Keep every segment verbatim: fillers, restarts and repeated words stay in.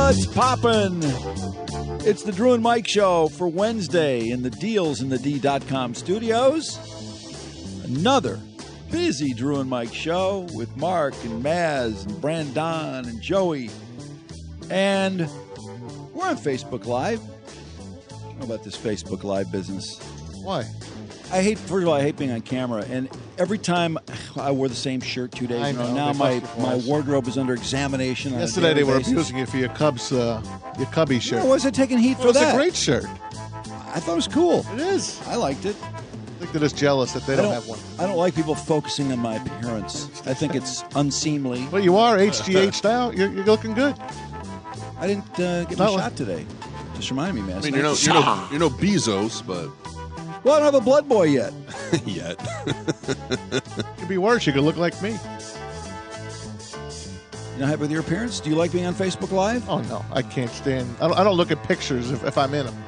What's poppin'? It's the Drew and Mike Show for Wednesday in the deals in the D dot com studios. Another busy Drew and Mike Show with Mark and Maz and Brandon and Joey. And we're on Facebook Live. I don't know about this Facebook Live business. Why? I hate, first of all, I hate being on camera. And every time I wore the same shirt two days I in a row. know, Now they my, bust your my balls. wardrobe is under examination. On Yesterday a they daily were basis. abusing you for your Cubs, uh, your Cubby shirt. I wasn't taking heat It for was that. a great shirt. I thought it was cool. It is. I liked it. I think they're just jealous that they I don't, don't have one. I don't like people focusing on my appearance. I think it's unseemly. But you are H G H'd out. You're, you're looking good. I didn't uh, get my Not like- shot today. Just reminded me, man. I mean, you're no, you're no, you're no Bezos, but Well, I don't have a blood boy yet. yet. Could be worse. You could look like me. You not happy with your appearance? Do you like being on Facebook Live? Oh no, I can't stand. I don't, I don't look at pictures if, if I'm in them.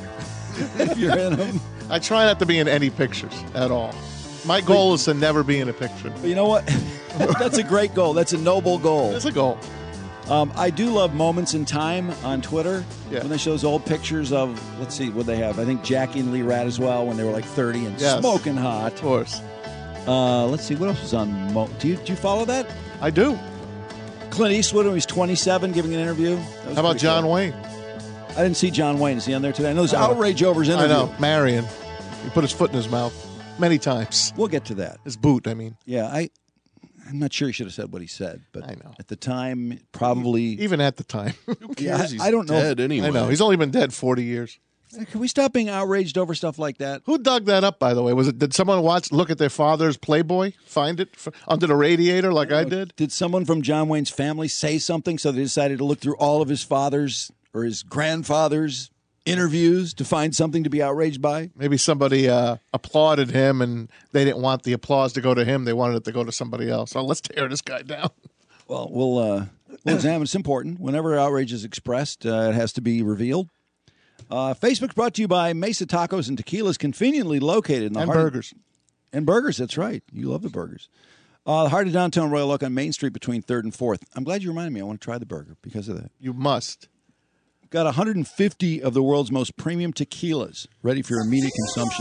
If you're in them. I try not to be in any pictures at all. My goal is to never be in a picture. But you know what? That's a great goal. That's a noble goal. It's a goal. Um, I do love moments in time on Twitter Yeah. when they show those old pictures of, let's see, what they have. I think Jackie and Lee Rad as well when they were like thirty and Yes. smoking hot. Of course, Uh, let's see, what else was on? Mo- do, you, do you follow that? I do. Clint Eastwood when he was twenty-seven giving an interview. That was How about pretty John cool. Wayne? I didn't see John Wayne. Is he on there today? I know there's I know. outrage over his I interview. know. Marion. He put his foot in his mouth many times. We'll get to that. His boot, I mean. Yeah, I, I'm not sure he should have said what he said, but I know. at the time, probably. Even at the time. Who cares? Yeah, I- He's I don't know. dead anyway. I know. He's only been dead forty years. Can we stop being outraged over stuff like that? Who dug that up, by the way? Was it? Did someone watch, look at their father's Playboy, find it f- under the radiator like I did? Did someone from John Wayne's family say something so they decided to look through all of his father's or his grandfather's interviews to find something to be outraged by? Maybe somebody uh, applauded him, and they didn't want the applause to go to him. They wanted it to go to somebody else. So let's tear this guy down. Well, we'll uh, we'll examine. It's important. Whenever outrage is expressed, uh, it has to be revealed. Uh, Facebook's brought to you by Mesa Tacos and Tequilas, conveniently located in the And heart of- burgers. and burgers. That's right. You love the burgers. Uh, the heart of downtown Royal Oak on Main Street between third and fourth. I'm glad you reminded me. I want to try the burger because of that. You must. Got one hundred fifty of the world's most premium tequilas ready for immediate consumption.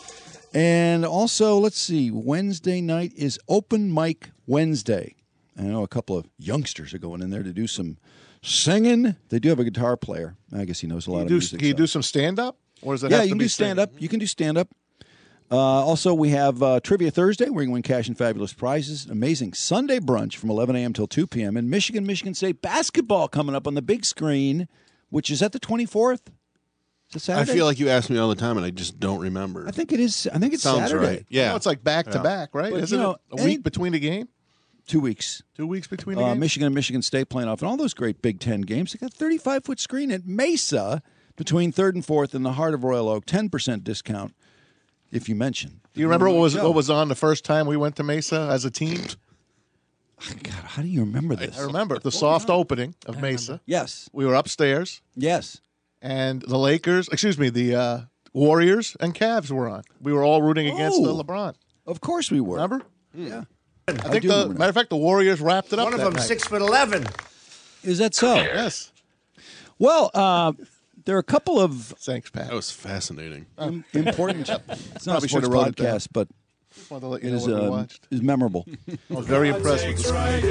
And also, let's see, Wednesday night is Open Mic Wednesday. I know a couple of youngsters are going in there to do some singing. They do have a guitar player. I guess he knows a lot Can of you do, music. can you so- do some stand-up? Or does it yeah, have you to can be do stand singing? up. You can do stand up. Uh, also, we have uh, Trivia Thursday, where you can win cash and fabulous prizes. Amazing Sunday brunch from eleven a.m. till two p.m. And Michigan, Michigan State basketball coming up on the big screen, which is at the twenty-fourth. Is it Saturday? I feel like you ask me all the time, and I just don't remember. I think it is. I think it's Sounds Saturday. right. Yeah. No, it's like back-to-back, right? But, Isn't you know, it a any- week between the game? Two weeks. Two weeks between the Uh, games? Michigan and Michigan State playing off, and all those great Big Ten games. They got a thirty-five foot screen at Mesa between third and fourth in the heart of Royal Oak. ten percent discount if you mention. Do you remember what was Show. what was on the first time we went to Mesa as a team? God, how do you remember this? I remember the soft opening of Mesa. Yes. We were upstairs, Yes. and the Lakers, excuse me, the uh, Warriors and Cavs were on. We were all rooting against Oh. the LeBron. Of course we were. Remember? Yeah. I think do the remember matter of fact, the Warriors wrapped it up. One of that them night. six foot eleven. Is that so? Yes. Well, uh, there are a couple of Thanks, Pat. That was fascinating. im- important. It's not a Probably sports should've wrote it down. podcast, but Just wanted to let it you know is, what we uh, watched. is memorable. I was very impressed with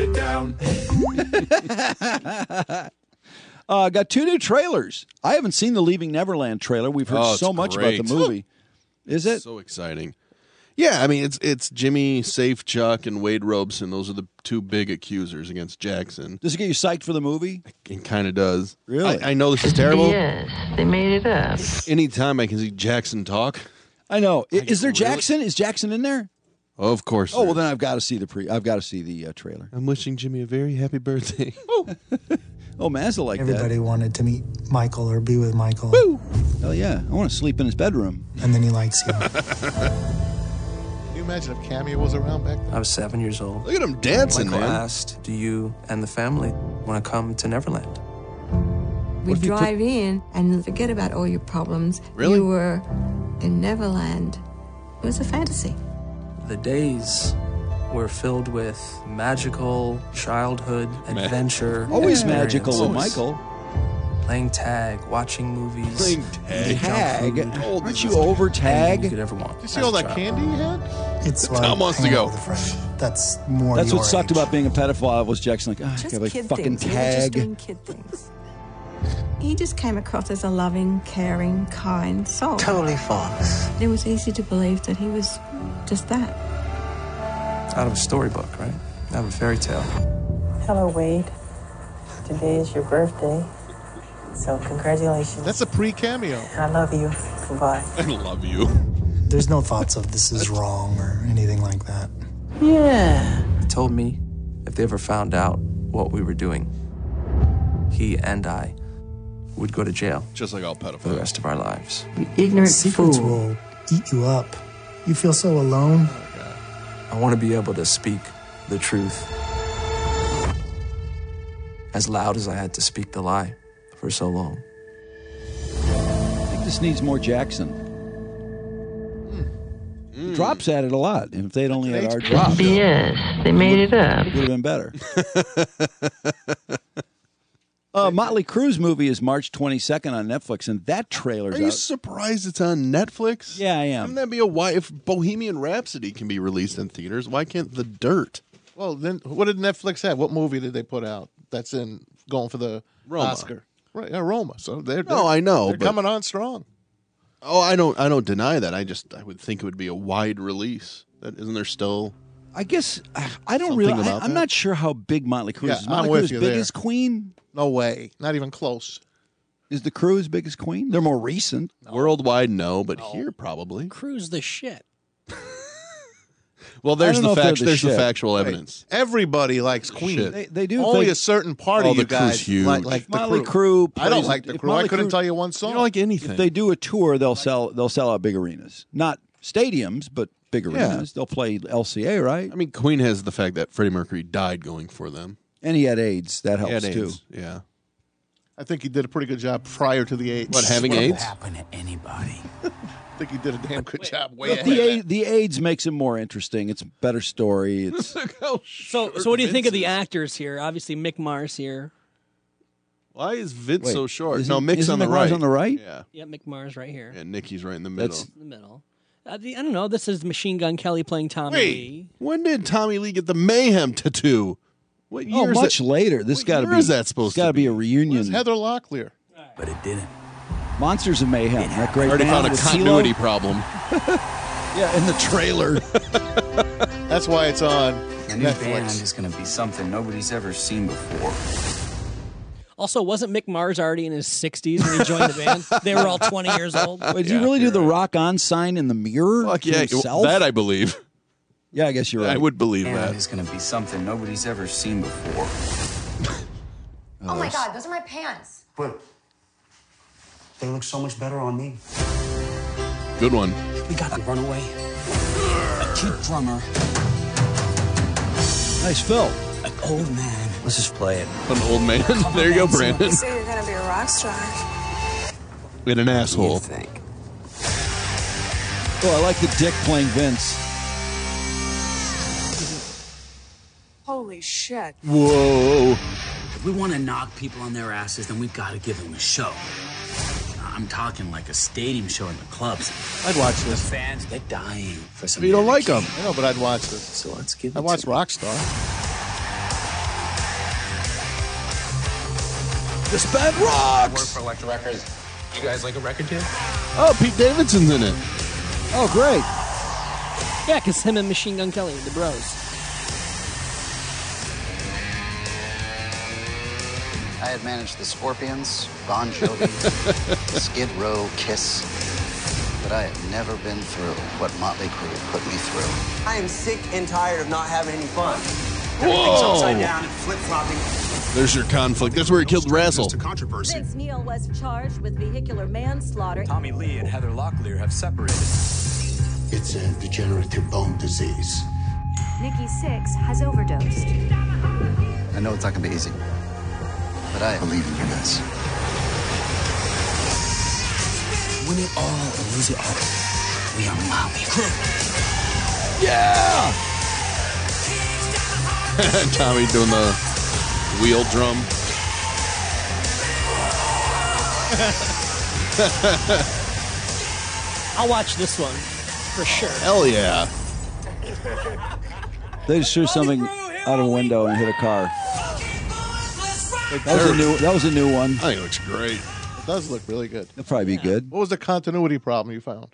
the Uh, got two new trailers. I haven't seen the Leaving Neverland trailer. We've heard Oh, it's so much great. about the movie. Is it? So exciting. Yeah, I mean, it's it's Jimmy Safechuck and Wade Robeson. Those are the two big accusers against Jackson. Does it get you psyched for the movie? It kind of does. Really? I, I know this is terrible. Yes, they made it up. Anytime I can see Jackson talk, I know. I- Is there Really? Jackson? Is Jackson in there? of course. Oh, well, there then is. I've got to see the pre. I've got to see the uh, trailer. I'm wishing Jimmy a very happy birthday. Oh, Mazza like Everybody wanted to meet Michael or be with Michael, that. Hell yeah! I want to sleep in his bedroom. and then he likes you. Can you imagine if Cameo was around back then? I was seven years old. Look at him dancing, Michael man. asked, do you and the family want to come to Neverland? We if you put- drive in and forget about all your problems. Really? You were in Neverland. It was a fantasy. The days were filled with magical childhood adventure. Always experiences. magical with Michael. Playing tag, watching movies. Playing tag. Tag? Junk food. Aren't you over Anything tag? you could ever want. Did you see all that candy he had? It's Tom like wants to hanging go. out with a friend. That's more That's your what sucked age. about being a pedophile was Jackson like, ah, I Just got a kid fucking things. We were just tag. doing kid things. He just came across as a loving, caring, kind soul. Totally false. It was easy to believe that he was just that. Out of a storybook, right? Out of a fairy tale. Hello, Wade. Today is your birthday, so congratulations. That's a pre-cameo. I love you. Goodbye. I love you. There's no thoughts of this is wrong or anything like that. Yeah. He told me if they ever found out what we were doing, he and I would go to jail Just like all for the pedophiles. rest of our lives. You ignorant Secrets fool. will eat you up. You feel so alone. I want to be able to speak the truth as loud as I had to speak the lie for so long. I think this needs more Jackson. The Drops added a lot. And if they'd only had our drops, it Yes, they made it up. would have been better. uh, Motley Crue's movie is March twenty-second on Netflix, and that trailer's Are you out. surprised it's on Netflix? Yeah, I am. Wouldn't that be a why? If Bohemian Rhapsody can be released in theaters, why can't The Dirt? Well, then what did Netflix have? What movie did they put out that's in going for the Roma. Oscar? Right, yeah, Roma. So they're, No, they're- I know, they're but- coming on strong. Oh, I don't. I don't deny that. I just. I would think it would be a wide release. That isn't there still? I guess uh, I don't Something really. I, about I'm that? not sure how big Motley Crue Yeah, is. Is I'm Motley Crue with as you big there. as Queen? No way, not even close. Is the Crue as big as Queen? They're more recent. Worldwide, no, but here probably. Cruise the shit. Well, there's I don't the know if they're fact. the There's the shit. factual evidence. Everybody likes Queen. Shit. They, they do. Only they, a certain part Oh, of you the Crue's guys huge. like, like the Motley Crew. Crue. I don't plays- like the if Crew. I Motley couldn't Crue- tell you one song. You don't like anything. If they do a tour, they'll sell. They'll sell out big arenas, not stadiums, but big Yeah. arenas. They'll play L C A, right? I mean, Queen has the fact that Freddie Mercury died going for them. And he had AIDS. That He helps had too. AIDS. Yeah. I think he did a pretty good job prior to the AIDS. What, having What'll AIDS? happen to anybody? I think he did a damn good job. Way But ahead the of A- the AIDS makes it more interesting. It's a better story. It's So, so what do you think of the actors here? Obviously, Mick Mars here. Why is Vince Wait, so short? isn't- no, Mick's isn't on the Mick Mars right. on the right? Yeah. Yeah, Mick Mars right here. And Nikki's right in the middle. That's- In the middle. Uh, the, I don't know. This is Machine Gun Kelly playing Tommy Wait, Lee. when did Tommy Lee get the Mayhem tattoo? What year oh, is much that? later. This What got to year be. is that supposed it's got to to be a be? reunion. Where's Heather Locklear? But it didn't. Monsters of Mayhem. That great Already band found a with continuity CeeLo. problem. Yeah, in the trailer. That's why it's on The new band Netflix. is going to be something nobody's ever seen before. Also, wasn't Mick Mars already in his sixties when he joined the band? They were all twenty years old. Wait, did you really do the rock on sign in the mirror? Fuck to yeah, himself? that I believe. Yeah, I guess you're right. I would believe And that. it's going to be something nobody's ever seen before. Oh my God, those are my pants. But they look so much better on me. Good one. We got a runaway. A cute drummer. Nice Phil. An old man. Let's just play it. An old man. There you go, Brandon. So you're gonna be a rock star. And an What do asshole. you think? Oh, I like the dick playing Vince. Holy shit. Whoa. If we want to knock people on their asses, then we've got to give them a show. I'm talking like a stadium show in the clubs. I'd watch The this. fans, they're dying for some. But you don't like them. I know, but I'd watch this. So let's give it I watched to 'em. Rockstar. This band rocks. for Electra Records. You guys like a record deal? Oh, Pete Davidson's in it. Oh, great. Yeah, because him and Machine Gun Kelly, the bros. I had managed the Scorpions, Bon Jovi, Skid Row, Kiss. But I had never been through what Motley Crue put me through. I am sick and tired of not having any fun. Whoa. Upside down and flip-flopping. There's your conflict. That's where he killed Razzle. Vince Neil was charged with vehicular manslaughter. Tommy Lee and Heather Locklear have separated. It's a degenerative bone disease. Nikki Six has overdosed. I know it's not going to be easy. But I believe in you guys. Win it all or lose it all. We are Motley Crue. Yeah. Tommy doing the wheel drum. I'll watch this one for sure. Hell yeah. They just threw something out of a window and hit a car. That was a new, that was a new one. I think it looks great. It does look really good. It'll probably be good. What was the continuity problem you found?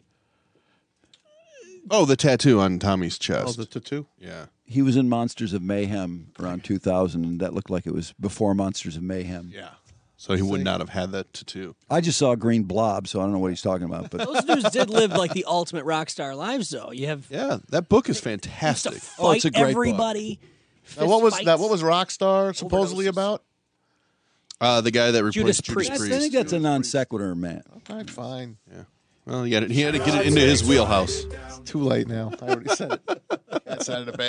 Oh, the tattoo on Tommy's chest. Oh, the tattoo? Yeah. He was in Monsters of Mayhem around two thousand, and that looked like it was before Monsters of Mayhem. Yeah. So he would not have had that tattoo. I just saw a green blob, so I don't know what he's talking about. But Those dudes did live like the ultimate rock star lives, though. You have Yeah, that book is fantastic. fight Oh, it's a great book. everybody. Now, what was Fist that? fights. What was Rockstar supposedly about? Uh, the guy that replaced Judas Judas, Priest. I Priest. think that's a non sequitur, man. Okay, fine. Yeah. Well, he had, to, he had to get it into his wheelhouse. It's too late now. I already said it. That's out of the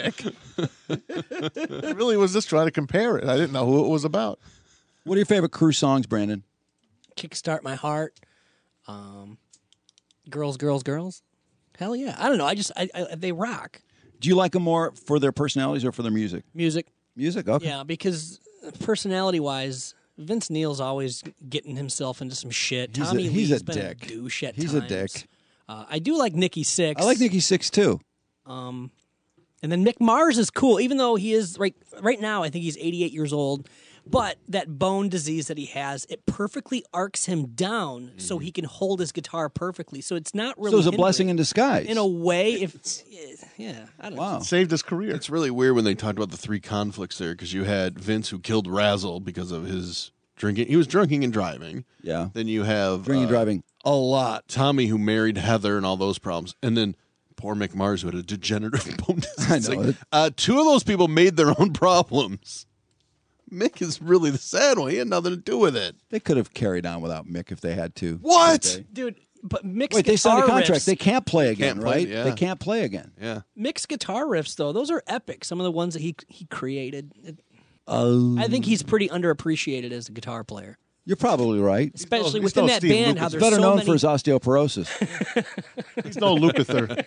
bag. I really was just trying to compare it. I didn't know who it was about. What are your favorite Crew songs, Brandon? Kickstart My Heart. Um, girls, girls, girls. Hell yeah. I don't know. I just, I, I, they rock. Do you like them more for their personalities or for their music? Music. Music, okay. Yeah, because personality-wise, Vince Neil's always getting himself into some shit. He's a- Tommy he's Lee's a been dick. a douche at He's a times. dick. Uh, I do like Nikki Sixx. I like Nikki Sixx too. Um, and then Mick Mars is cool, even though he is right right now. I think he's eighty-eight years old. But that bone disease that he has, it perfectly arcs him down mm-hmm. so he can hold his guitar perfectly. So it's not really. So it's a hindering. blessing in disguise. In a way, if yeah, I don't wow. know. Saved his career. It's really weird when they talked about the three conflicts there because you had Vince who killed Razzle because of his drinking. He was drinking and driving. Yeah. Then you have Drinking and uh, driving a lot. Tommy who married Heather and all those problems, and then poor Mick Mars who had a degenerative bone disease. I know Like, it. uh, two of those people made their own problems. Mick is really the sad one. He had nothing to do with it. They could have carried on without Mick if they had to. What? They? Dude, but Mick's Wait, they signed a guitar contract. riffs- They can't play again, Can't play, right? yeah. They can't play again. Yeah. Mick's guitar riffs, though, those are epic. Some of the ones that he he created. It- Uh, I think he's pretty underappreciated as a guitar player, You're probably right. especially he's within no that Steve band. Lucas. How He's there's better so known many. for his osteoporosis. He's no Lukather.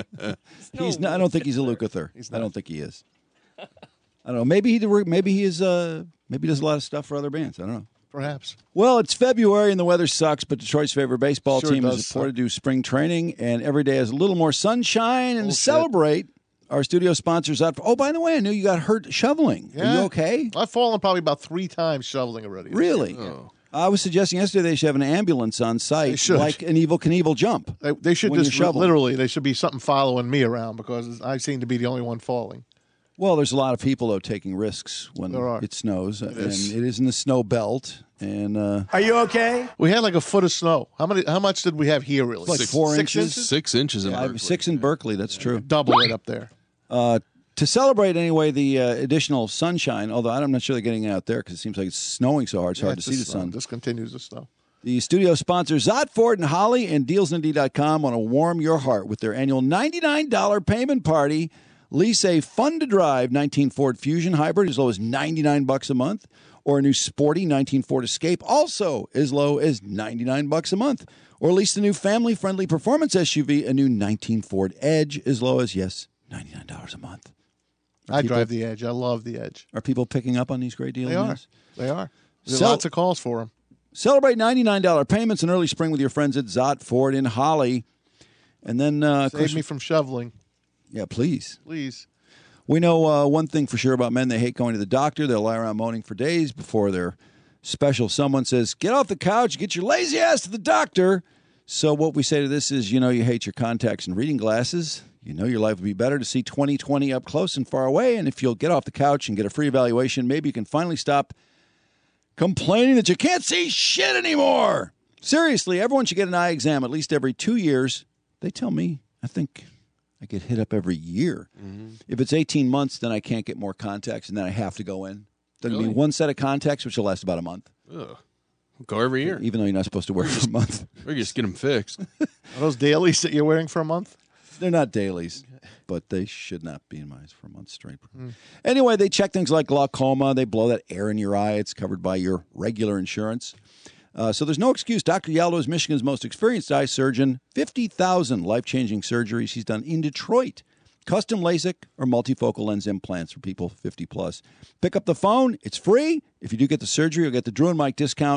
He's not, I don't think he's a Lukather. I don't think he is. I don't know. Maybe he maybe he is. Uh, maybe he does a lot of stuff for other bands. I don't know. Perhaps. Well, it's February and the weather sucks, but Detroit's favorite baseball Sure team does is reported to do spring training, and every day has a little more sunshine. And to Bullshit. celebrate, our studio sponsors out. Oh, by the way, I knew you got hurt shoveling. Are you okay? I've fallen probably about three times shoveling already. Really? I was suggesting yesterday they should have an ambulance on site, They should. like an Evil Knievel jump. They, they should when just you're shoveling. literally. They should be something following me around because I seem to be the only one falling. Well, there's a lot of people though taking risks when There are. it snows, and is. it is in the snow belt. And uh, Are you okay? We had like a foot of snow. How many? How much did we have here? Really? like four six inches. Six inches in Five- Berkeley. six in Berkeley. That's true. Double it up there. Uh, to celebrate anyway the uh, additional sunshine, although I'm not sure they're getting it out there because it seems like it's snowing so hard, it's Yeah, hard to it's see the snow. sun. This continues to snow. The studio sponsors Zott Ford and Holly and deals n d dot com want to warm your heart with their annual ninety-nine dollars payment party. Lease a fun-to-drive nineteen Ford Fusion Hybrid as low as ninety-nine bucks a month, or a new sporty nineteen Ford Escape also as low as ninety-nine bucks a month, or lease the new family-friendly performance S U V, a new nineteen Ford Edge as low as, yes, ninety-nine dollars a month. Are I people- drive the Edge. I love the Edge. Are people picking up on these great deals? They are. Yes? They are. There's So- lots of calls for them. Celebrate ninety-nine dollars payments in early spring with your friends at Zott Ford in Holly. And then, uh, of Save course, me from shoveling, yeah, please. please. We know uh, one thing for sure about men. They hate going to the doctor. They'll lie around moaning for days before their special someone says, get off the couch, get your lazy ass to the doctor. So what we say to this is, you know, you hate your contacts and reading glasses. You know your life would be better to see twenty twenty up close and far away. And if you'll get off the couch and get a free evaluation, maybe you can finally stop complaining that you can't see shit anymore. Seriously, everyone should get an eye exam at least every two years. They tell me, I think I get hit up every year. Mm-hmm. If it's eighteen months, then I can't get more contacts, and then I have to go in. Then Really? it'll be one set of contacts, which will last about a month, Ugh. Go every year. even though you're not supposed to wear it for a month. Or just get them fixed. Are those dailies that you're wearing for a month? They're not dailies, but they should not be in my eyes for a month straight. Anyway, they check things like glaucoma. They blow that air in your eye. It's covered by your regular insurance. Uh, so there's no excuse. Doctor Yaldo is Michigan's most experienced eye surgeon. fifty thousand life-changing surgeries he's done in Detroit. Custom LASIK or multifocal lens implants for people fifty plus. Pick up the phone. It's free. If you do get the surgery, you'll get the Drew and Mike discount.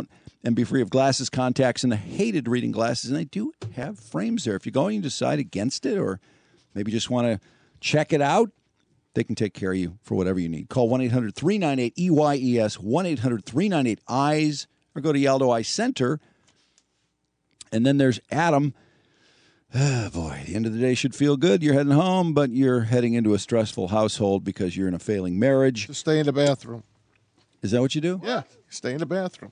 and be free of glasses, contacts, and the hated reading glasses. And they do have frames there. If you're going to decide against it or maybe just want to check it out, they can take care of you for whatever you need. Call one eight hundred three nine eight E Y E S, one eight hundred three nine eight eyes, or go to Yaldo Eye Center. And then there's Adam. Oh, boy, the end of the day should feel good. You're heading home, but you're heading into a stressful household because you're in a failing marriage. Just stay in the bathroom. Is that what you do? Yeah, stay in the bathroom.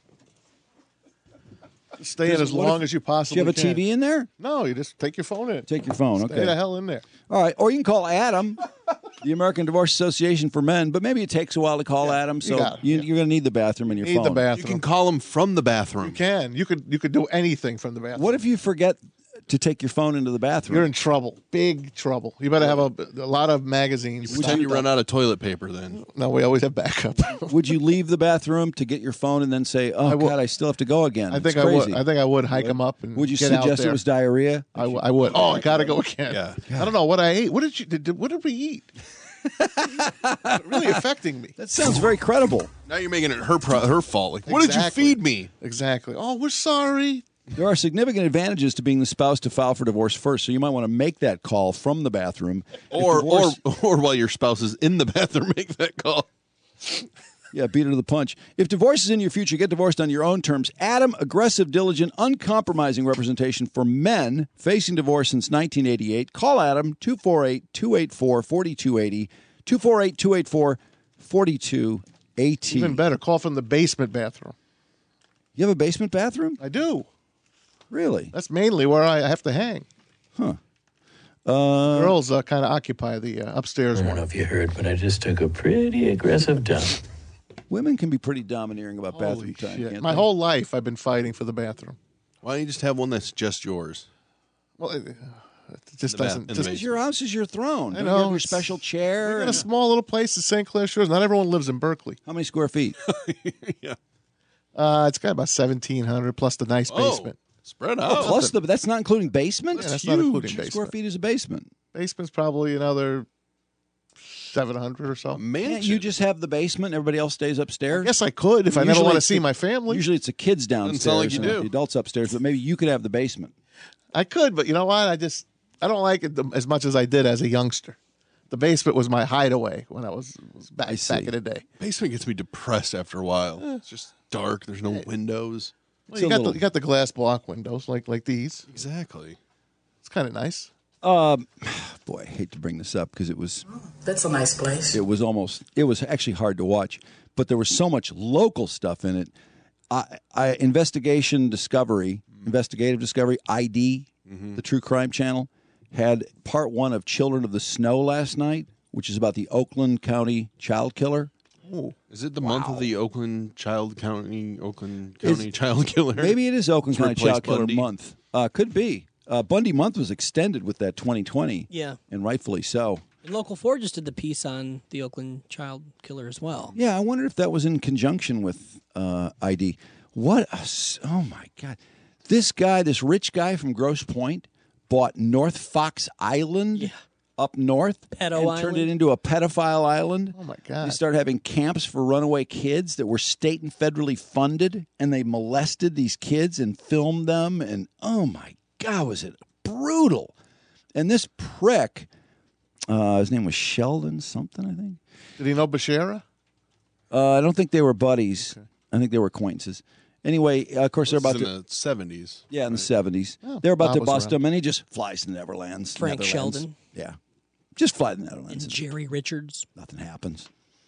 Just stay in Does- as what long if- as you possibly Do you have a can. T V in there? No, you just take your phone in. Take your phone, Stay okay. the hell in there. All right, or you can call Adam, the American Divorce Association for Men, but maybe it takes a while to call Adam, so got it, you, you're going to need the bathroom in your Need phone. the bathroom. You can call him from the bathroom. You can. You could. You could do anything from the bathroom. What if you forget to take your phone into the bathroom? You're in trouble. Big trouble. You better have a, a lot of magazines. Pretend you run out of toilet paper then. No, we always have backup. Would you leave the bathroom to get your phone and then say, "Oh I would- God, I still have to go again"? I think It's I would. crazy. I think I would hike them up and Would you get out suggest it there. was diarrhea? I, w- I would. Oh, I gotta go again. Yeah. I don't know what I ate. What did you? Did, did- what did we eat? Really affecting me. That sounds very credible. Now you're making it her pro- her fault. Like, what did you Exactly. feed me? Exactly. Oh, we're sorry. There are significant advantages to being the spouse to file for divorce first, so you might want to make that call from the bathroom. If Or divorce- or or while your spouse is in the bathroom, make that call. Yeah, beat it to the punch. If divorce is in your future, get divorced on your own terms. Adam, aggressive, diligent, uncompromising representation for men facing divorce since nineteen eighty-eight. Call Adam, two four eight, two eight four, four two eight zero, two four eight, two eight four, four two eight zero. Even better, call from the basement bathroom. You have a basement bathroom? I do. Really? That's mainly where I have to hang. Huh. Uh, Girls uh, kind of occupy the uh, upstairs I don't one. know if you heard, but I just took a pretty aggressive dump. women can be pretty domineering about bathroom Holy time. shit. Can't My they? whole life, I've been fighting for the bathroom. Why don't you just have one that's just yours? Well, it, it just In the bath- doesn't. in the just- Because your house is your throne. I Don't know, you have your it's- special we chair. got a small little place in Saint Clair Shores. Not everyone lives in Berkeley. How many square feet? Yeah. Uh, it's got about seventeen hundred plus the nice Oh, basement. spread Oh, out. plus the that's not including basement. Yeah, that's not including Square basement. feet is a basement. Basement's probably another seven hundred or so. mansion. Can't you just have the basement? Everybody else stays upstairs. Yes, I could if I never Usually want to it's see the- my family. Usually it's the kids downstairs. sound like you and do. The adults upstairs, but maybe you could have the basement. I could, but you know what? I just I don't like it as much as I did as a youngster. The basement was my hideaway when I was, was back I see. back in the day. Basement gets me depressed after a while. It's just dark. There's no windows. Well, It's you a got little- the you got the glass block windows like like these. Exactly. It's kind of nice. Um, boy, I hate to bring this up because it was That's a nice place. it was almost it was actually hard to watch, but there was so much local stuff in it. I, I investigation discovery, investigative discovery, I D, the True Crime Channel had part one of Children of the Snow last night, which is about the Oakland County child killer. Is it the month of the Oakland Child County Oakland County Child Killer? Maybe it is Oakland To County replace Child Killer Bundy? Month. Uh, could be. Uh, Bundy Month was extended with that twenty twenty. Yeah. And rightfully so. And Local four just did the piece on the Oakland child killer as well. Yeah, I wonder if that was in conjunction with uh, I D. What? A, s- oh my God! This guy, this rich guy from Grosse Pointe, bought North Fox Island up north Pedo and turned Island? it into a pedophile island. Oh my They god! started having camps for runaway kids that were state and federally funded, and they molested these kids and filmed them. And oh my God, was it brutal? And this prick, uh, his name was Sheldon something, I think. Did he know Bashara? Uh, I don't think they were buddies. I think they were acquaintances. Anyway, uh, of course, they're This about is to. in the seventies. Yeah, in the seventies. Oh, They're about Bob to was bust around. him, and he just flies to the Netherlands. Frank Netherlands. Sheldon. Yeah. Just fly to the Netherlands. And Jerry Richards. Nothing happens.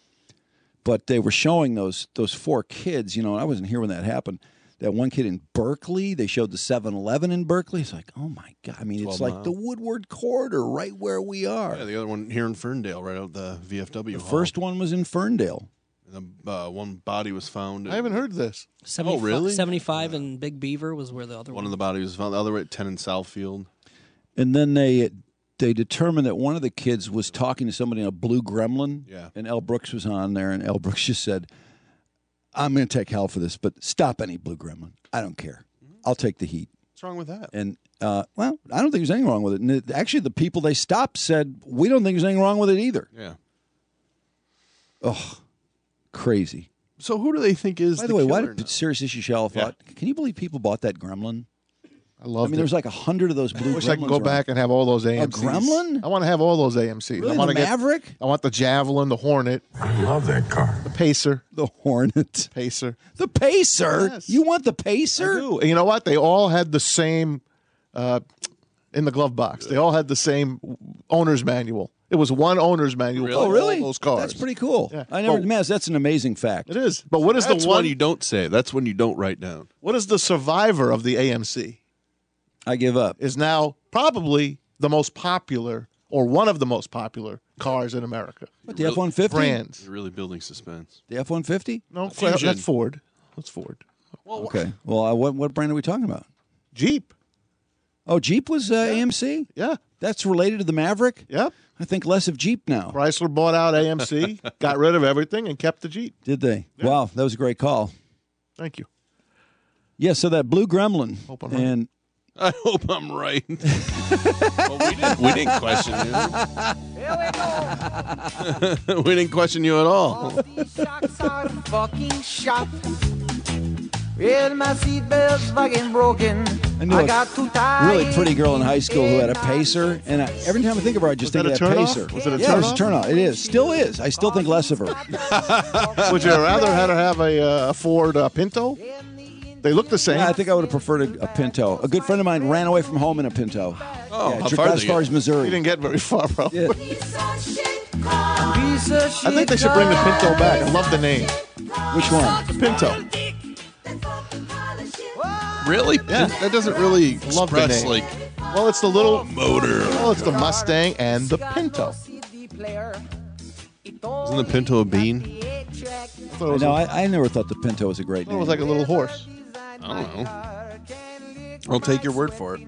But they were showing those those four kids, you know, and I wasn't here when that happened. That one kid in Berkeley, they showed the seven eleven in Berkeley. It's like, oh my God. I mean, it's twelve like mile. the Woodward corridor right where we are. Yeah, the other one here in Ferndale, right out the V F W. the hall. first one was in Ferndale. And the, uh, one body was found. I haven't heard this. seventy-five, really? seventy-five and Big Beaver was where the other One one. of the bodies was found. The other way at ten in Southfield. And then they they determined that one of the kids was talking to somebody in a blue gremlin. Yeah. And El Brooks was on there, and El Brooks just said, I'm going to take hell for this, but stop any blue gremlin. I don't care. I'll take the heat. What's wrong with that? And, uh, well, I don't think there's anything wrong with it. And it, actually, the people they stopped said, we don't think there's anything wrong with it either. Yeah. Oh, crazy. So who do they think is By the the way, why killer did now? Serious Issue Shell thought? Can you believe people bought that Gremlin? I love I mean, it. there was like a hundred of those blue. I wish gremlins I could go around. back and have all those A M Cs. A Gremlin? I want to have all those A M Cs. Really? I want The to get, Maverick? I want the Javelin, the Hornet. I love that car. The Pacer. The Hornet. Pacer. The Pacer? Yes. You want the Pacer? I do. And you know what? They all had the same uh, in the glove box. They all had the same owner's manual. It was one owner's manual. Really? for Oh, really? all those cars. That's pretty cool. Yeah. I never, But- man, that's an amazing fact. It is. But what is That's the one? one you don't say. That's one you don't write down. What is the survivor of the A M C? I give up. Is now probably the most popular or one of the most popular cars in America. What, the F one fifty? Brands. You're really building suspense. The F one fifty? No, Fusion. that's Ford. That's Ford. Okay. Well, uh, what what brand are we talking about? Jeep. Oh, Jeep was uh, A M C? Yeah. That's related to the Maverick? Yep. I think less of Jeep now. Chrysler bought out A M C, got rid of everything, and kept the Jeep. Did they? Wow, that was a great call. Thank you. Yeah, so that blue Gremlin. Hope I'm right. And I hope I'm right. well, we, didn't, we didn't question you. we didn't question you at all. fucking shot. Well, my seatbelt's fucking broken. I knew I a got too tired. really pretty girl in high school who had a Pacer, and I, every time I think of her, I just Was think that of a that turnoff? Pacer. Was it a yeah, it was a turnoff? turnoff. It is, still is. I still think less of her. Would you rather have her have a, uh, a Ford uh, Pinto? They look the same. Yeah, I think I would have preferred a, a Pinto. A good friend of mine ran away from home in a Pinto. Oh, yeah, how tri- far as did far they as You Missouri. didn't get very far, bro. Yeah. I think they should bring the Pinto back. I love the name. Which one? Pinto. Really? Yeah. That doesn't really Love the express, name. like, Well, it's the little motor. Well, it's the Mustang and the Pinto. Isn't the Pinto a bean? I thought it was, No, a, I, I never thought the Pinto was a great I thought it name. was like a little horse. I don't know. I'll take your word for it.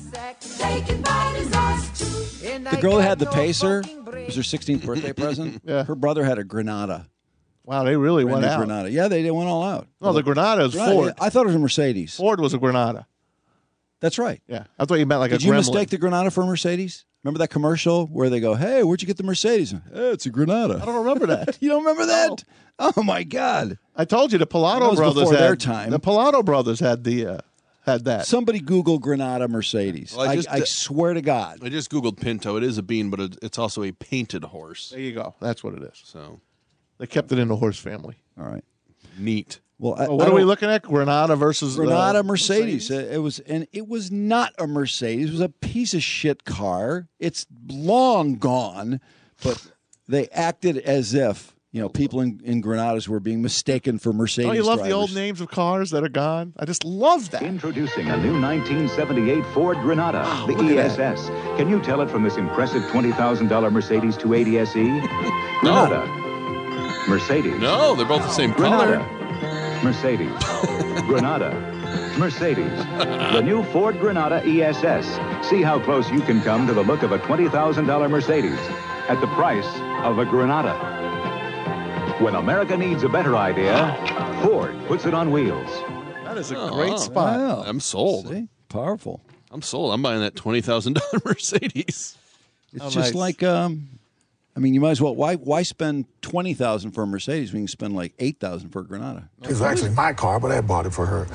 The girl that had the Pacer was her sixteenth birthday present. Yeah. Her brother had a Granada. Wow, they really Brand went new out. Granada. Yeah, they, they went all out. No, the Granada is Granada, Ford. I thought it was a Mercedes. Ford was a Granada. That's right. Yeah, I thought you meant like Did a you Gremlin. mistake the Granada for a Mercedes? Remember that commercial where they go, "Hey, where'd you get the Mercedes?" Hey, it's a Granada. I don't remember that. You don't remember that? Oh my God! I told you the That Pilato was brothers before had their time. The Pilato brothers had the uh, had that. Somebody Google Granada Mercedes. Well, I I, just- I swear to God. I just Googled Pinto. It is a bean, but it- it's also a painted horse. There you go. That's what it is. So They kept it in the horse family. All right. neat. Well, I, Oh, what I are we don't- looking at? Granada versus uh, Granada Mercedes. Uh, It was, and it was not a Mercedes. It was a piece of shit car. It's long gone, but they acted as if you know people in, in Granadas were being mistaken for Mercedes. Don't you love drivers. the old names of cars that are gone? I just love that. Introducing a new nineteen seventy-eight Ford Granada, the look at E S S. Can you tell it from this impressive twenty thousand dollars Mercedes two eighty S E? Granada. Mercedes. No, they're both the same Granada. color. Mercedes. Granada. Mercedes. The new Ford Granada E S S. See how close you can come to the look of a twenty thousand dollars Mercedes at the price of a Granada. When America needs a better idea, Ford puts it on wheels. That is a Oh, great spot. Wow. I'm sold. See? Powerful. I'm sold. I'm buying that twenty thousand dollars Mercedes. It's Oh, just nice. like, um, I mean, you might as well. Why why spend twenty thousand for a Mercedes when you can spend like eight thousand for a Granada? It was actually my car, but I bought it for her.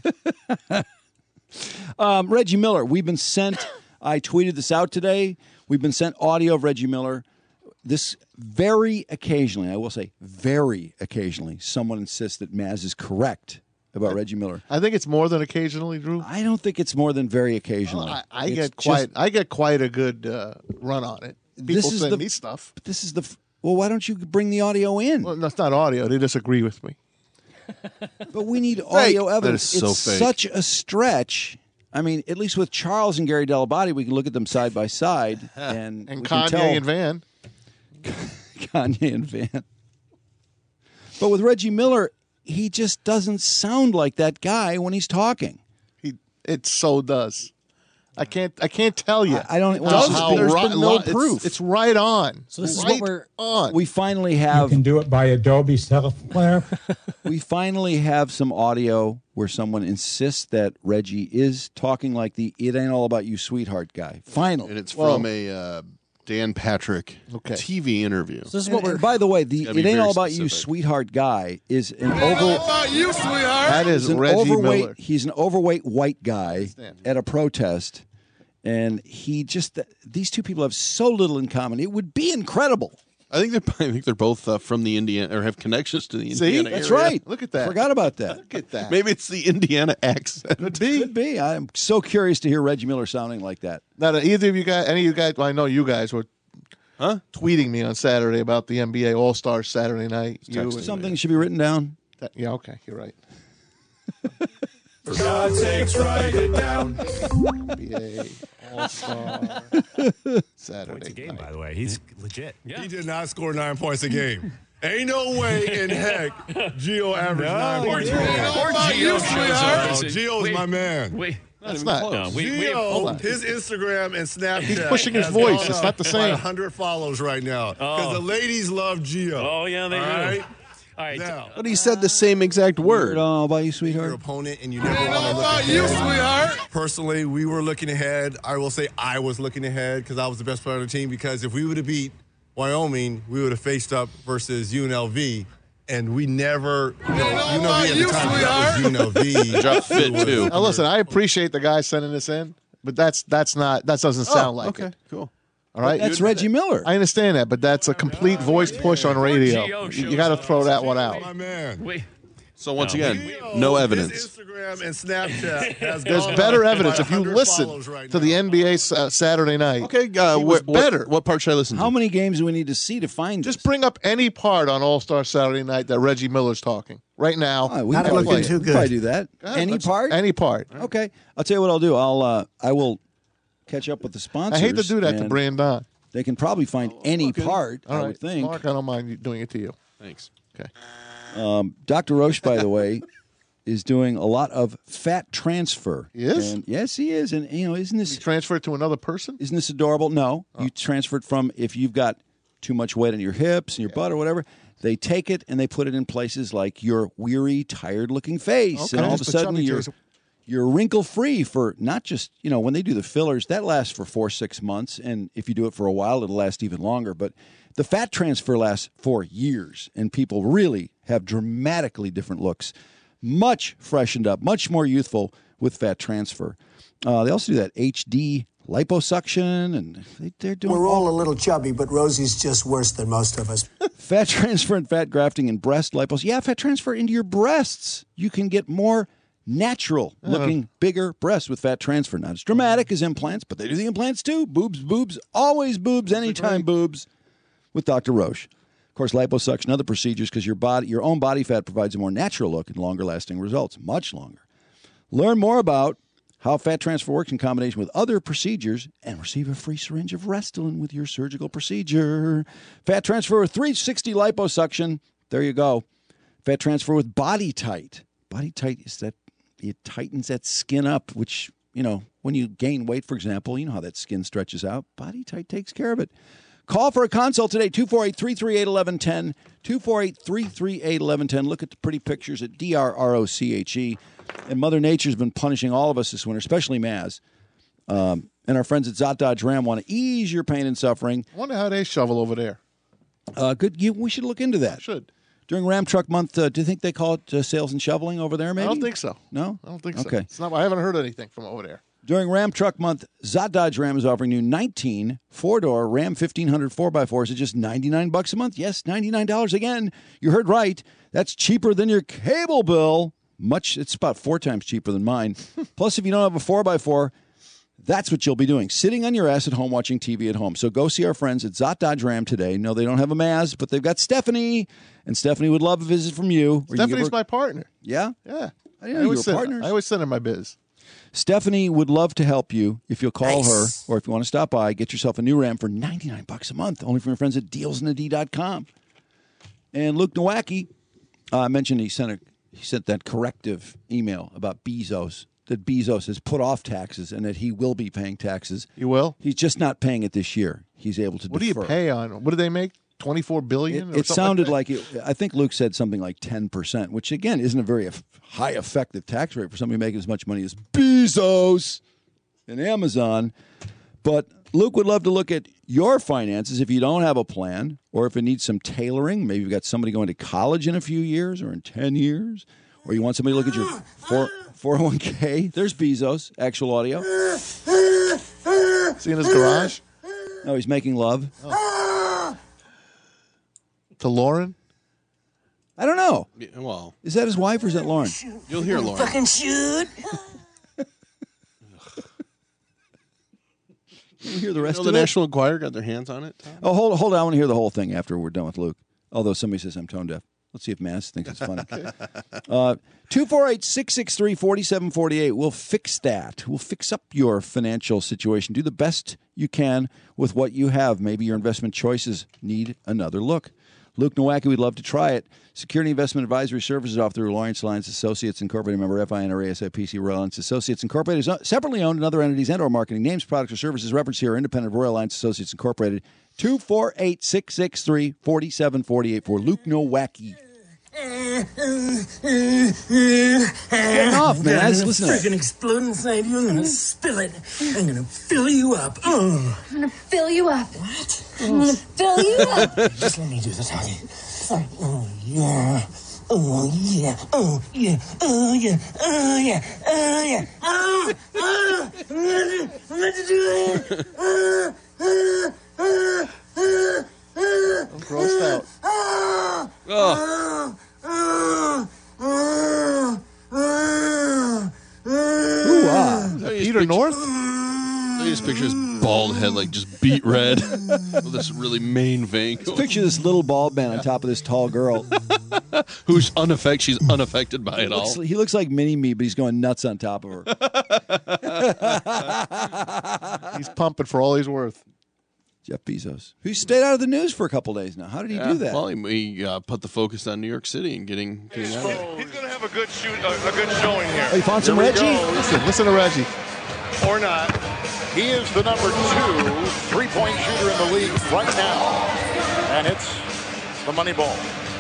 Um, Reggie Miller, we've been sent. I tweeted this out today. We've been sent audio of Reggie Miller. This very occasionally, I will say, very occasionally, someone insists that Maz is correct about Reggie Miller. I think it's more than occasionally, Drew. I don't think it's more than very occasionally. I, I It's get just- quite. I get quite a good uh, run on it. People This is send the- me stuff. But this is the. f- Well, why don't you bring the audio in? Well, that's not audio. They disagree with me. But we need audio That evidence. is so it's fake. such a stretch. I mean, at least with Charles and Gary Delabate, we can look at them side by side, and And we can Kanye tell and Van. Kanye and Van. But with Reggie Miller, he just doesn't sound like that guy when he's talking. He it so does. I can't. I can't tell you. I- I don't- well, How- it's- how there's right- been no it's- proof. It's, right on. So this is right what we're- on. We finally have You can do it by Adobe software. we finally have some audio where someone insists that Reggie is talking like the "It Ain't All About You, Sweetheart" guy. Finally, And it's Well- from a uh, Dan Patrick Okay. T V interview. So this is And, what we're. and by the way, the Gotta It be Ain't very All About You, specific. Sweetheart guy is an All over. about you, sweetheart. That is He's an Reggie overweight. Miller. He's an overweight white guy at a protest, and he just these two people have so little in common. It would be incredible. I think they're I think they're both uh, from the Indiana or have connections to the See? Indiana That's area. right. Look at that. Forgot about that. Look at that. Maybe it's the Indiana accent. Could be. Could be. I'm so curious to hear Reggie Miller sounding like that. Now, do either of you guys, any of you guys, well, I know you guys were Huh? tweeting me on Saturday about the N B A All Star Saturday night. You and- Something should be written down. that- yeah, okay, you're right. For God's sakes, write it down. N B A All Star Saturday game, night. by the way. He's legit. He did not score nine points a game. Ain't no way in heck Gio averaged nine Poor points a Gio. game. Poor Gio shows up. Oh, Gio's Wait, my man. Wait, That's not. no, we, we, Gio, on. his Instagram and Snapchat. He's pushing his has voice. gone It's up not the by same. one hundred follows right now. Because Oh. the ladies love Gio. Oh, yeah, they All do. right? All right. Now, But he said the same exact It word. all about you, your sweetheart. opponent, and you never want to all look about ahead. you, sweetheart. Personally, we were looking ahead. I will say I was looking ahead because I was the best player on the team. Because if we would have beat Wyoming, we would have faced up versus U N L V. And we never, you know, U N L V at the time, that was U N L V. Drop fit, too. Now, listen, I appreciate the guy sending this in, but that's that's not that doesn't sound like okay, it. cool. All right, That's Reggie Miller. I understand that, but that's a complete voice push on radio. Gio You, shows got to up. throw that one out. My man. Wait. So once No. again, no His evidence. Instagram and Snapchat has There's gone better up evidence by if you one hundred listen follows right to the now. N B A uh, Saturday night. Okay, uh, He was what, what- better. What, part should I listen to? How many games do we need to see to find Just this? bring up any part on All Star Saturday night that Reggie Miller's talking right now. Oh, we Not can looking play it. too We can probably good. do that. Go ahead, Any let's- part? Any part. Okay. I'll tell you what I'll do. I'll uh, I will catch up with the sponsors. I hate to do that to and Brandon. They can probably find any part. All I right, would think. Mark, I don't mind you doing it to you. Thanks. Okay. Um, Doctor Roche, by the way, is doing a lot of fat transfer. He is? And yes, he is. And you know, isn't You this transfer it to another person? isn't this adorable? No, you transfer it from if you've got too much weight on your hips and your butt or whatever. They take it and they put it in places like your weary, tired-looking face, Okay. and all of a Just the sudden chubby you're face. you're wrinkle-free for not just you know when they do the fillers that lasts for four six months, and if you do it for a while, it'll last even longer. But the fat transfer lasts for years, and people really have dramatically different looks, much freshened up, much more youthful with fat transfer. Uh, they also do that H D liposuction, and they, they're doing We're all a little chubby, but Rosie's just worse than most of us. fat transfer and fat grafting and breast lipos. Yeah, fat transfer into your breasts. You can get more natural looking, bigger breasts with fat transfer. Not as dramatic as implants, but they do the implants too. Boobs, boobs, always boobs, anytime boobs with Doctor Roche. Of course, liposuction, other procedures because your body, your own body fat provides a more natural look and longer lasting results, much longer. Learn more about how fat transfer works in combination with other procedures and receive a free syringe of Restylane with your surgical procedure. Fat transfer with three sixty liposuction. There you go. Fat transfer with Body Tight. Body Tight is that it tightens that skin up, which, you know, when you gain weight, for example, you know how that skin stretches out. Body Tight takes care of it. Call for a consult today, two four eight, three three eight, one one one zero, two four eight, three three eight, one one one zero. Look at the pretty pictures at D R R O C H E. And Mother Nature's been punishing all of us this winter, especially Maz. Um, and our friends at Zott Dodge Ram want to ease your pain and suffering. I wonder how they shovel over there. Uh, good. You, we should look into that. Should. During Ram Truck Month, uh, do you think they call it uh, sales and shoveling over there, maybe? I don't think so. No? I don't think so. Okay. It's not, I haven't heard anything from over there. During Ram Truck Month, Zott Dodge Ram is offering you nineteen four-door Ram fifteen hundred four by fours at just ninety-nine bucks a month. Yes, ninety-nine dollars again. You heard right. That's cheaper than your cable bill. Much. It's about four times cheaper than mine. Plus, if you don't have a four by four, that's what you'll be doing, sitting on your ass at home watching T V at home. So go see our friends at Zott Dodge Ram today. No, they don't have a Maz, but they've got Stephanie, and Stephanie would love a visit from you. Or you can give Stephanie's her- my partner. Yeah? Yeah. I didn't know you always were send- partners. I always send her my biz. Stephanie would love to help you if you'll call Nice. her, or if you want to stop by, get yourself a new Ram for ninety-nine bucks a month, only from your friends at deals in the D dot com. And Luke Nowacki, uh, I mentioned he sent a he sent that corrective email about Bezos, that Bezos has put off taxes and that he will be paying taxes. You will? He's just not paying it this year. He's able to What do you defer. pay on? What do they make? twenty-four billion It, dollars? it sounded like it, I think Luke said something like ten percent, which again isn't a very eff- high effective tax rate for somebody making as much money as Bezos and Amazon. But Luke would love to look at your finances if you don't have a plan or if it needs some tailoring. Maybe you've got somebody going to college in a few years or in ten years, or you want somebody to look at your four oh one k. There's Bezos, actual audio. Is he in his garage? No, he's making love. Oh. To Lauren? I don't know. Yeah, well, is that his wife or is that Lauren? You'll hear Lauren. Fucking shoot. Can you hear the rest you know of the it? National Enquirer got their hands on it? Tom? Oh, hold, hold on. I want to hear the whole thing after we're done with Luke. Although somebody says I'm tone deaf. Let's see if Mass thinks it's funny. uh, two four eight, six six three, four seven four eight. We'll fix that. We'll fix up your financial situation. Do the best you can with what you have. Maybe your investment choices need another look. Luke Nowacki, we'd love to try it. Security Investment Advisory Services offered through Lawrence Alliance Associates Incorporated, member F I N R A S I P C Royal Alliance Associates Incorporated, is separately owned in other entities and or marketing names, products, or services referenced here are independent of Royal Alliance Associates Incorporated. two four eight, six six three, four seven four eight for Luke Nowacki. Getting off, man. I'm gonna Listen to that. freaking explode inside you. I'm gonna spill it. I'm gonna fill you up. Oh. I'm gonna fill you up. What? I'm gonna fill you up. Just let me do this, honey. Oh, yeah. Oh, yeah. Oh, yeah. Oh, yeah. Oh, yeah. Oh, yeah. Oh, oh. I'm gonna, I'm gonna do it. Oh, oh, oh, oh, oh. I'm grossed out. Oh, Oh. oh, oh, oh, Ooh, ah. Is that Peter North? I just picture his bald head like just beat red with this really main vein. Just picture this little bald man on top of this tall girl. Who's unaffected. She's unaffected by it all. Looks, he looks like Mini-Me, but he's going nuts on top of her. He's pumping for all he's worth. Jeff Bezos, who stayed out of the news for a couple days now. How did he Yeah, do that? Well, he, he uh, put the focus on New York City and getting, getting out of it. He's going to have a good shoot, a, a good showing here. Oh, you found some Here we Reggie? go. Listen, listen to Reggie. Or not. He is the number two three-point shooter in the league right now. And it's the money ball.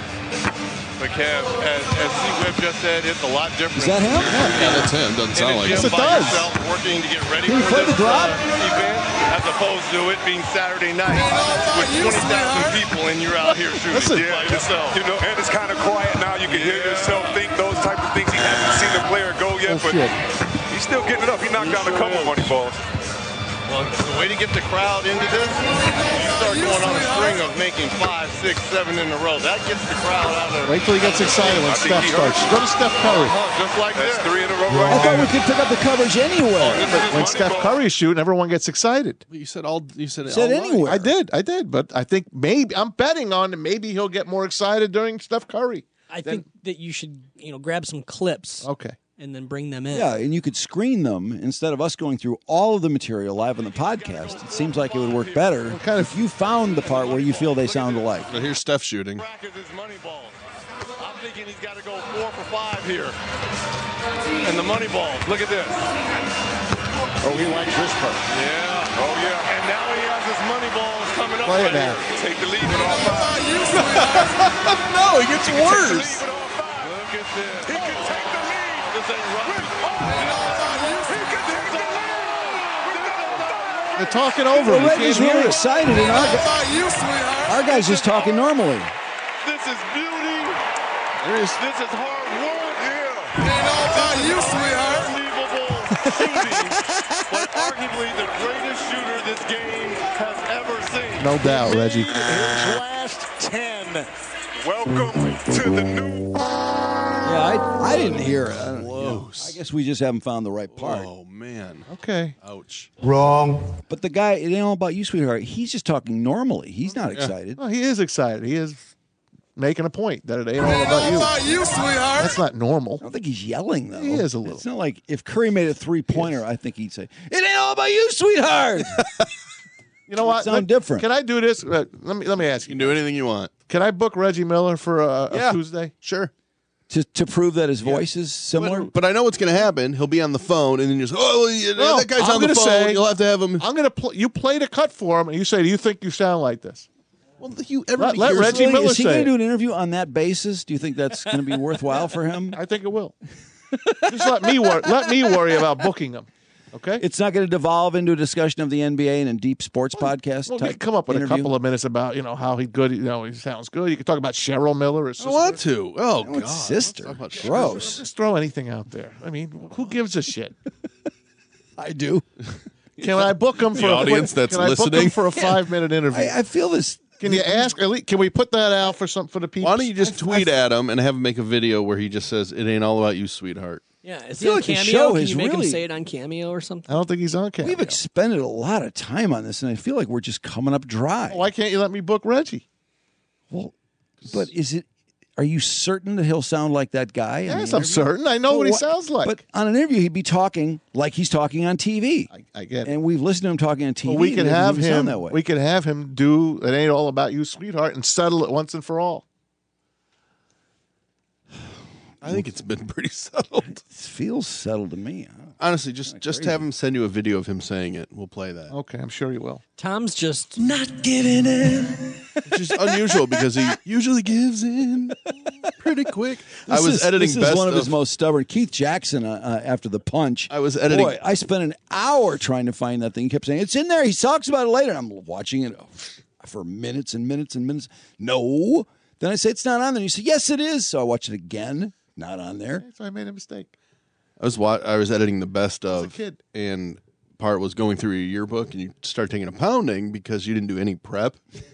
But Kev, as, as C-Web just said, it's a lot different. Is that him? Yeah, that's him. Doesn't sound like it. it. Yes, it By does. yourself, working to get ready Can you for play this the drop? uh, event, as opposed to it being Saturday night with twenty thousand people and you're out here shooting. Listen. Yeah, yourself. You know, and it's kind of quiet now. You can hear yourself think those type of things. He hasn't seen the player go yet, Oh, but shit. he's still getting it up. He knocked down a couple money balls. Well, the way to get the crowd into this, you start going on a string of making five, six, seven in a row. That gets the crowd out of Wait till he gets excited when I think Steph he starts. heard Go to Steph Curry. Uh-huh, just like That's this. three in a row I right thought we there. could pick up the coverage anywhere. When Steph Curry's shooting, everyone gets excited. You said all. You said it Said all night. anywhere. I did, I did, but I think maybe I'm betting on that maybe he'll get more excited during Steph Curry. I think that you should, you know, grab some clips Okay. and then bring them in. Yeah, and you could screen them instead of us going through all of the material live on the podcast. It seems like it would work better kind of- if you found the part where you feel they sound alike. But here's Steph shooting. Is his money balls. I'm thinking he's got to go four for five here. And the money balls. Look at this. Oh, he likes this part. Yeah. Oh, yeah. And now he has his money balls coming up Play it right now. here. Take the lead with all five. No, it gets worse. Look at this. He can take the lead. This ain't right. He can take the lead. They're talking over him. Well, You Reggie's can't hear really it. excited, and our, gu- our guy's just talking normally. This is beauty. There is. This is hard work. Yeah. Ain't all about you, sweetheart. Unbelievable shooting, but arguably the greatest shooter this game has ever seen. No doubt, Reggie. His last ten. Welcome to the new. Yeah, I, I didn't hear it. I, don't, you know, Close. I guess we just haven't found the right part. Oh man. Okay. Ouch. Wrong. But the guy, it ain't all about you, sweetheart. He's just talking normally. He's not excited. Well, he is excited. He is making a point that it ain't all about you. you, sweetheart. That's not normal. I don't think he's yelling, though. He is a little. It's not like if Curry made a three-pointer, I think he'd say, it ain't all about you, sweetheart. You know what? Sound Let- different. Can I do this? Uh, let me let me ask You you. can do anything you want. Can I book Reggie Miller for a, a Yeah. Tuesday? Sure. to, to prove that his voice is similar? But, but I know what's going to happen. He'll be on the phone, and then you just, oh, yeah, No, that guy's I'm on the gonna phone. say- You'll have to have him. I'm gonna pl- you play the cut for him, and you say, "Do you think you sound like this?" Well, you Let, everybody let hears- Reggie Really? Miller Is he say going it. to do an interview on that basis? Do you think that's going to be worthwhile for him? I think it will. Just let me wor- let me worry about booking him. Okay. It's not going to devolve into a discussion of the N B A and a deep sports podcast. Well, we type can come up with interview. a couple of minutes about you know how he good. You know, he sounds good. You can talk about Cheryl Miller. His I sister. want to. Oh, Oh, God. it's sister. Let's talk about Gross. Just throw anything out there. I mean, who gives a shit? I do. Can I book him The for audience a quick, that's can I book him listening? for a five minute interview? I, I feel this. Can you ask? At least, can we put that out for some for the people? Why don't you just tweet at him and have him make a video where he just says, "It ain't all about you, sweetheart." Yeah, is I he feel on like the Cameo? show Can has you make really- him say it on Cameo or something? I don't think he's on camera. We've expended a lot of time on this, and I feel like we're just coming up dry. Why can't you let me book Reggie? Well, but is it? Are you certain that he'll sound like that guy? in the Yes, I'm interview? certain. I know Well, what he what- sounds like. But on an interview, he'd be talking like he's talking on T V. I, I get it. And we've listened to him talking on T V. Well, we and can it doesn't have even sound him. that way. We can have him do "It Ain't All About You, Sweetheart" and settle it once and for all. I think it's been pretty settled. It feels settled to me. Huh? Honestly, just just have him send you a video of him saying it. We'll play that. Okay, I'm sure he will. Tom's just Not giving in. Which is unusual because he usually gives in pretty quick. I This was is, editing This best is one of, of his most stubborn. Keith Jackson, uh, uh, after the punch. I was editing- Boy, I spent an hour trying to find that thing. He kept saying, it's in there. He talks about it later. And I'm watching it for minutes and minutes and minutes. No. Then I say, it's not on there. And you say, yes, it is. So I watch it again. Not on there. So I made a mistake. I was wa- I was editing the best of, a kid. and part was going through your yearbook, and you start taking a pounding because you didn't do any prep.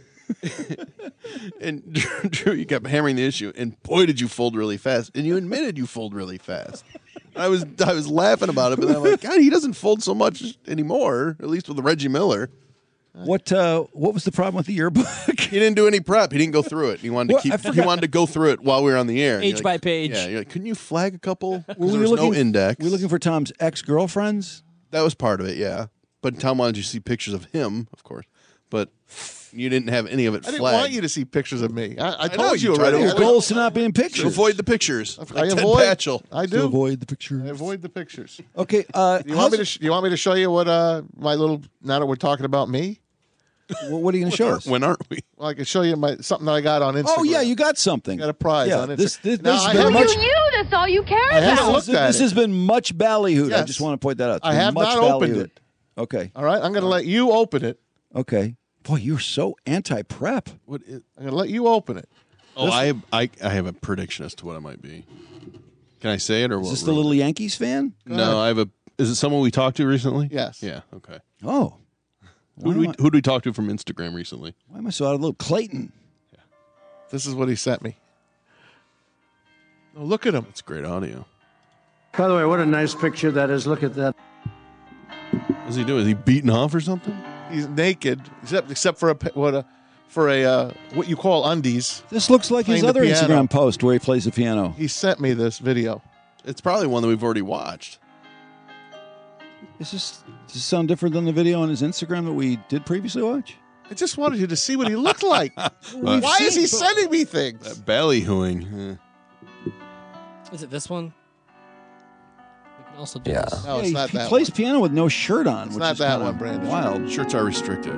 And Drew, Drew, you kept hammering the issue, and boy, did you fold really fast. And you admitted you fold really fast. I was I was laughing about it, but then I'm like, God, he doesn't fold so much anymore. At least with Reggie Miller, What uh, What was the problem with the yearbook? he didn't do any prep. He didn't go through it. He wanted to Well, I keep. forgot- He wanted to go through it while we were on the air. And Page you're by like- page. Yeah, you're like, couldn't you flag a couple? 'Cause Were there we was looking, no index. Were we looking for Tom's ex-girlfriends? That was part of it, yeah. But Tom wanted you to see pictures of him, of course. But you didn't have any of it I didn't flagged. want you to see pictures of me. I, I I told know, you you tried already. to Your I- goal is to not be in pictures. To avoid the pictures. Like I Ted avoid. Patchell. I To do. avoid the pictures. I avoid the pictures. Okay. Uh, You want me to? how's Sh- you want me to show you what uh my little? Now that we're talking about me, it- what are you going to show us? When aren't we? well, I can show you my something that I got on Instagram. Oh yeah, you got something. got a prize yeah, on Instagram. This, this, Now, this I has been have- much. You, You, that's all you care I haven't about. looked This, at this it. has been much ballyhooed. I Yes. just want to point that out. It's I been have much not opened ballyhooed. it. Okay. All right, I'm going to let you open it. Okay. Boy, you're so anti-prep. What is, I'm going to let you open it. oh, I, I I have a prediction as to what it might be. Can I say it or Is what? this the little Yankees fan? No, I have a. Is it someone we talked to recently? Yes. Yeah. Okay. Oh. Who do we Who do we talk to from Instagram recently? Why am I so out of the loop? Clayton. This is what he sent me. Oh, look at him. It's great audio. By the way, what a nice picture that is. Look at that. What's he doing? Is he beating off or something? He's naked, except except for a pa- what a for a uh, what you call undies. This looks like his Playing the other piano. Instagram post where he plays the piano. He sent me this video. It's probably one that we've already watched. Is this, does this sound different than the video on his Instagram that we did previously watch? I just wanted you to see what he looked like. Why is he sending me things? That ballyhooing. Eh. Is it this one? We can also do Yeah. this. No, Yeah, it's he, not he that plays one. piano with no shirt on. It's which not is that kinda one, Brandon. Wild. Shirts are restrictive.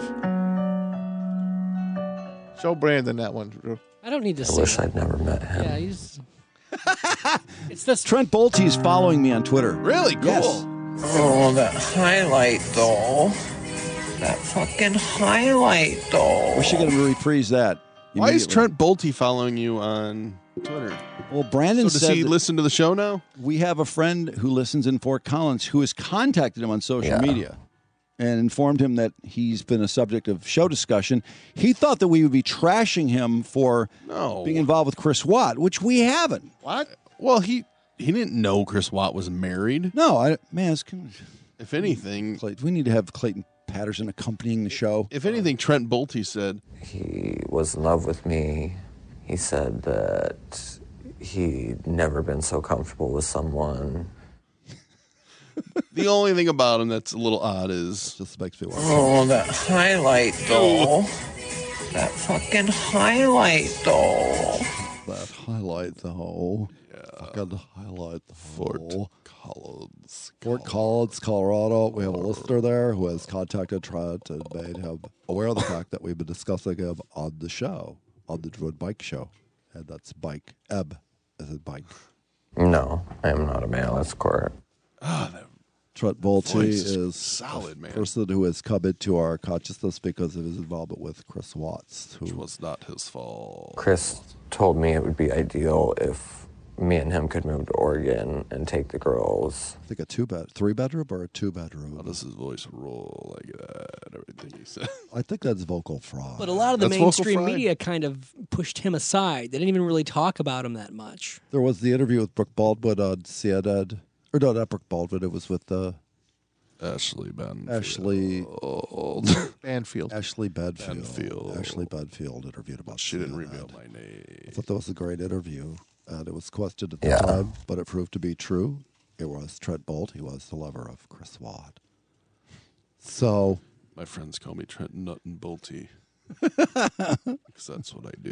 Show Brandon that one, Drew. I don't need to I see wish it. I'd never met him. Yeah, he's. It's this. Trent Bolte is following me on Twitter. Really cool. Yes. Oh, that highlight though. That fucking highlight though. We should get him to reprise that. Why is immediately. Trent Bolte following you on Twitter? Well, Brandon So does said he that listen to the show now? we have a friend who listens in Fort Collins who has contacted him on social Yeah. media and informed him that he's been a subject of show discussion. He thought that we would be trashing him for No. being involved with Chris Watt, which we haven't. What? Well, he he didn't know Chris Watt was married. No, I, man, it's, come on. If anything, Clay- we need to have Clayton Patterson accompanying the show. if anything, Trent Bolte said, He was in love with me. He said that he'd never been so comfortable with someone. the only thing about him that's a little odd is Just makes me Oh, that highlight though. That fucking highlight though. that highlight the whole. Fucking highlight the Fort whole. Collins. Fort Collins, Colorado. We have a listener there who has contacted Trent and made him aware of the fact that we've been discussing him on the show, on the Druid Bike Show. And that's bike. Eb is it bike? No, I am not a male escort. Trent Bolte Voice is is solid, a man. person who has come into our consciousness because of his involvement with Chris Watts, who Which was not his fault. Chris told me it would be ideal if me and him could move to Oregon and take the girls. I think a two bed, three bedroom or a two bedroom. How does his voice roll like that? Everything he said. I think that's vocal fry. But a lot of the That's vocal mainstream fry? media kind of pushed him aside. They didn't even really talk about him that much. There was the interview with Brooke Baldwin on C N N. Or no, not Brooke Baldwin. It was with uh, Ashley Banfield. Ashley Banfield. Ashley Bedfield. Banfield. Ashley Bedfield interviewed about She didn't C N N. reveal my name. I thought that was a great interview. And it was questioned at the Yeah. time, but it proved to be true. It was Trent Bolt. He was the lover of Chris Watt. So My friends call me Trent Nut and Bolte. Because that's what I do.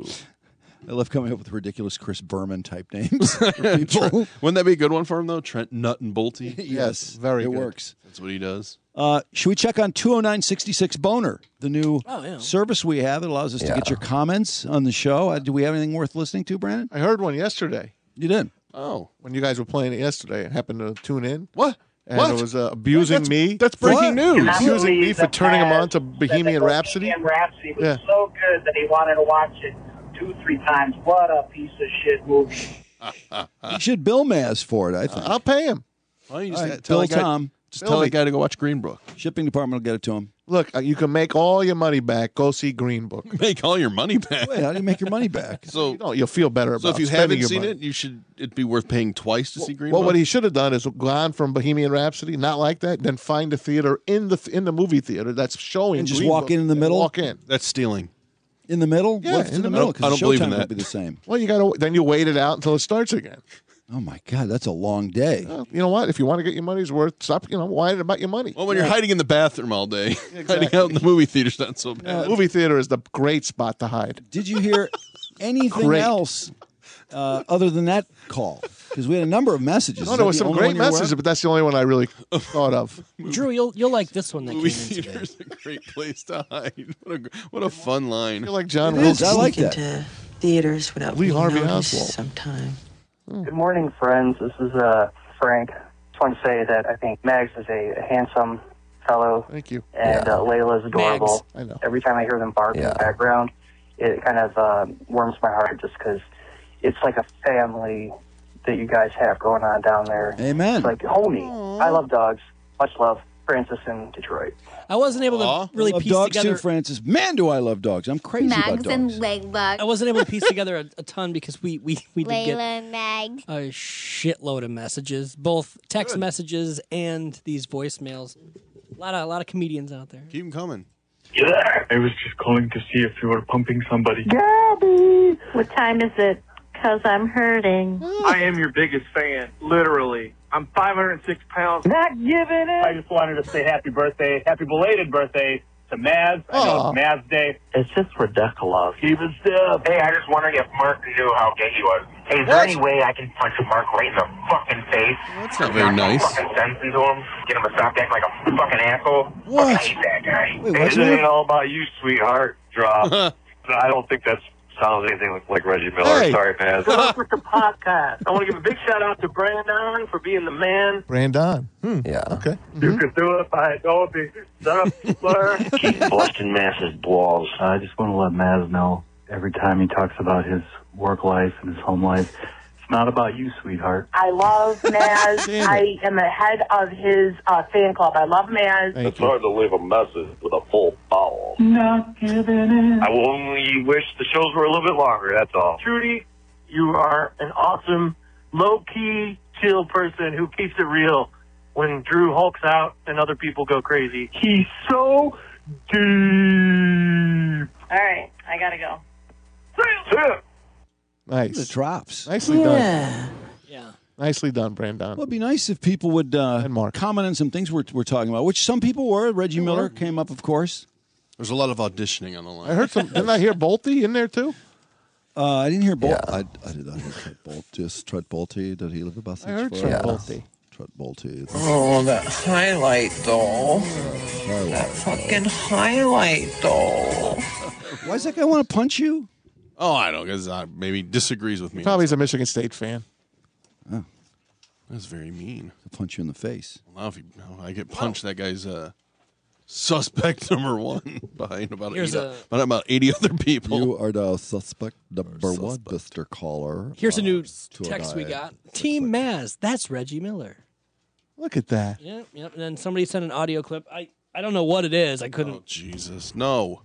I love coming up with ridiculous Chris Berman type names for people. Trent- Wouldn't that be a good one for him, though? Trent Nut and Bolte? Yes, very it good. works. That's what he does. Uh, should we check on two oh nine sixty-six Boner, the new Oh, yeah. service we have that allows us to Yeah. get your comments on the show? Uh, do we have anything worth listening to, Brandon? I heard one yesterday You did. Oh. when you guys were playing it yesterday. I happened to tune in. What? And What? it was uh, abusing That's- me. that's breaking What? news. Abusing me for that turning him Maz on to said Bohemian that Rhapsody. Bohemian Rhapsody was Yeah. so good that he wanted to watch it two, three times. What a piece of shit movie. You should bill Maz for it, I think. I'll pay him. Why don't you just All right, tell Bill that guy, Tom. Just Bill tell me. that guy to go watch Green Book. Shipping department will get it to him. Look, uh, you can make all your money back. Go see Green Book. Make all your money back. Wait, how do you make your money back? So, You know, you'll feel better about so if you spending haven't your seen money. it, you should. It'd be worth paying twice to see Green Well, Book. what he should have done is gone from Bohemian Rhapsody, not like that, then find a theater in the in the movie theater that's showing. And just Green walk Book in in the and middle? Walk in. That's stealing. In the middle? Yeah, What's in in, the the middle? middle. Because I don't believe Showtime in won't that. be the same. Well, you got to then you wait it out until it starts again. Oh, my God. That's a long day. Well, you know what? If you want to get your money's worth, stop. You know, whining about your money. Well, when you're hiding in the bathroom all day, hiding out in the movie theater's not so Uh, bad. movie theater is the great spot to hide. Did you hear anything Great. else uh, other than that call? Because we had a number of messages. No, Is there that was the some only great one you're aware messages, of? but that's the only one I really thought of. Drew, you'll you'll like this one that came Movie in today. theater's a great place to hide. What a what a fun line. I feel like John It is. Wilson. I like Sneak that. into theaters without Lee being Harvey noticed Oswald. sometime. Good morning, friends. This is uh, Frank. Just want to say that I think Mags is a, a handsome fellow, Thank you. and Yeah. uh, Layla's adorable. I know. Every time I hear them bark in Yeah. the background, it kind of uh, warms my heart just because it's like a family that you guys have going on down there. Amen. It's like homie. I love dogs. Much love. Francis in Detroit. I wasn't able to Aw. really I love piece dogs together. too, Francis. Man, do I love dogs. I'm crazy about Mags and dogs. Layla. I wasn't able to piece together a, a ton because we we, we did get Layla and Mags. a shitload of messages, both text messages and these voicemails. A lot of a lot of comedians out there. Keep them coming. I was just calling to see if you were pumping somebody. Gabby! What time is it? Because I'm hurting. I am your biggest fan, literally. I'm five hundred six pounds. Not giving it. I just wanted to say happy birthday, happy belated birthday to Maz. I know it's Maz Day. It's just ridiculous. Keep it still. Hey, I just wondering if Mark knew how gay he was. Hey, is there any way I can punch Mark right in the fucking face? That's not very Knock nice. some fucking sense into him. Get him to stop acting like a fucking asshole. What? Fucking hate that guy. Wait, Hey, what's it your ain't all about you, sweetheart. Drop. I don't think that sounds anything like, like Reggie Miller. Hey. Sorry, Paz. With the podcast. I want to give a big shout out to Brandon for being the man. Brandon. Hmm. Yeah. Okay. You can do it by Dolby. Shut up, Blur. Keep busting Maz's balls. I just want to let Maz know every time he talks about his work life and his home life, it's not about you, sweetheart. I love Maz. I am the head of his uh, fan club. I love Maz. Thank It's you. hard to leave a message with a full bowel. Not giving it. I will only wish the shows were a little bit longer, that's all. Trudy, you are an awesome, low-key, chill person who keeps it real when Drew hulks out and other people go crazy. He's so deep. All right, I gotta go. Nice. The drops. Nicely done. Yeah. Nicely done, Brandon. Well, it'd be nice if people would uh, And Mark. comment on some things we're, we're talking about, which some people were. Reggie Miller came up, of course. There's a lot of auditioning on the line. I heard some. Didn't I hear Bolte in there too? Uh, I didn't hear Bolt. Yeah. I, I did not hear Trent Bolt. Just Trent Bolte. Did he leave a message? I heard for Trent us? Bolte. Trent Bolte. Oh, that highlight doll. That fucking highlight doll. Why does that guy want to punch you? Oh, I don't, because uh, maybe disagrees with me. Probably is a Michigan State fan. That's very mean. To punch you in the face. Well, now if you, now I get punched, that guy's uh, suspect number one behind about, Here's eight, a- about about eighty other people. You are the suspect number one, Mister Caller. Here's a new to text we die. got. Team Maz. That's Reggie Miller. Look at that. Yep, yep. And then somebody sent an audio clip. I, I don't know what it is. I couldn't. Oh, Jesus. No.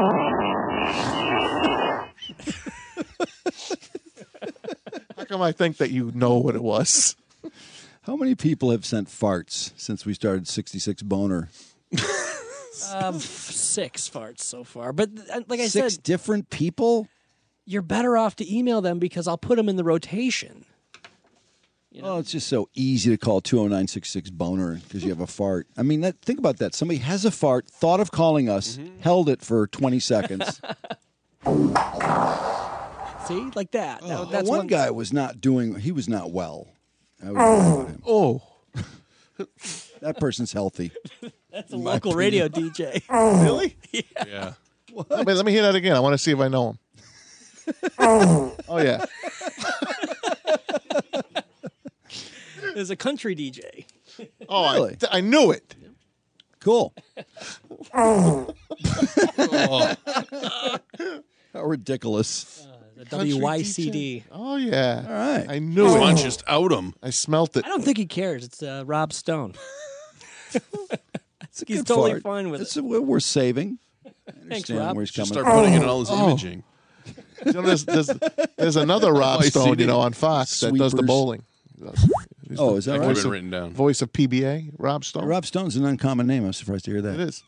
How come I think that you know what it was? How many people have sent farts since we started sixty-six Boner? Um, six farts so far. But uh, like I Six said, different people? you're better off to email them because I'll put them in the rotation. Oh, it's just so easy to call two oh nine six six Boner because you have a fart. I mean, that, think about that. Somebody has a fart, thought of calling us, held it for twenty seconds. See, like that. Oh, That- that's one, one guy was not doing, he was not well. I would agree with him. Oh. That person's healthy. That's a in my local opinion. radio D J. Really? Yeah. Yeah. Let me, let me hear that again. I want to see if I know him. Oh, yeah. There's a country D J. Oh, Really? I, I knew it. Cool. Oh. How ridiculous. The W Y C D. Oh, yeah. All right. I knew Come it. on, just out him. I smelt it. I don't think he cares. It's uh, Rob Stone. It's a He's good totally fart. fine with it's it. A, we're saving. I Thanks, understand Rob. where he's Just coming start from. putting it in all this Oh. imaging. You know, there's, there's, there's another Rob Y C D. Stone, you know, on Fox that does the Sweepers. bowling. He's Oh, the is that That right? could have voice been of- written down. Voice of P B A, Rob Stone. Rob Stone's an uncommon name. I'm surprised to hear that. It is.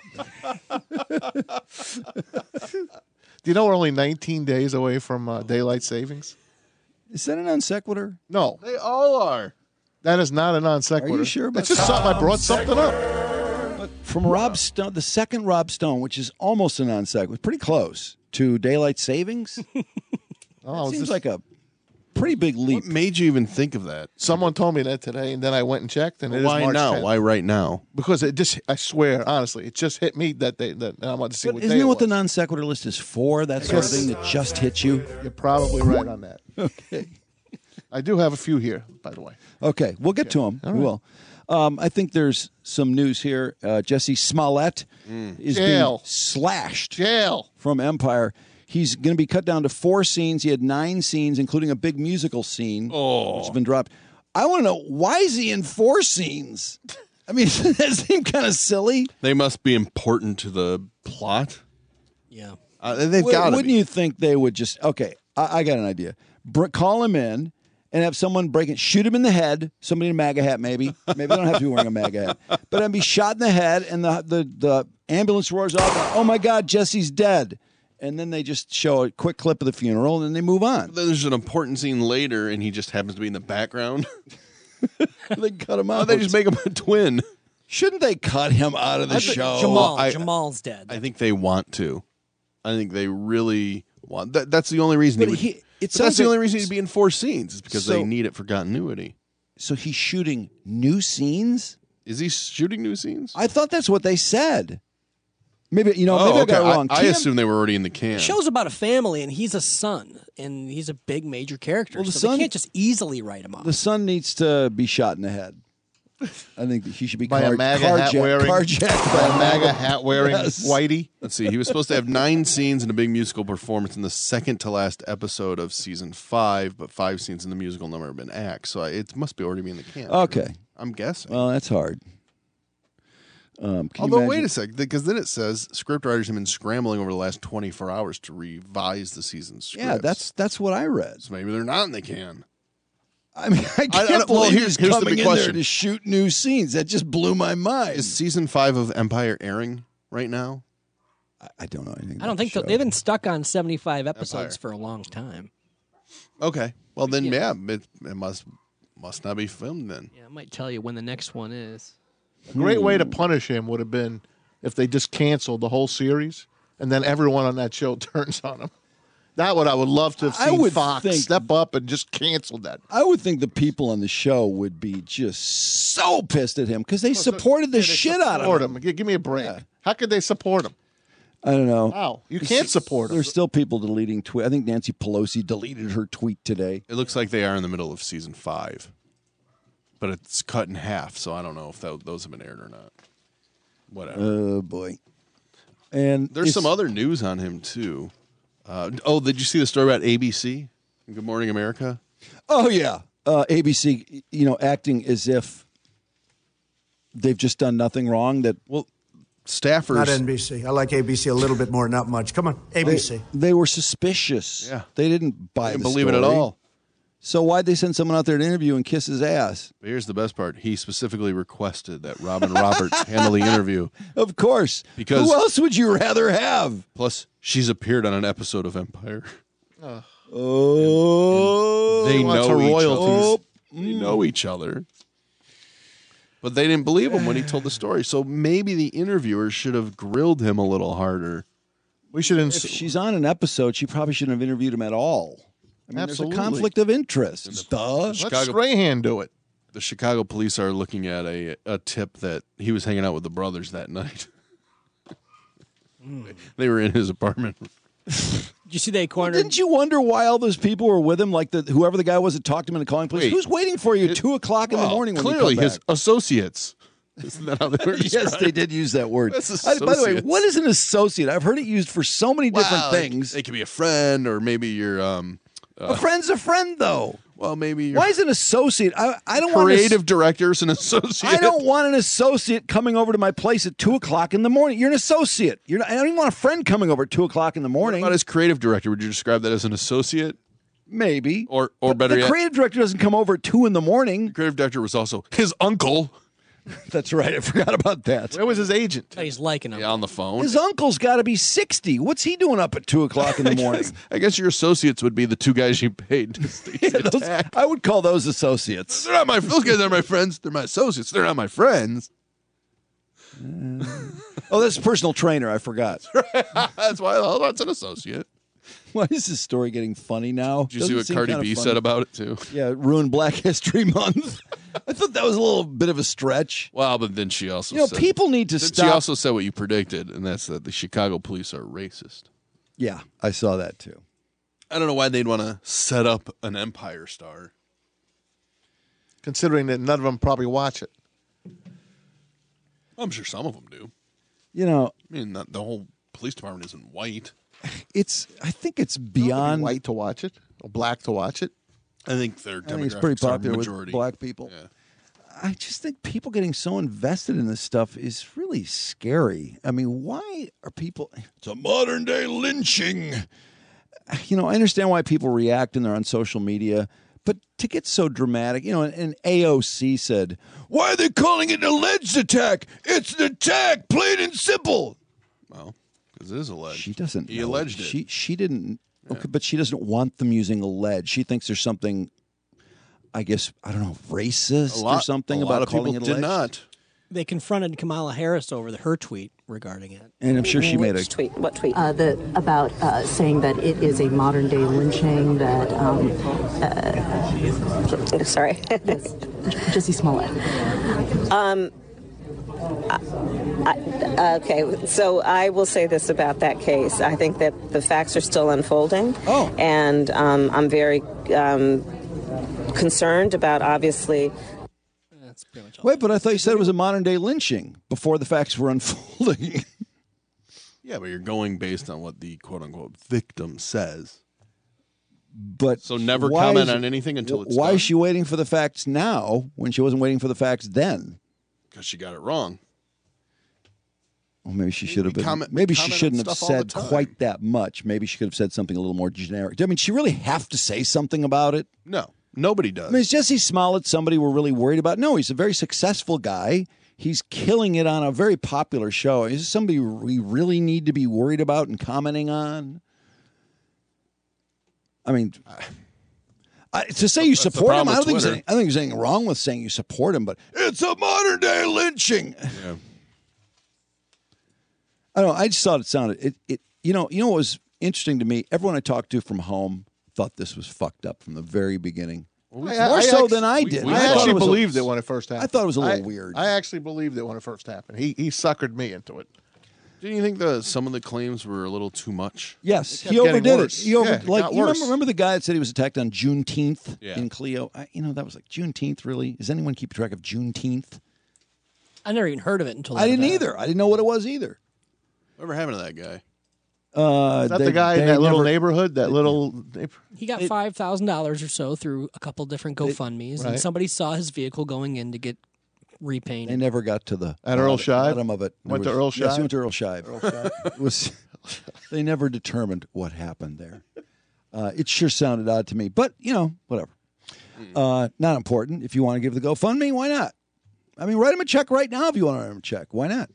Do you know we're only nineteen days away from uh, daylight savings? Is that a non sequitur? No, They all are. that is not a non sequitur. Are you sure about It's just that? something I brought something up. But from Rob Stone, the second Rob Stone, which is almost a non sequitur, pretty close to daylight savings. Oh, I was Seems just- like a pretty big leap. What made you even think of that? Someone told me that today, and then I went and checked, and it is Why March now? tenth. Why right now? Because it just—I swear, honestly, it just hit me that day. That and I wanted to see But what isn't day that it what the was. non sequitur list is for? That sort of guess- thing that just hits you? You're probably right on that. Okay. I do have a few here, by the way. Okay, we'll get to them. All We right. will. Um, I think there's some news here. Uh, Jesse Smollett is Jail. being slashed Jail. from Empire. He's going to be cut down to four scenes. He had nine scenes, including a big musical scene, Oh. which has been dropped. I want to know, why is he in four scenes? I mean, doesn't that seem kind of silly? They must be important to the plot. Yeah. Uh, they've Wou- got to Wouldn't be. you think they would just, okay, I, I got an idea. Br- call him in and have someone break it, shoot him in the head, somebody in a MAGA hat maybe. Maybe they don't have to be wearing a MAGA hat. But then be shot in the head and the, the, the ambulance roars off, and, oh my God, Jesse's dead. And then they just show a quick clip of the funeral and then they move on. Then there's an important scene later, and he just happens to be in the background. They cut him Why out. don't they just make him a twin? Shouldn't they cut him out of the I think show? Jamal. I- Jamal's dead. I think they want to. I think they really want. That, that's the only reason. But he would, he- it but sounds that's the like- only reason he'd be in four scenes is because So- they need it for continuity. So he's shooting new scenes? Is he shooting new scenes? I thought that's what they said. Maybe, you know, oh, maybe okay. I got it wrong. I, I T M assume they were already in the can. The show's about a family, and he's a son, and he's a big major character. Well, the so son- they can't just easily write him off. The son needs to be shot in the head. I think that he should be By car- a MAGA hat carjacked- wearing, carjacked by by a MAGA hat wearing Yes. whitey. Let's see. He was supposed to have nine scenes and a big musical performance in the second to last episode of season five, but five scenes in the musical number have been axed, so it must be already be in the can. Okay. I'm guessing. Well, that's hard. Um, can you Although, imagine- wait a second, because then it says scriptwriters have been scrambling over the last twenty-four hours to revise the season's scripts. Yeah, that's that's what I read. So maybe they're not in the can. I mean, I can't I don't- well, believe here's- he's here's the coming big in there question. to shoot new scenes. That just blew my mind. Is season five of Empire airing right now? I, I don't know anything. I don't about think the so. show. They've been stuck on seventy-five episodes Empire. for a long time. Okay. Well, then, Yeah. yeah, it, it must must not be filmed then. Yeah, I might tell you when the next one is. A great way to punish him would have been if they just canceled the whole series and then everyone on that show turns on him. That would I would love to have I seen would Fox think- step up and just cancel that. I would think the people on the show would be just so pissed at him because they supported the Yeah, they shit out support of him. him. Gi- Give me a break. How could they support him? I don't know. How? You can't support him. There's still people deleting tweet. I think Nancy Pelosi deleted her tweet today. It looks like they are in the middle of season five. but it's cut in half, so I don't know if that, those have been aired or not. Whatever. Oh boy. And there's some other news on him too. Uh, oh, did you see the story about A B C? Good Morning America. Oh yeah, uh, A B C. You know, acting as if they've just done nothing wrong. That well, staffers. Not N B C. I like A B C a little bit more, not much. Come on, A B C. They, they were suspicious. Yeah, they didn't buy. They didn't the believe it at story. all. So why'd they send someone out there to interview and kiss his ass? But here's the best part. He specifically requested that Robin Roberts handle the interview. Of course. Because who else would you rather have? Plus, she's appeared on an episode of Empire. Uh, oh. They Lots know of each royalties. other. They know each other. But they didn't believe him when he told the story. So maybe the interviewer should have grilled him a little harder. We should. Ins- if she's on an episode, she probably shouldn't have interviewed him at all. I mean, Absolutely. There's a conflict of interest. Duh. Let Strahan do it. The Chicago police are looking at a, a tip that he was hanging out with the brothers that night. Mm. They were in his apartment. Did you see they cornered? Well, didn't you wonder why all those people were with him? Like the whoever the guy was that talked to him in the calling place. Wait. Who's waiting for you at It- two o'clock in well, the morning? When clearly, you come his back? associates. Isn't that how they were Yes, described? they did use that word. That's I- by the way, associates. what is an associate? I've heard it used for so many different Wow, things. It, it could be a friend, or maybe you're. Um, uh, a friend's a friend, though. Well, maybe you're Why is an associate? I, I don't want creative an, directors and associate. I don't want an associate coming over to my place at two o'clock in the morning. You're an associate. You're not, I don't even want a friend coming over at two o'clock in the morning. What about his creative director? Would you describe that as an associate? Maybe. Or, or But better the yet, creative director doesn't come over at two in the morning. the creative director was also his uncle. That's right. I forgot about that. Where was his agent? Oh, he's liking him. Yeah, on the phone. His uncle's got to be sixty. What's he doing up at two o'clock in the I morning? guess, I guess your associates would be the two guys you paid to stage Yeah, the those- attack. I would call those associates. They're not my. Those guys aren't my friends. They're my associates. They're not my friends. Oh, that's a personal trainer. I forgot. That's why. Oh, that's an associate. Why is this story getting funny now? Did you see what Cardi B said about it too? Yeah, ruined Black History Month. I thought that was a little bit of a stretch. Well, but then she also You know, said, people need to then stop. She also said what you predicted, and that's that the Chicago police are racist. Yeah, I saw that too. I don't know why they'd want to set up an Empire star. Considering that none of them probably watch it. I'm sure some of them do. You know, I mean, not, the whole police department isn't white. it's. I think it's Nobody beyond. white to watch it or black to watch it. I think their I think it's pretty demographics are popular with majority. black people. Yeah. I just think people getting so invested in this stuff is really scary. I mean, why are people? It's a modern day lynching. You know, I understand why people react and they're on social media, but to get so dramatic, you know, and, and A O C said, "Why are they calling it an alleged attack? It's an attack, plain and simple." Well, because it is alleged. She doesn't. He know. alleged it. She she didn't. Okay, but she doesn't want them using alleged. She thinks there's something. I guess I don't know, racist A lot, or something a about lot of calling people it did alleged. not. They confronted Kamala Harris over the, her tweet regarding it. And I'm sure she made a Which tweet. What tweet? Uh, the about uh, saying that it is a modern day lynching. That um, uh, sorry, yes, Jussie Smollett. Um. I, I, okay, so I will say this about that case. I think that the facts are still unfolding. Oh. And um, I'm very um, concerned about, obviously. That's pretty much all. Wait, but I thought you said it was a modern day lynching before the facts were unfolding. Yeah, but you're going based on what the quote unquote victim says. But So never why comment is- on anything until it's Why done. is she waiting for the facts now when she wasn't waiting for the facts then? Because she got it wrong. Well, maybe she should have been. comment- maybe she comment on shouldn't have stuff all the said time. quite that much. Maybe she could have said something a little more generic. I mean, she really have to say something about it. No, nobody does. I mean, is Jesse Smollett somebody we're really worried about? No, he's a very successful guy. He's killing it on a very popular show. Is this somebody we really need to be worried about and commenting on? I mean, I, to say you That's the support him, problem I don't with think, there's Twitter. any, I don't think there's anything wrong with saying you support him, but it's a modern day lynching. Yeah. I don't know. I just thought it sounded it. It you know you know what was interesting to me. Everyone I talked to from home thought this was fucked up from the very beginning. I- More I so actually- than I we- did. we I I thought actually it was a- believed it when it first happened. I thought it was a little I- weird. I actually believed it when it first happened. He he suckered me into it. Do you think that some of the claims were a little too much? Yes, kept he overdid getting it. worse. He over, Yeah, it like got you remember, worse. remember the guy that said he was attacked on Juneteenth Yeah. in Clio? I, you know, that was like Juneteenth. Really? Does anyone keep track of Juneteenth? I never even heard of it until I didn't that. either. I didn't know what it was either. Whatever happened to that guy? Uh, Is that they- the guy in they that little never- neighborhood? That little. He got five thousand dollars or so through a couple different GoFundmes, Right. and somebody saw his vehicle going in to get repainted. They never got to the At Earl bottom- Shive? bottom of it. Went There to Earl was- Yes, Shive? he went to Earl Shive. It was. They never determined what happened there. Uh, it sure sounded odd to me, but you know, whatever. Uh, not important. If you want to give the GoFundMe, why not? I mean, write him a check right now if you want to write him a check. Why not?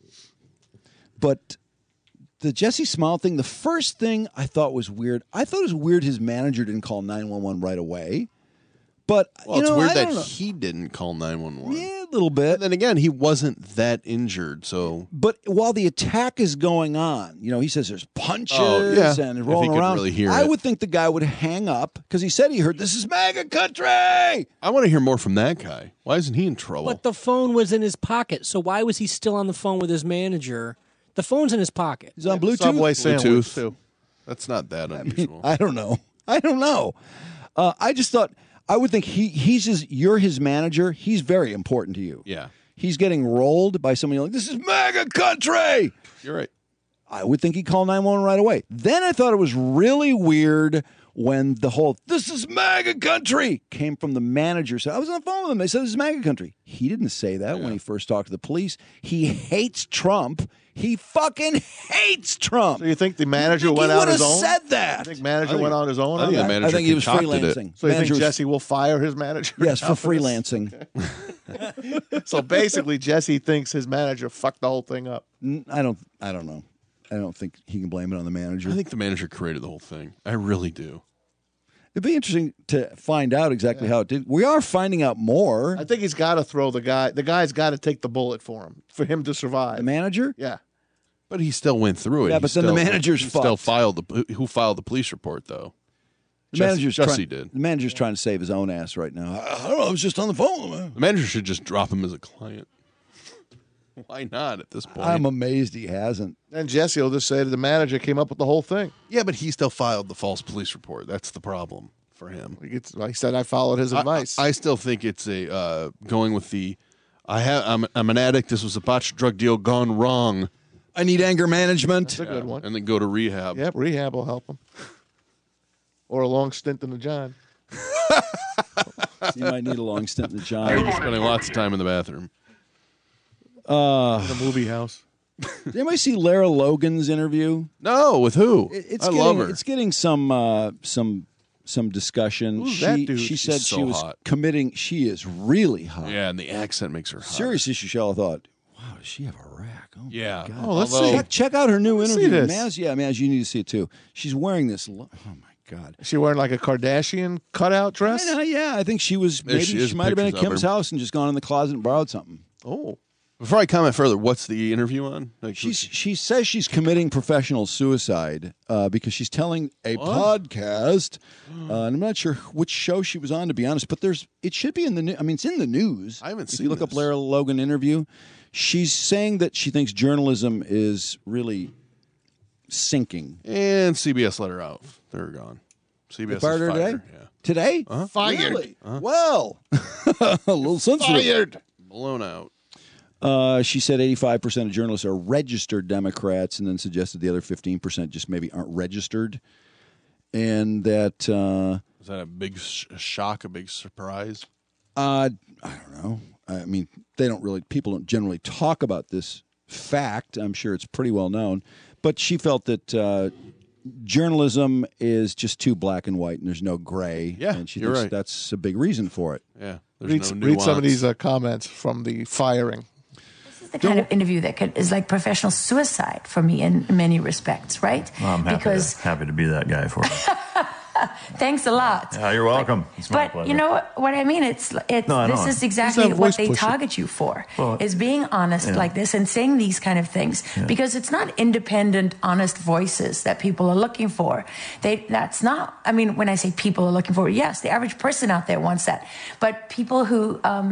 But the Jesse Smollett thing, the first thing I thought was weird. I thought it was weird his manager didn't call nine one one right away. But Well, you it's know, weird I that don't know. he didn't call nine one one. Yeah, a little bit. And then again, he wasn't that injured, so But while the attack is going on, you know, he says there's punches Oh, yeah. If and he rolling could around. really hear I it. would think the guy would hang up because he said he heard this is MAGA country. I want to hear more from that guy. Why isn't he in trouble? But the phone was in his pocket, so why was he still on the phone with his manager? The phone's in his pocket. He's on Bluetooth. Subway sandwich Bluetooth. too. That's not that unusual. I don't know. I don't know. Uh, I just thought I would think he he's his, you're his manager. He's very important to you. Yeah, He's getting rolled by somebody like this is MAGA country. you're right. I would think he'd call nine one one right away. Then I thought it was really weird when the whole "this is MAGA country" came from the manager. So I was on the phone with him. They said this is MAGA country. He didn't say that when he first talked to the police. He hates Trump. He fucking hates Trump. So you think the manager think went he on his would've own? said that? I think manager I think- went on his own. I on think the that? manager I think he was concocted it. freelancing. So you think Manager was- Jesse will fire his manager? Yes, for now this? freelancing. So basically, Jesse thinks his manager fucked the whole thing up. N- I don't. I don't know. I don't think he can blame it on the manager. I think the manager created the whole thing. I really do. It'd be interesting to find out exactly how it did. We are finding out more. I think he's got to throw the guy. The guy's got to take the bullet for him for him to survive. The manager? Yeah. But he still went through it. Yeah, He but then the still- manager's he still fucked. filed the who filed the police report though. The Jesse- manager's Jesse trying, did. The manager's trying to save his own ass right now. I, I don't know. I was just on the phone with him. The manager should just drop him as a client. Why not at this point? I'm amazed he hasn't. And Jesse will just say that the manager came up with the whole thing. Yeah, but he still filed the false police report. That's the problem for him. He, gets, he said I followed his advice. I, I still think it's a uh, going with the. I have. I'm, I'm an addict. This was a botched drug deal gone wrong. I need anger management. That's a good one. And then go to rehab. Yep, rehab will help him. Or a long stint in the John. You might need a long stint in the John. I'm spending lots of time in the bathroom. Uh, in the movie house. Did anybody see Lara Logan's interview? No, with who? It- it's I getting, love her. It's getting some uh, some some discussion. Who's she that dude? she She's said so she was hot. committing. She is really hot. Yeah, and the accent makes her hot. Seriously, Shell thought, wow, does she have a rack? Oh, Yeah. God. Oh, let's Although- check, check out her new Let's see interview. this. Maz, yeah, Maz, you need to see it too. She's wearing this. Lo- oh my God. Is she wearing like a Kardashian cutout dress? Yeah, yeah, I think she was. There Maybe she she, is, might have been at pictures of Kim's her. house and just gone in the closet and borrowed something. Oh. Before I comment further, what's the interview on? Like, She's she says she's committing professional suicide uh, because she's telling a podcast, uh, and I'm not sure which show she was on to be honest, but there's it should be in the new. I mean, it's in the news. I haven't if seen you look up this. Lara Logan interview, she's saying that she thinks journalism is really sinking. and C B S let her out. They're gone. C B S They fired is her fired. today? Yeah. Today, Uh-huh. Fired. Really? Well, a little sensitive. Fired. Blown out. Uh, she said eighty-five percent of journalists are registered Democrats, and then suggested the other fifteen percent just maybe aren't registered, and that uh, Is that a big sh- shock, a big surprise? uh, I don't know. I mean, they don't really. People don't generally talk about this fact. I'm sure it's pretty well known, but she felt that uh, journalism is just too black and white, and there's no gray. Yeah, and she you're thinks right. that's a big reason for it. Yeah. There's Read, no read nuance. some of these uh, comments from the firing. The kind of interview that could, is like professional suicide for me in many respects, right? Well, I'm happy, because to, happy to be that guy for you. thanks a lot. Yeah, you're welcome. It's my But pleasure. you know what, what I mean? It's it's No, I this know. is exactly He's that what voice they pusher. target you for, Well, is being honest yeah. like this and saying these kind of things, Yeah. because it's not independent, honest voices that people are looking for. They that's not. I mean, when I say people are looking for, yes, the average person out there wants that, but people who um, who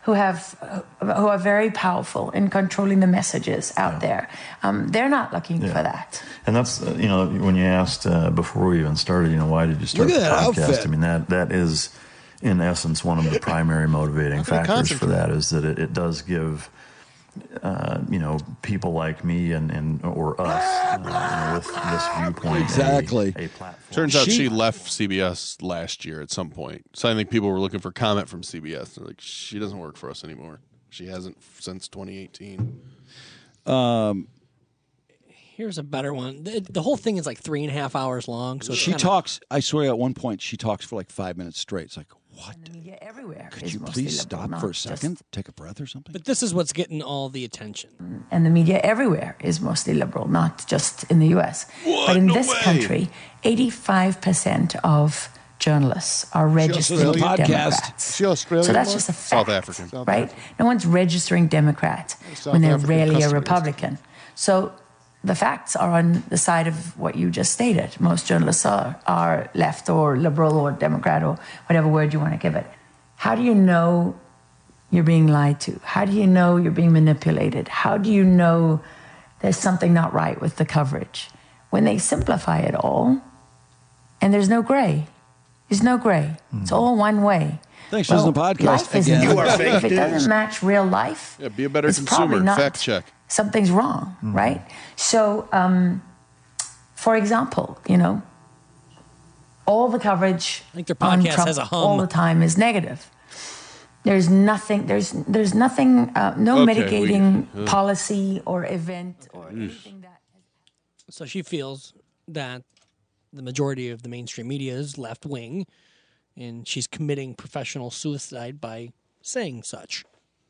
who have uh, who are very powerful in controlling the messages out yeah. there. Um, they're not looking yeah. for that. And that's uh, you know when you asked uh, before we even started, you know, why did you start Look the at that podcast? outfit. I mean that that is in essence one of the primary motivating factors for that is that it, it does give. Uh, you know, people like me and, and or us uh, you know, with this viewpoint. Exactly. A, a platform. Turns out she, she left C B S last year at some point. So I think people were looking for comment from C B S. They're like, she doesn't work for us anymore. She hasn't since twenty eighteen. Um, Here's a better one. The, the whole thing is like three and a half hours long. So she kinda... talks. I swear, at one point, she talks for like five minutes straight. It's like, what? And the media everywhere Could is you mostly please liberal, stop not for a second, just- take a breath or something? But this is what's getting all the attention. And the media everywhere is mostly liberal, not just in the U S. What? But in No this way. country, eighty-five percent of journalists are registered Australian? Podcast. Democrats. Is she Australian? So that's Mark? just a fact, South African. South right? No one's registering Democrat South when they're African rarely a customers. Republican. So the facts are on the side of what you just stated. Most journalists are, are left or liberal or Democrat or whatever word you want to give it. How do you know you're being lied to? How do you know you're being manipulated? How do you know there's something not right with the coverage? When they simplify it all, and there's no gray. There's no gray. Mm. It's all one way. Thanks for listening to the podcast life isn't again. real. You are fake If it news. doesn't match real life, Yeah, be a better it's probably consumer. not. Fact check. Something's wrong, Mm-hmm. right? So, um, for example, you know, all the coverage I think their on podcast Trump has a hum. all the time is negative. There's nothing. There's there's nothing. Uh, no Okay, mitigating we- uh. policy or event or anything that. So she feels that the majority of the mainstream media is left wing, and she's committing professional suicide by saying such.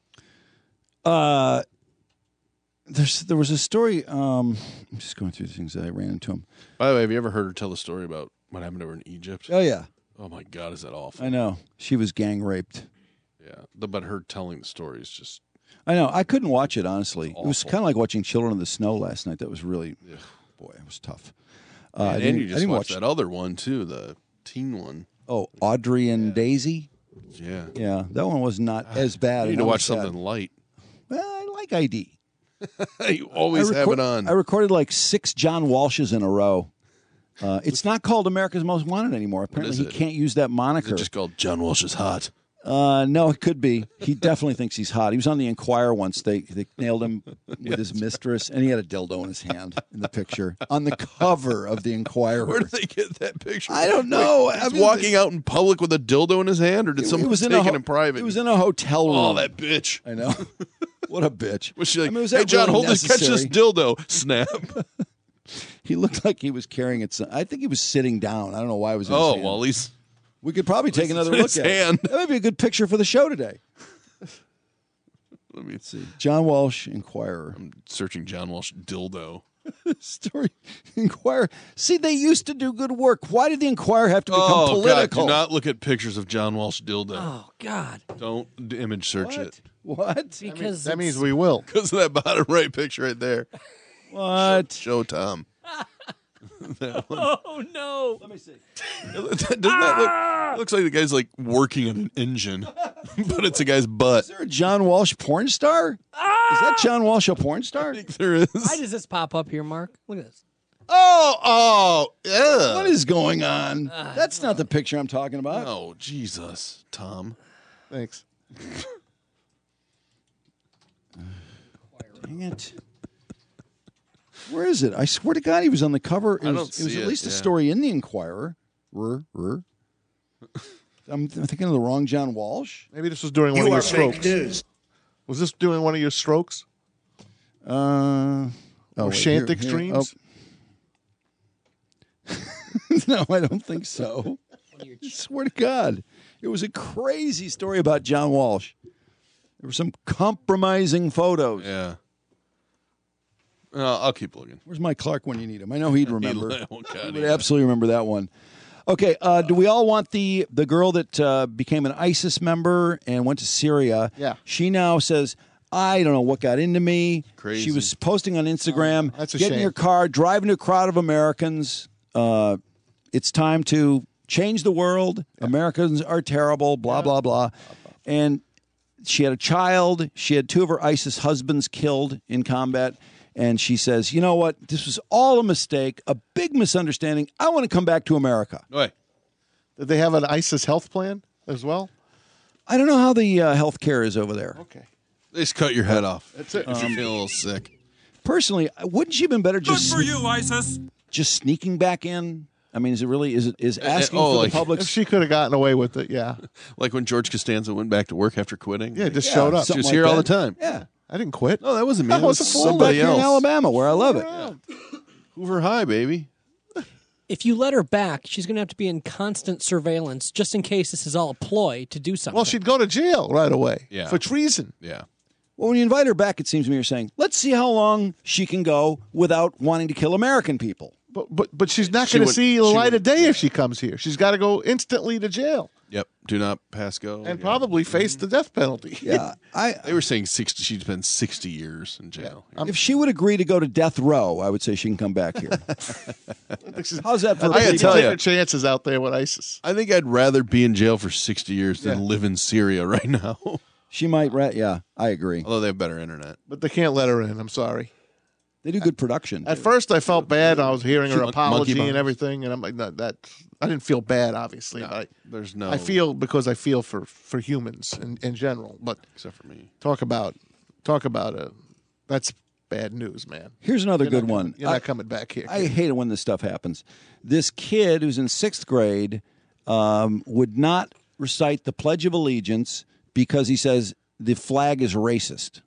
Uh, there's there was a story. Um, I'm just going through the things that I ran into him. By the way, have you ever heard her tell the story about what happened to her in Egypt? Oh yeah, Oh my God, is that awful? I know she was gang raped. Yeah, the, but her telling the story is just. I know. I couldn't watch it honestly. It's It was awful. kind of like watching Children of the Snow last night. That was really, boy, it was tough. Uh, I and didn't- you I just didn't watched watch- that other one too, the teen one. Oh, Audrey and Daisy. Yeah, Yeah, that one was not as bad. you need and to I watch was sad. something light. Well, I like I D. You always I have record- it on. I recorded like six John Walshes in a row. Uh, it's not called America's Most Wanted anymore. Apparently, is he it? can't use that moniker. Is it just called John Walsh is hot? Uh, no, it could be. He definitely thinks he's hot. He was on the Enquirer once. They they nailed him with his mistress, and he had a dildo in his hand in the picture on the cover of the Enquirer. Where did they get that picture? I don't know. Like, I he's mean, walking out in public with a dildo in his hand, or did It- someone it was in take a ho- it in private? It was in a hotel room. Oh, that bitch! I know. What a bitch. Was she like, I mean, was hey, that John, really hold this, catch this necessary? dildo. Snap. He looked like he was carrying it. I think he was sitting down. I don't know why it was in his Oh, hand. well, at least We could probably take least another it's look in at his hand. it. That might be a good picture for the show today. let me see. John Walsh, Enquirer. I'm searching John Walsh dildo. Story Enquirer. See, they used to do good work. Why did the Enquirer have to become Oh, God, political? do not look at pictures of John Walsh dildo. Oh God! Don't d- image search What? it. What? Because That means it's- we will. Because of that bottom right picture right there. What? Show Tom. That one. Oh no! Let me see. Doesn't that look? It looks like the guy's like working on an engine, but it's a guy's butt. Is there a John Walsh porn star? Is that John Walsh a porn star? I think there is. Why does this pop up here, Mark? Look at this. Oh, oh, yeah. What is going on? That's not the picture I'm talking about. Oh, Jesus, Tom. Thanks. Dang it. Where is it? I swear to God, he was on the cover. It I was, don't it was see at it, least a yeah. story in the Enquirer. Rur, rur. I'm th- thinking of the wrong John Walsh. Maybe this was during one of your strokes. Was this during one of your strokes? Uh, oh, Or wait, Shantic here- here- dreams? oh. No, I don't think so. I swear to God. It was a crazy story about John Walsh. There were some compromising photos. Yeah. Uh, I'll keep looking. Where's Mike Clark when you need him? I know he'd remember. Oh, God, He would yeah. absolutely remember that one. Okay, uh, do we all want the the girl that uh, became an ISIS member and went to Syria? Yeah. She now says, I don't know what got into me. Crazy. She was posting on Instagram, that's a get in shame. your car, driving to a crowd of Americans. Uh, it's time to change the world. Americans are terrible, blah, blah, blah. And she had a child. She had two of her ISIS husbands killed in combat. And she says, you know what? This was all a mistake, a big misunderstanding. I want to come back to America. Right. Did they have an ISIS health plan as well? I don't know how the uh, health care is over there. Okay. They just cut your head off. That's it. If Um, you're feeling a little sick. Personally, wouldn't she have been better just Good for you, ISIS. just sneaking back in? I mean, is it really is it is asking oh, for like- the public? If she could have gotten away with it, yeah. Like when George Costanza went back to work after quitting. Yeah, just Yeah, showed up. She was something here like all the that. time. Yeah, I didn't quit. No, that wasn't me. I That was was a fool. back somebody here in else. Alabama, where I love it. Hoover High, baby. If you let her back, she's going to have to be in constant surveillance just in case this is all a ploy to do something. Well, she'd go to jail right away Yeah. for treason. Yeah. Well, when you invite her back, it seems to me you're saying, let's see how long she can go without wanting to kill American people. But but but she's not She going to would- see the she light would- of day if she comes here. She's got to go instantly to jail Yep. Do not pass go. and Yeah. probably face the death penalty. Yeah, I. They were saying sixty. She'd spend sixty years in jail. If she would agree to go to death row, I would say she can come back here. How's that for I the gotta think people? tell take ya. her chances out there with ISIS. I think I'd rather be in jail for sixty years than Yeah. live in Syria right now. She might, ra- yeah, I agree. Although they have better internet. But they can't let her in. I'm sorry. They do good production. At first, I felt bad. I was hearing her Mon- apology monkey and bars. everything, and I'm like, no, that I didn't feel bad, obviously. but I, There's no. I feel because I feel for, for humans in, in general. But except for me. talk about talk about a that's bad news, man. Here's another You're good not one. coming- You're I- not coming back here. I kid. hate it when this stuff happens. This kid who's in sixth grade um, would not recite the Pledge of Allegiance because he says the flag is racist.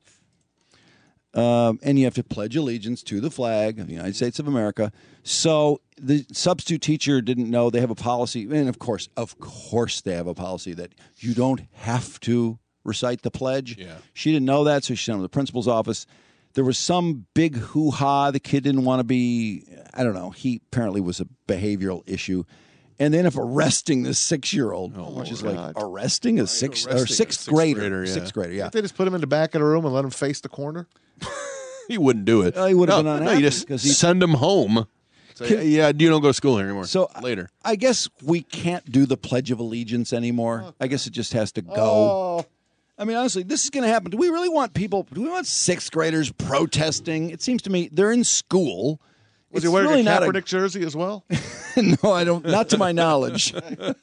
Um, and you have to pledge allegiance to the flag of the United States of America. So the substitute teacher didn't know they have a policy. And of course, of course, they have a policy that you don't have to recite the pledge. Yeah. She didn't know that, so she sent him to the principal's office. There was some big hoo-ha. The kid didn't want to be, I don't know, he apparently was a behavioral issue. And they ended up arresting this six-year-old, which is God. like arresting a six or arresting a sixth sixth grader. grader, yeah. Sixth grader, yeah. Can't they just put him in the back of the room and let him face the corner? He wouldn't do it. Well, he would have no, been No, unhappy you just 'cause he- send him home. Say, Can- yeah, you don't go to school here anymore. So later. I guess we can't do the Pledge of Allegiance anymore. I guess it just has to go. Oh, I mean, honestly, this is going to happen. Do we really want people? Do we want sixth graders protesting? It seems to me they're in school. was It's he wearing really a not Kaepernick jersey as well? no, I don't. Not to my knowledge. I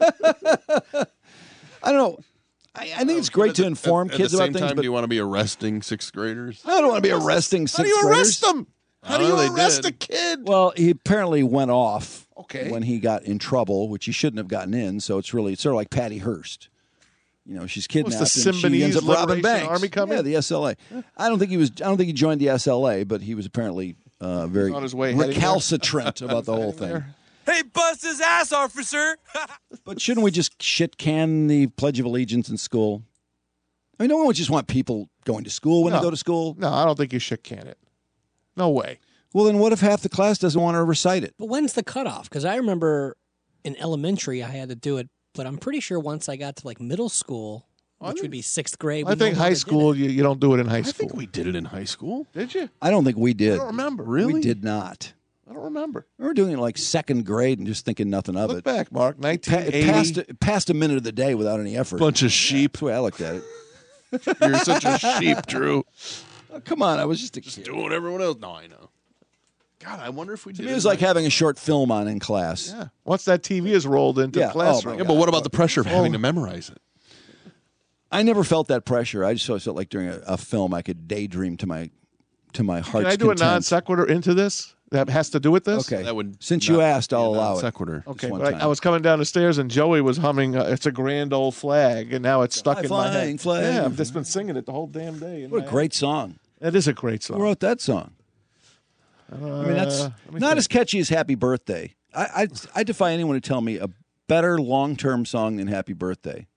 don't know. I, I think it's great to inform At kids the about same things, time, but do you want to be arresting sixth graders? I don't want to be arresting sixth How do you graders. arrest them? How do Oh, you they arrest did. a kid? Well, he apparently went off Okay. when he got in trouble, which he shouldn't have gotten in. So it's really it's sort of like Patty Hearst. You know, she's kidnapped What's the and she ends Symbionese up robbing Liberation banks. Army coming? Yeah, the S L A. I don't think he was. I don't think he joined the S L A, but he was apparently uh, very on his way heading there. recalcitrant about the whole thing. Hey, bust his ass, officer. But shouldn't we just shit can the Pledge of Allegiance in school? I mean, no one would just want people going to school when No. they go to school. No, I don't think you should can it. No way. Well, then what if half the class doesn't want to recite it? But when's the cutoff? Because I remember in elementary I had to do it, but I'm pretty sure once I got to like middle school, which would be sixth grade. I we think no high longer did school, it. you, you don't do it in high I school. think we did it in high school. Did you? I don't think we did. I don't remember. Really? We did not. I don't remember. We were doing it like second grade and just thinking nothing of Look it. back, Mark. Pa- nineteen it eighty. passed, it passed a minute of the day without any effort. Bunch of sheep. That's the way I looked at it. You're such a sheep, Drew. Oh, come on, I was just a Just kid. doing what everyone else. No, I know. God, I wonder if we To did me, it it was in like high- having a short film on in class. Yeah. Once that T V is rolled into Yeah. the Oh, classroom. my Yeah, but what about the pressure of having to memorize it? I never felt that pressure. I just always felt like during a, a film, I could daydream to my to my heart's Can I do content. a non sequitur into this that has to do with this? Okay. That would Since not you asked, be a I'll allow it. non-sequitur. Just Okay, one but I, time. I was coming down the stairs and Joey was humming, uh, It's a Grand Old Flag, and now it's stuck High in my flying head. flag. Yeah, I've just been singing it the whole damn day. in What my a great song. head. That is a great song. Who wrote that song? I mean, that's Uh, let me not think. as catchy as Happy Birthday. I, I, I defy anyone to tell me a better long-term song than Happy Birthday.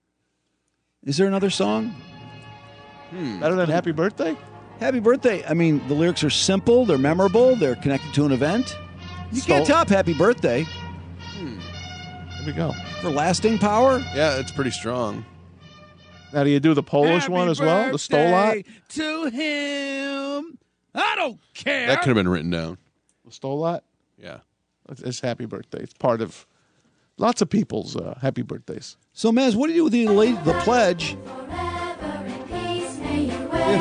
Is there another song? Better than Happy Birthday? Happy Birthday. I mean, the lyrics are simple. They're memorable. They're connected to an event. You can't Stole- top Happy Birthday Here we go. for lasting power. Yeah, it's pretty strong. Now, do you do the Polish one as well? The Stolat? To him. I don't care. That could have been written down. The Stolat? Yeah. It's, it's Happy Birthday. It's part of lots of people's uh, happy birthdays. So, Maz, what do you do with the, la- the pledge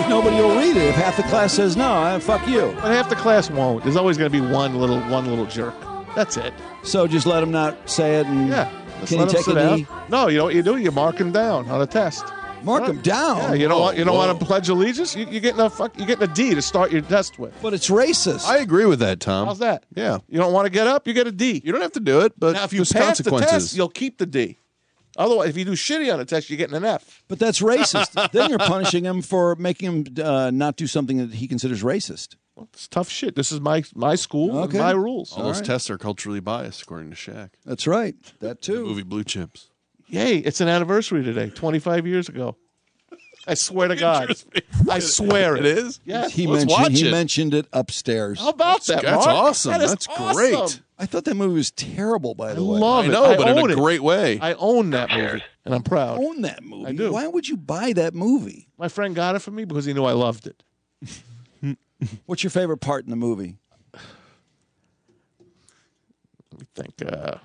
because nobody will read it. If half the class says no, uh, fuck you. But half the class won't. There's always going to be one little one little jerk. That's it. So just let him not say it. And Yeah. Just can let he him take sit a down. D? No, you know what you do? You mark him down on a test. Mark him down. Yeah, you don't want you don't Whoa. want to pledge allegiance. You, you're getting a fuck. You're getting a D to start your test with. But it's racist. I agree with that, Tom. How's that? Yeah. You don't want to get up, you get a D. You don't have to do it, but Now, if you there's pass the consequences. test, you'll keep the D. Otherwise, if you do shitty on a test, you're getting an F. But that's racist. Then you're punishing him for making him uh, not do something that he considers racist. Well, it's tough shit. This is my my school, Okay. and my rules. All those right. tests are culturally biased, according to Shaq. That's right. That The too. movie Blue Chips. Yay! It's an anniversary today, twenty-five years ago. I swear to God, I swear It it. is? Yes. He Let's mentioned watch he it. mentioned it upstairs. How about that? That's Mark? awesome. That is That's awesome. great. I thought that movie was terrible, by I the way. love I it. know, I but in own a it. great way. I own that movie, and I'm proud. Own that movie. I do. Why would you buy that movie? My friend got it for me because he knew I loved it. What's your favorite part in the movie? Let me think. Uh,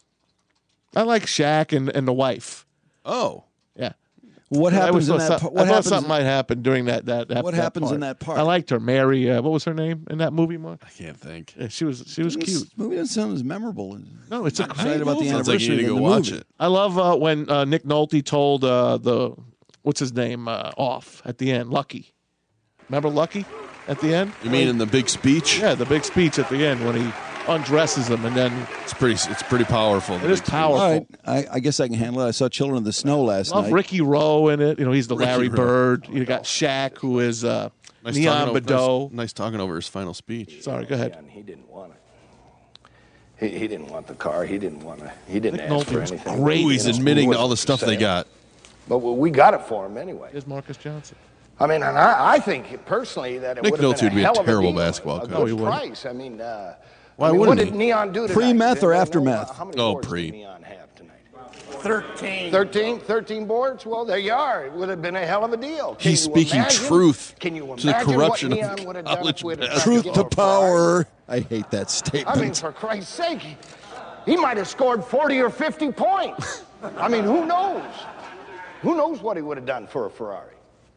I like Shaq and, and the wife. Oh. Yeah. What I happens always in thought that? some- What I thought happens? something might happen during that. that, that What that happens part. in that part? I liked her, Mary. Uh, what was her name in that movie, Mark? I can't think. Yeah, she was she was This cute. movie doesn't sound as memorable. No, it's a I'm great excited about the movie. Sounds like you anniversary need to than go the watch movie. it. I love uh, when uh, Nick Nolte told uh, the what's his name uh, off at the end. Lucky, remember Lucky at the end? You mean in the big speech? Yeah, the big speech at the end when he undresses him and then It's pretty. It's pretty powerful. it is powerful. All right, I, I guess I can handle it. I saw Children of the Snow last Love night. Ricky Rowe in it. You know, he's the Ricky Larry Rowe. Bird. You got Shaq, who is uh, Nice Neon talking over- Bedeau. Nice, nice talking over his final speech. Sorry, go ahead. And he didn't want it. He, he didn't want the car. He didn't want to. He didn't Nick ask Nolte for was anything. great. Ooh, he's You know, admitting he to all the wasn't stuff for they sale. got. But we we got it for him anyway. Here's Marcus Johnson. I mean, and I, I think personally that it Nick would have Nolte been would be a hell of terrible deal, basketball a coach. good No, he wouldn't. price. I mean, uh, Why I mean, wouldn't what he? did Neon do tonight? Pre-meth or Did they after know, meth? uh, How many Oh, boards pre. did Neon have tonight? Thirteen. thirteen? thirteen boards? Well, there you are. It would have been a hell of a deal. Can He's you speaking imagine- truth Can you to the imagine corruption what of Neon would have done college if we'd have basketball. tried Truth get to him a Ferrari? power. I hate that statement. I mean, for Christ's sake, he, he might have scored forty or fifty points. I mean, who knows? Who knows what he would have done for a Ferrari?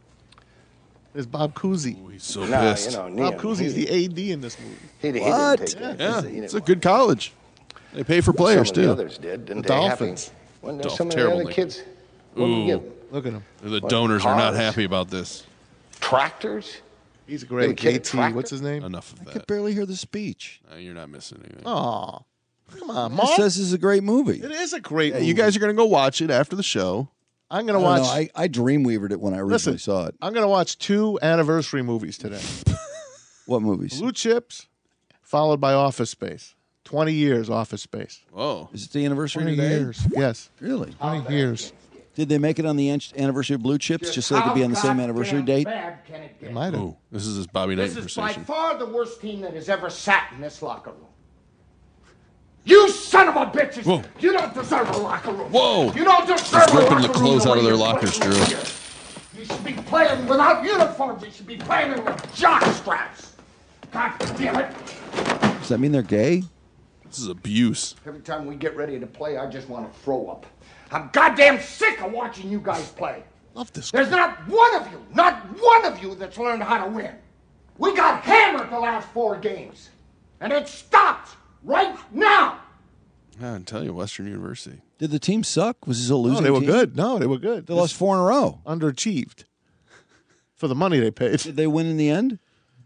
There's Bob Cousy. He's so No, pissed. you know, Neon, Bob Cousy's he, the A D in this movie. he, he What? didn't take that. yeah, He didn't it's a want good college. They pay for it. players Some of the too. others did, didn't The they? Dolphins. Happy? When Dolph- some of the terrible other nickname. kids, what did we Ooh. give them? Look at him. The What, donors are not cars? happy about this. Tractors? He's They great. kid J T. tractor? What's his name? Enough of I could that. barely hear the speech. Uh, you're not missing anything. Aw. Come on, It Mark. says this is a great movie. It is a great Yeah, movie. you guys are going to go watch it after the show. I'm I going to don't watch. know, I, I dreamweavered it when I originally Listen, saw it. I'm going to watch two anniversary movies today. What movies? Blue Chips, followed by Office Space. twenty years Office Space. Whoa. Is it the anniversary twenty today? years. Yes. Really? twenty years. Did they make it on the an- anniversary of Blue Chips just so they could be on the same anniversary date? Bad can it They get? might have. Ooh, this is his Bobby Knight This is by conversation. far the worst team that has ever sat in this locker room. You son of a bitches! Whoa. You don't deserve a locker room. Whoa. You don't deserve He's a ripping locker the room clothes the out of way their you lockers, play Drew. here. You should be playing without uniforms. You should be playing with jock straps. God damn it! Does that mean they're gay? This is abuse. Every time we get ready to play, I just want to throw up. I'm goddamn sick of watching you guys play. Love this. There's not one of you, not one of you that's learned how to win. We got hammered the last four games. And it stopped right now. Yeah, I tell you, Western University. Did the team suck? Was this a losing No, they were team? good. No, they were good. They lost four in a row. Underachieved for the money they paid. Did they win in the end?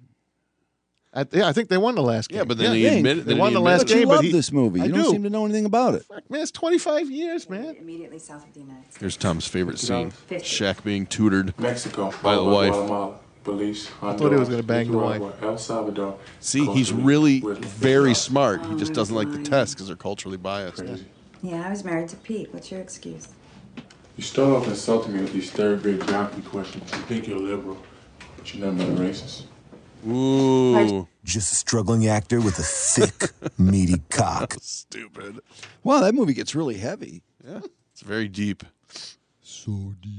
At, yeah, I think they won the last game. Yeah, but then Yeah, he Dink. admitted They then won he the last But admitted you game, but love he- this movie. I You don't do. seem to know anything about it. Fuck, man, it's twenty-five years, man. Immediately south of the United States. Here's Tom's favorite scene. Shaq being tutored Mexico, by the wife. Guatemala, Belize, I thought he was gonna bang the Nicaragua, wife. El Salvador. See, he's Costa Rica, really with- very smart. He just doesn't like the tests because they're culturally biased. Yeah, I was married to Pete. What's your excuse? You start off insulting me with these third grade geography questions. You think you're liberal, but you're nothing but a racist. Ooh. Just a struggling actor with a thick, meaty cock. Stupid. Wow, that movie gets really heavy. Yeah, it's very deep. So deep.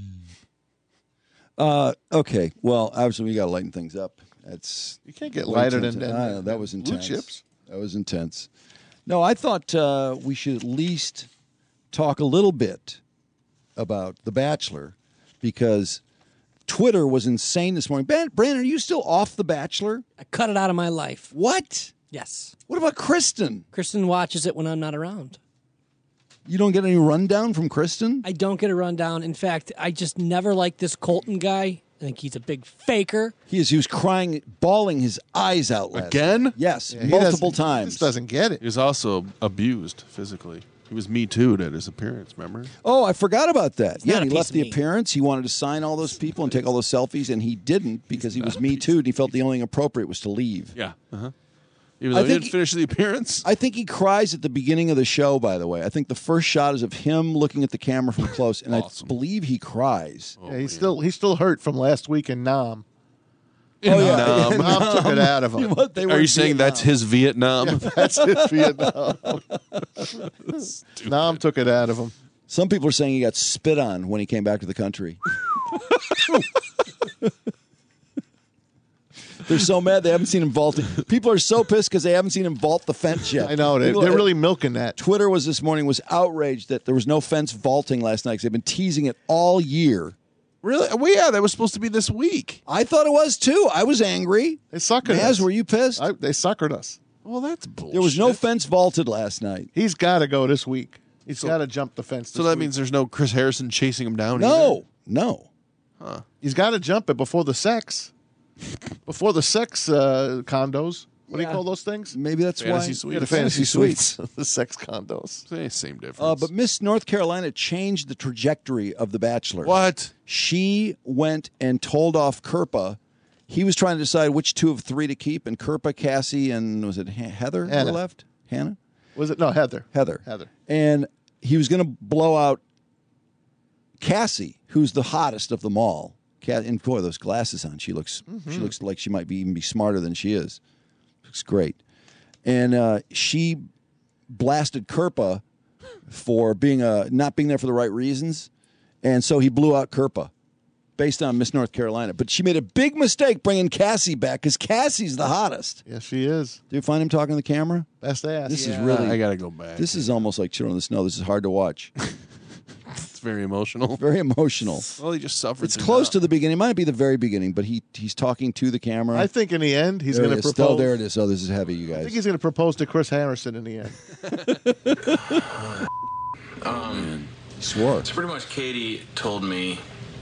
Uh, okay, well, obviously we got to lighten things up. That's You can't get way lighter too than intense. than- I know, that was Blue intense. Chips. That was intense. No, I thought uh, we should at least talk a little bit about The Bachelor because Twitter was insane this morning. Ben, Brandon, are you still off The Bachelor? I cut it out of my life. What? Yes. What about Kristen? Kristen watches it when I'm not around. You don't get any rundown from Kristen? I don't get a rundown. In fact, I just never liked this Colton guy. I think he's a big faker. He is. He was crying, bawling his eyes out last Again? night. Yes, Yeah, he multiple doesn't- times. He just doesn't get it. He was also abused physically. He was Me Too'd at his appearance, remember? Oh, I forgot about that. He's yeah, not and a he piece left of the meat. appearance. He wanted to sign all those people and take all those selfies, and he didn't because he was Me Too'd. And he felt the only thing appropriate was to leave. Yeah. Uh-huh. Even I though he think didn't he- finish the appearance. I think he cries at the beginning of the show, by the way. I think the first shot is of him looking at the camera from close, and Awesome. I believe he cries. Yeah, he's still he's still hurt from last week in Nam. Oh, yeah. Nam. Nam took it out of him. What, they were Are you in saying that's Vietnam. his Vietnam? Yeah, that's it, Vietnam. Nam took it out of him. Some people are saying he got spit on when he came back to the country. They're so mad they haven't seen him vaulting. People are so pissed because they haven't seen him vault the fence yet. I know they, People- they're really milking that. Twitter was this morning was outraged that there was no fence vaulting last night because they've been teasing it all year. Really? Well, yeah, that was supposed to be this week. I thought it was too. I was angry. They suckered Maz, us. were you pissed? I, they suckered us. Well, that's bullshit. There was no fence vaulted last night. He's got to go this week. He's So- got to jump the fence. This So that week. means there's no Chris Harrison chasing him down No, no. either? Huh. he's got to jump it before the sex. Before the sex uh, condos. What do Yeah. you call those things? Maybe that's Fantasy why. suites. Yeah, the Fantasy fantasy suites. suites. The sex condos. Eh, Same difference. Uh, but Miss North Carolina changed the trajectory of The Bachelor. what? She went and told off Kerpa. He was trying to decide which two of three to keep, and Kerpa, Cassie, and was it he- Heather who Hannah. were left? Hannah? Was it? No, Heather. Heather. Heather. And he was going to blow out Cassie, who's the hottest of them all. Ca- And boy, those glasses on, she looks she looks like she might be even be smarter than she is. Looks great. And uh, she blasted Kerpa for being a not being there for the right reasons, and so he blew out Kerpa based on Miss North Carolina. But she made a big mistake bringing Cassie back because Cassie's the hottest. Yes, she is. Do you find him talking to the camera? Best ass. This Yeah, is really. I gotta go back. This is almost like Children of the Snow. This is hard to watch. It's very emotional. Very emotional. Well, he just suffered. It's through close that. to the beginning. It might be the very beginning, but he he's talking to the camera. I think in the end he's There going it to is. propose. Oh, there it is. Oh, this is heavy, you I guys. think he's going to propose to Chris Harrison in the end. Um, Swore. so pretty much Katie told me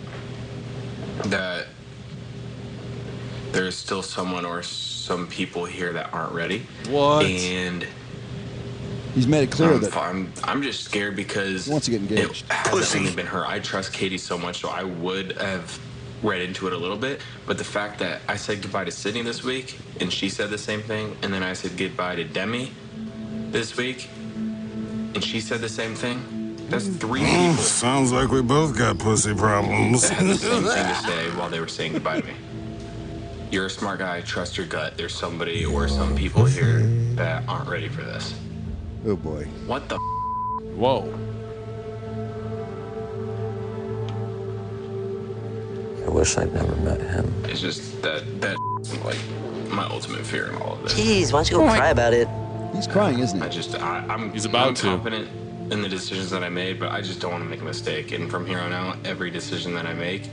that there's still someone or some people here that aren't ready. What? And He's made it clear I'm, that fi- I'm, I'm just scared because he wants to get engaged. it hasn't only been her. I trust Katie so much, so I would have read into it a little bit. But the fact that I said goodbye to Sydney this week, and she said the same thing, and then I said goodbye to Demi this week, and she said the same thing. That's three people Sounds like we both got pussy problems. that had the same thing to say while they were saying goodbye to me. You're a smart guy. Trust your gut. There's somebody or some people here that aren't ready for this. Oh boy. What the? Whoa. I wish I'd never met him. It's just that that like my ultimate fear in all of this. Jeez, why don't you go cry about it? He's crying, isn't he? I just I, I'm He's about I'm to. confident in the decisions that I made, but I just don't want to make a mistake. And from here on out, every decision that I make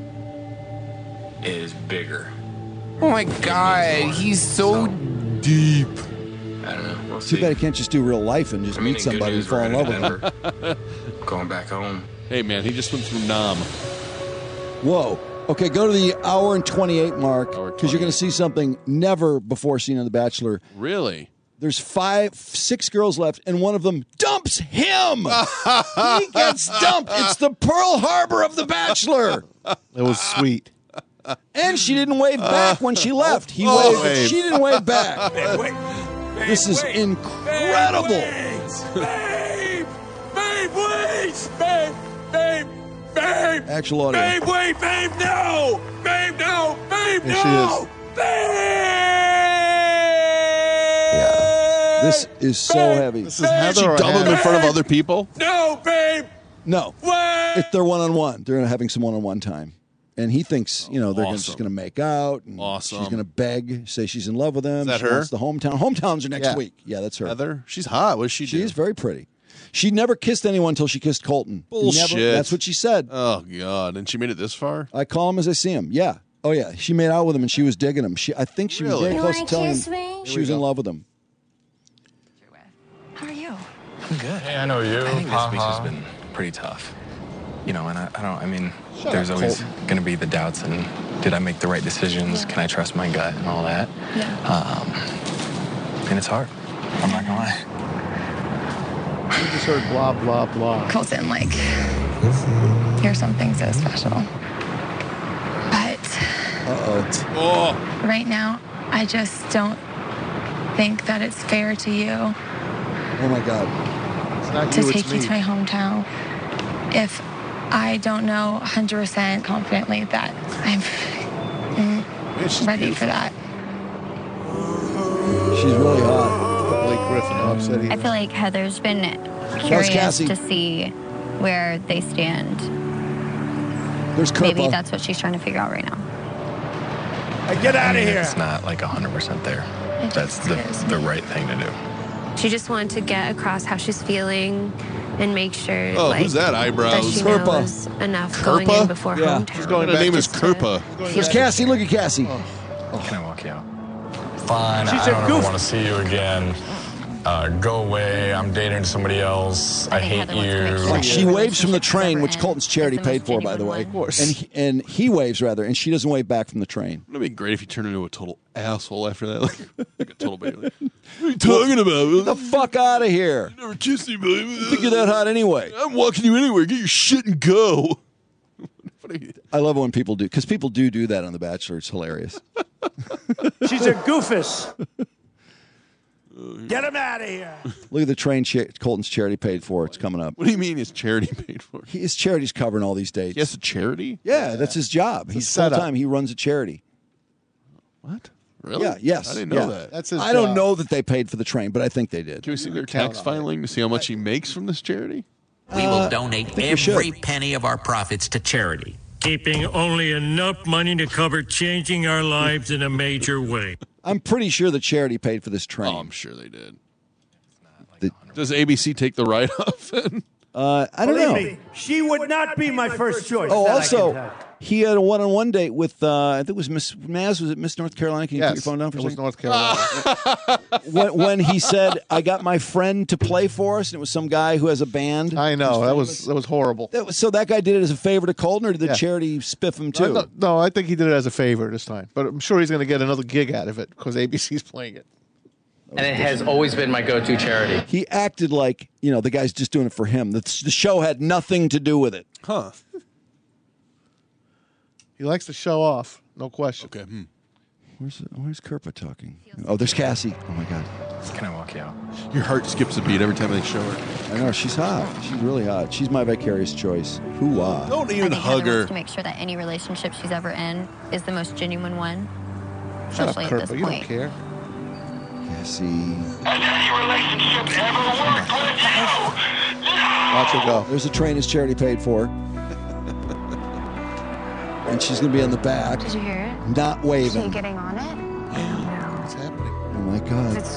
is bigger. Oh my god, he's so deep. I don't know. We'll Too see. bad he can't just do real life and just I mean, meet in good somebody and news, fall we're in love headed with to them. Denver. Going back home. Hey, man, he just went through Nam. Whoa. Okay, go to the hour and twenty-eight mark Hour because you're going to see something never before seen on The Bachelor. Really? There's five, six girls left, and one of them dumps him. He gets dumped. It's the Pearl Harbor of The Bachelor. It was sweet. And she didn't wave back when she left. He Oh, waved, wave. she didn't wave back. Babe, wait. This is wait. incredible. Babe, babe, wait. Babe, babe, babe. Actual audio. Babe, wait, babe, no. Babe, no. Babe, There she no. is. Babe. This is so heavy. This is Heather She or dump him in Hannah? front of other people? No, babe. No, What? if they're one on one, they're having some one on one time, and he thinks you know they're gonna, Awesome. just going to make out. And Awesome. She's going to beg, say she's in love with him. Is that she her? wants the hometown. Hometowns are next Yeah. week. Yeah, that's her. Heather? She's hot. What does she do? She is very pretty. She never kissed anyone until she kissed Colton. Bullshit. Never, that's what she said. Oh, God. And she made it this far? I call him as I see him. Yeah. Oh, yeah. She made out with him, and she was digging him. She, I think she was Really? very You close to wanna telling kiss him me? she was in love with him. How are you? I'm good. Hey, I know you. I think this week has Ha-ha. been pretty tough. You know, and I, I don't, I mean, Shut there's up, always Colton. going to be the doubts and did I make the right decisions? Can I trust my gut and all that? Um, and it's hard. I'm not going to lie. You just heard blah, blah, blah. Colton, like, you're something so special. But Uh-oh. right now, I just don't think that it's fair to you Oh, my God. It's not to you, take it's you me. to my hometown if I don't know one hundred percent confidently that I'm mm, ready for that. She's really hot. Blake Griffin upset I feel like Heather's been That's curious Cassie. to see where they stand. There's Maybe Kerpa. that's what she's trying to figure out right now. Get out of here. It's not like one hundred percent there. That's the, the right thing to do. She just wanted to get across how she's feeling and make sure Oh, like, who's that? Eyebrows. that she Kerpa. knows enough going in before Yeah. hometown. She's going Her name is Just to Kerpa. There's Cassie. Look at Cassie. Can I walk you out? Fine, She's I a don't ever goof. want to see you again. Uh, go away. I'm dating somebody else. I, hate you. Like she waves from the train, which Colton's charity paid for, by the way. Of course. And he, and he waves, rather, and she doesn't wave back from the train. It'd be great if you turned into a total asshole after that. Like, like a total baby. Like, what are you talking about? Get the fuck out of here. You never kissed me, baby. You think you're that hot anyway? I'm walking you anywhere. Get your shit and go. I love it when people do, because people do do that on The Bachelor. It's hilarious. She's a goofus. Get him out of here. Look at the train cha- Colton's charity paid for. It's coming up. What do you mean his charity paid for? He, his charity's covering all these dates. He has a charity? Yeah, that's his job. He's full setup. time. He runs a charity. What? Really? Yeah, yes. I didn't know yeah. that. That's his I don't job. know that they paid for the train, but I think they did. Can we see their Count tax on filing to see how much he makes from this charity? We will donate think we should. every penny of our profits to charity. Keeping only enough money to cover changing our lives in a major way. I'm pretty sure the charity paid for this train. Oh, I'm sure they did. Does A B C take the write-off? Uh, I don't Believe know. me, she would not be my first choice. Oh, That I can also, tell you. he had a one-on-one date with, uh, I think it was Miss Maz. Was it Miss North Carolina? Can you put your Yes, phone down for a it was second? North Carolina. when, when he said, I got my friend to play for us, and it was some guy who has a band. I know. That was that was horrible. That was, so that guy did it as a favor to Colton, or did the Yeah. charity spiff him I too? don't- no, I think he did it as a favor this time. But I'm sure he's going to get another gig out of it because A B C's playing it. And it has always been my go-to charity. He acted like, you know, the guy's just doing it for him. The, the show had nothing to do with it. Huh. He likes to show off, no question. Okay. Hmm. Where's Where's Kerpa talking? Oh, there's Cassie. Oh my God. Can I walk you out? Your heart skips a beat every time they show her. I know she's hot. She's really hot. She's my vicarious choice. Hoo-ah. Don't I even think hug Heather her. wants to make sure that any relationship she's ever in is the most genuine one. Shut up, Especially at Kerpa. this You don't point. care. Cassie. Watch her go. There's a train his charity paid for. And she's going to be on the back. Did you hear it? Not Is she waving. getting on it? What's happening? Oh my God. It's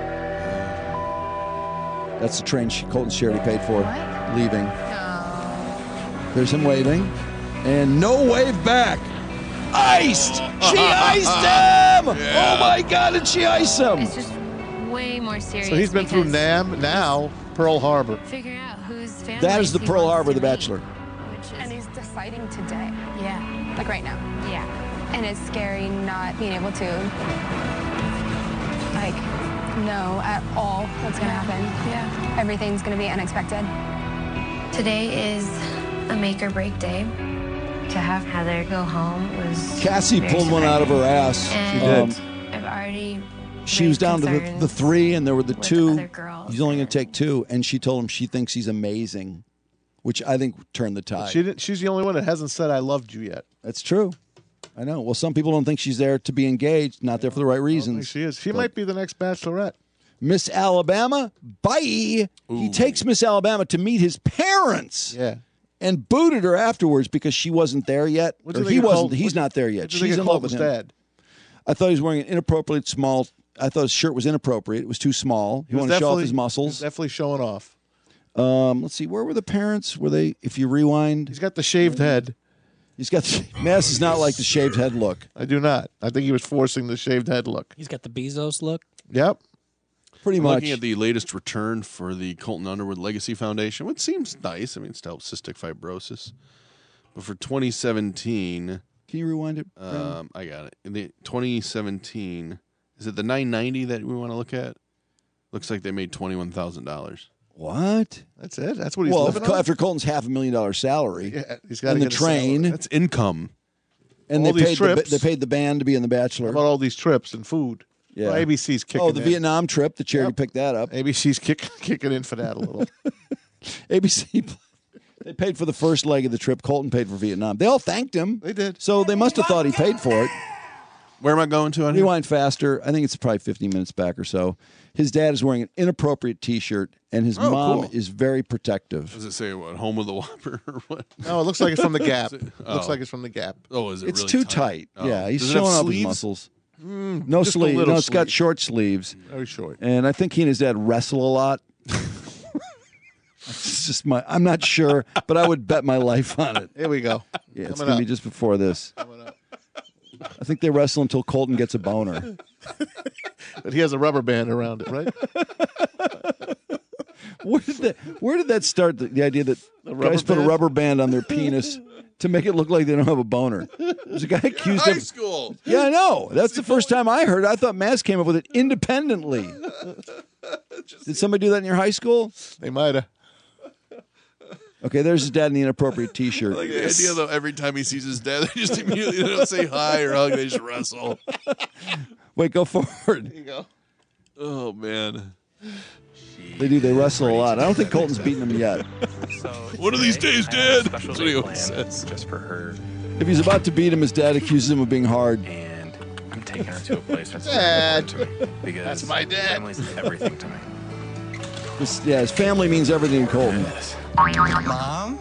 That's the train she, Colton's charity paid for. Leaving. There's him waving. And no wave back. Iced! She iced him! Oh my God, did she ice him? it's just way more serious. So he's been through because NAM, now Pearl Harbor. Figuring out whose family That is the he Pearl wants Harbor, to The meet, Bachelor. which is- And he's deciding today, yeah, like right now. yeah. And it's scary not being able to, like, know at all what's going to happen. Yeah. Everything's going to be unexpected. Today is a make or break day. To have Heather go home was Cassie very pulled one out of her ass. And Um, I've already she was down to the, the three, and there were the two. other girls He's only going to take two, and she told him she thinks he's amazing, which I think turned the tide. She didn't, she's the only one that hasn't said I loved you yet. That's true. I know. Well, some people don't think she's there to be engaged, not there for the right I don't reasons. think she is. She But might be the next Bachelorette. Miss Alabama, bye. He takes Miss Alabama to meet his parents. Yeah. And booted her afterwards because she wasn't there yet. What'd you Or think he of wasn't. Col- He's what'd- not there yet. what'd you think She's of in love with him. Colton's dad? I thought he was wearing an inappropriate small. I thought his shirt was inappropriate. It was too small. He, was wanted to show off definitely- his he was muscles. definitely showing off. Um, let's see. Where were the parents? Were they? If you rewind, he's got the shaved head. He's got the, Mass is not like the shaved head look. I do not. I think he was forcing the shaved head look. He's got the Bezos look. Yep. Pretty I'm much. Looking at the latest return for the Colton Underwood Legacy Foundation, which seems nice. I mean, it's to help cystic fibrosis. But for twenty seventeen, can you rewind it? Um, I got it. In the twenty seventeen, is it the nine ninety that we want to look at? Looks like they made twenty-one thousand dollars. What? That's it. That's what he's well, living if, on? after Colton's half a million dollar salary, Yeah, he's gotta and the get a train, salary. That's income. and All they these paid the, trips. they paid the band to be in The Bachelor. How about all these trips and food? Yeah. Well, A B C's kicking Oh, the in. Vietnam trip. The charity Yep. picked that up. A B C's kick, kicking in for that a little. A B C. They paid for the first leg of the trip. Colton paid for Vietnam. They all thanked him. They did. So they must have thought he paid for it. Where am I going to on here? Rewind faster. I think it's probably fifteen minutes back or so. His dad is wearing an inappropriate T-shirt, and his Oh, mom cool. is very protective. Does it say what? Home of the Whopper or what? No, it looks like it's from the Gap. Is it- Looks oh. like it's from the Gap. Oh, is it It's really too tight? tight. Oh. Yeah, he's Does it have showing off his sleeves? muscles. Mm, No just a sleeve. little No, it's got sleeve. short sleeves. Very short. And I think he and his dad wrestle a lot. It's just my. I'm not sure, but I would bet my life on it. Here we go. Yeah, it's Coming gonna be up. just before this. I think they wrestle until Colton gets a boner. But he has a rubber band around it, right? Where did that? Where did that start? The, the idea that rubber guys put a band? rubber band on their penis to make it look like they don't have a boner. There's a guy accused High of. school. Yeah, I know. That's the first time I heard. I thought Mass came up with it independently. Did somebody do that in your high school? They might have. Okay, there's his dad in the inappropriate T-shirt. I like the idea though. Every time he sees his dad, they just immediately they don't say hi or hug. They just wrestle. Wait, go forward. There you go. Oh man. They do. They wrestle a lot. I don't think Colton's beaten them yet. One of these days, Dad. That's what he always says. Just for her, If he's about to beat him, his dad accuses him of being hard. and I'm taking her to a place that's Dad. very important to me because That's my dad. family's everything to me. This, yeah, his family means everything to Colton. Mom,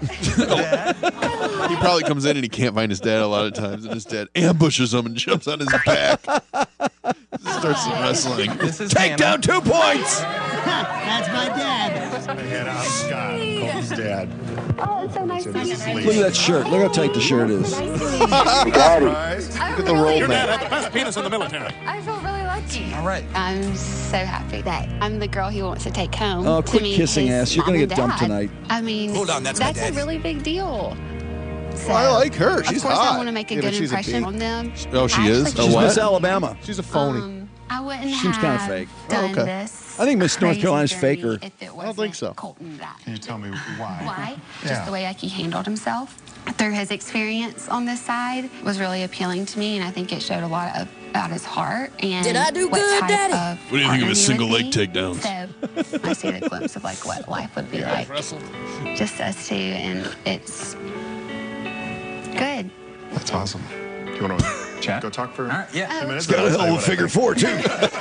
He probably comes in and he can't find his dad a lot of times, and his dad ambushes him and jumps on his back. Starts wrestling. this is Take Hannah. down two points. That's my dad. And I'm Scott, Colton's dad. Oh, it's so nice to meet you. Look at that shirt. Look how tight the shirt is. Surprise. I'm Look at the really- roll man. the best penis in the military. I feel really lucky. All right. I'm so happy that I'm the girl he wants to take home. Oh, to quit meet kissing his ass. You're mom gonna and get dumped dad. tonight. I mean, Hold on, that's my that's a daddy. really big deal. So, Well, I like her. She's of course, hot. I want to make a Yeah, but good she's a impression big- on them. Oh, she I is? actually A She's what? Miss Alabama. She's a phony. Um, I wouldn't Seems have kinda fake. done Oh, okay. this. I think Miss North crazy Carolina's journey faker. If it I don't think so. wasn't Colton that Can you tell me why? why? Yeah. Just the way like he handled himself through his experience on this side was really appealing to me, and I think it showed a lot of, about his heart and Did I do what good, type Daddy? of What do you think of partner his he single would leg be. takedowns? So I see the glimpse of like what life would be like, just us two, and it's good. That's awesome. Do you want to chat? Go talk for All right, yeah. two minutes? Got a I'll tell hell you of a what I figure think. four too.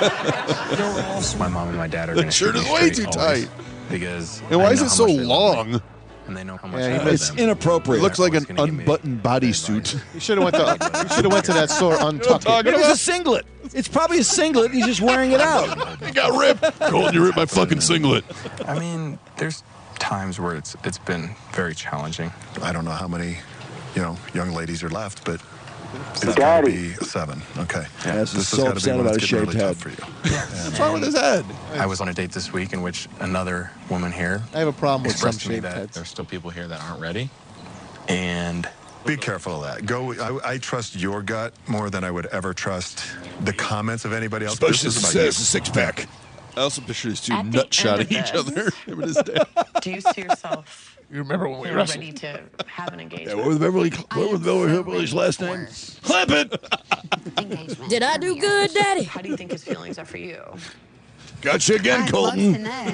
My mom and my dad are The going to shirt is way too tight. because. And why I is know it how so much they love me, long? And they know how much Yeah, I he love It's them. It inappropriate. looks like an Always gonna give me unbuttoned bodysuit. You should have went to. You should have went to that store untucked. talking It is a singlet. It's probably a singlet. He's just wearing it out. It got ripped. Colton, you ripped my fucking singlet. I mean, there's times where it's it's been very challenging. I don't know how many, you know, young ladies are left, but it's got to be seven. Okay. Yes, This he's has so gotta be upset one about that's his getting shaved really head. tough for you. What's wrong with his head? I was on a date this week in which another woman here I have a problem with some expressed to me shaved that heads. there's still people here that aren't ready, and Be careful of that. Go. I, I trust your gut more than I would ever trust the comments of anybody else. Especially This is since about it you. has a six pack. I also picture these two At the nut end shotting of each this- other. Him and his dad. Do you see yourself You remember when we you're wrestled? ready to have an Yeah, engagement? what was Beverly? What was Beverly Hillbilly's last name? Clap it. Engagement. Did I do good, Daddy? How do you think his feelings are for you? Gotcha again, I'd love to Colton. know.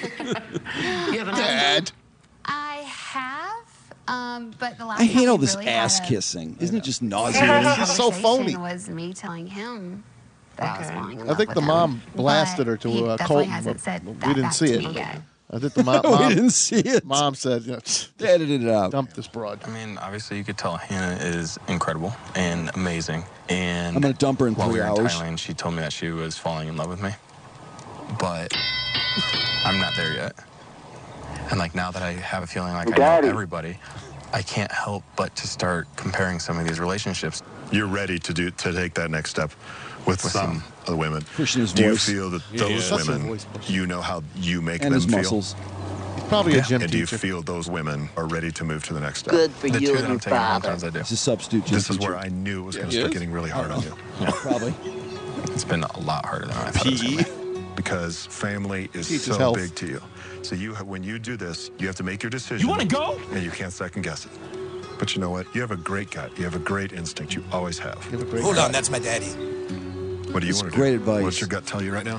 You have an Dad. I have, um, but the last I hate time all we this really ass had a kissing. Isn't it just serious nauseating? This is so conversation phony. Was me telling him that I was falling in I love think with the him, mom blasted but her to he uh, definitely Colton. hasn't but said we that didn't back see to it. me yet. I think the mom. we mom didn't see it. Mom said, you know, They edited it out. dump this broad. I mean, obviously you could tell Hannah is incredible and amazing. And I'm gonna dump her in while three we were hours. in Thailand, she told me that she was falling in love with me, but I'm not there yet. And like now that I have a feeling like I know everybody, I can't help but to start comparing some of these relationships. You're ready to do to take that next step with, With some some. of the women. Pushing his do you voice. feel that Yeah, those yeah. That's a women, voice push. you know how you make And them his feel? muscles. He's probably a gym And do you teacher. feel those women are ready to move to the next step? Good for The you two and that your I'm taking father. sometimes I do. He's a substitute gym This is teacher. where I knew it was going He to start is? getting really hard on you. Yeah, probably. It's been a lot harder than I thought it was P going E. to be. Because family is Teaches so health. big to you. So you, have, when you do this, you have to make your decision. You wanna go? And you can't second guess it. But you know what? You have a great gut. You have a great instinct. You always have. You have a great Hold guy. on, that's my daddy. What do you That's want to great do? advice. What's your gut tell you right now?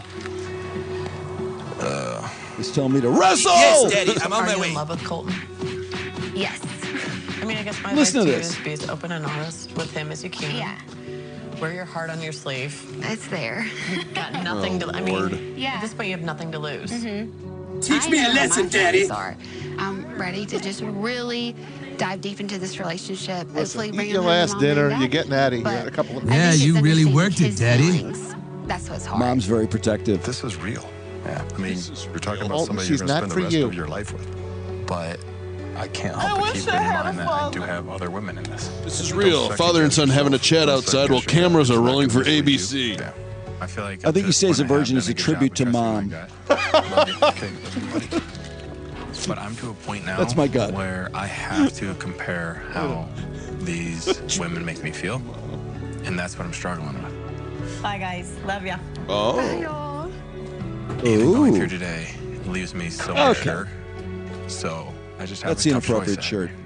He's telling me to wrestle. Yes, daddy, I'm on Are my you way. in love with Colton? Yes. I mean, I guess my Listen to advice this. to you is be as open and honest with him as you can. Yeah. Wear your heart on your sleeve. It's there. You've got nothing to. I Lord. mean, Yeah. at this point, you have nothing to lose. Teach me a lesson, Daddy. I'm ready to just really dive deep into this relationship. Hopefully, Listen, bring eat him your home last to Mom and dinner. Dad. You're getting out of here But in a couple of I minutes. think Yeah, you it's really understanding worked it, his Daddy. feelings. That's what's hard. Mom's very protective. This is real. Yeah. I mean, you're talking about Well, somebody she's you're going to not spend the for rest you. of your life with. But I can't help but keep in mind that I do have other women in this. This is Don't real. second Father and guess son having a yourself. chat Don't outside second while guess your cameras gut. are It's not rolling for gonna be A B you. C. Yeah. I feel like I think he just says a when I have virgin done is a good tribute job to of trusting Mom. my gut. Okay. But I'm to a point now That's my gut. where I have to compare how these women make me feel, and that's what I'm struggling with. Bye, guys. Love ya. Oh. Even going Ooh. through today leaves me so Okay. unsure. So I just have That's a the tough inappropriate choice shirt.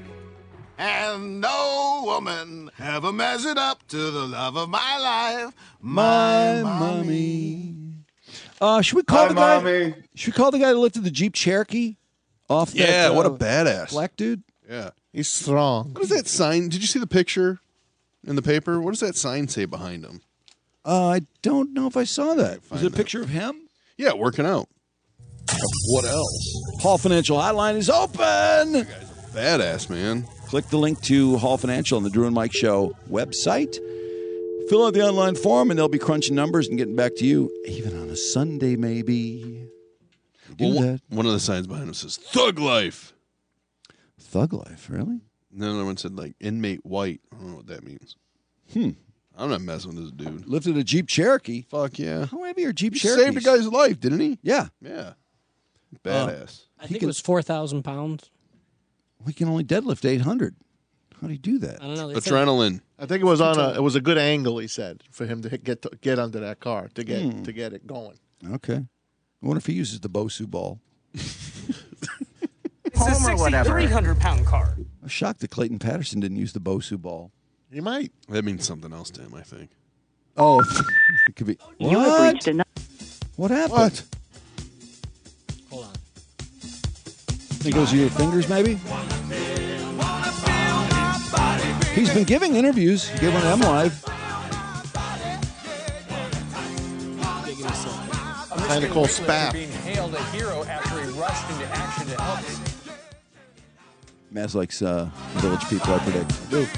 And no woman ever measured up to the love of my life. My mommy. Uh, should we call the guy? mommy. Should we call the guy that lifted the Jeep Cherokee off? That, Yeah, what a uh, badass. black dude. Yeah. He's strong. What is that sign? Did you see the picture in the paper? What does that sign say behind him? Uh, I don't know if I saw that. Was find it a that. picture of him? Yeah, working out. What else? Hall Financial Hotline is open. Badass, man. Click the link to Hall Financial on the Drew and Mike Show website. Fill out the online form, and they'll be crunching numbers and getting back to you, even on a Sunday, maybe. They do Well, that. one of the signs behind him says "Thug Life." Thug Life, really? And then another one said like "Inmate White." I don't know what that means. Hmm. I'm not messing with this dude. Lifted a Jeep Cherokee. Fuck yeah. How heavy are Jeep He Cherokees? saved a guy's life, didn't he? Yeah. Yeah. Badass. I think it was four thousand pounds. We can only deadlift eight hundred. How do you do that? I don't know. They said- Adrenaline. I think it was on a. It was a good angle. He said for him to hit, get to, get under that car to get Hmm. to get it going. Okay. I wonder if he uses the Bosu ball. It's a sixty-three hundred pound car. I'm shocked that Clayton Patterson didn't use the Bosu ball. He might. That means something else to him, I think. Oh, it could be. What? You have reached a What happened? What? Hold on. Think it was your fingers, maybe? He's been giving interviews. He gave one to M Live. Kind of cool spap. Being hailed a hero after he rushed into action to help. Maz likes uh, village people, I predict. Do.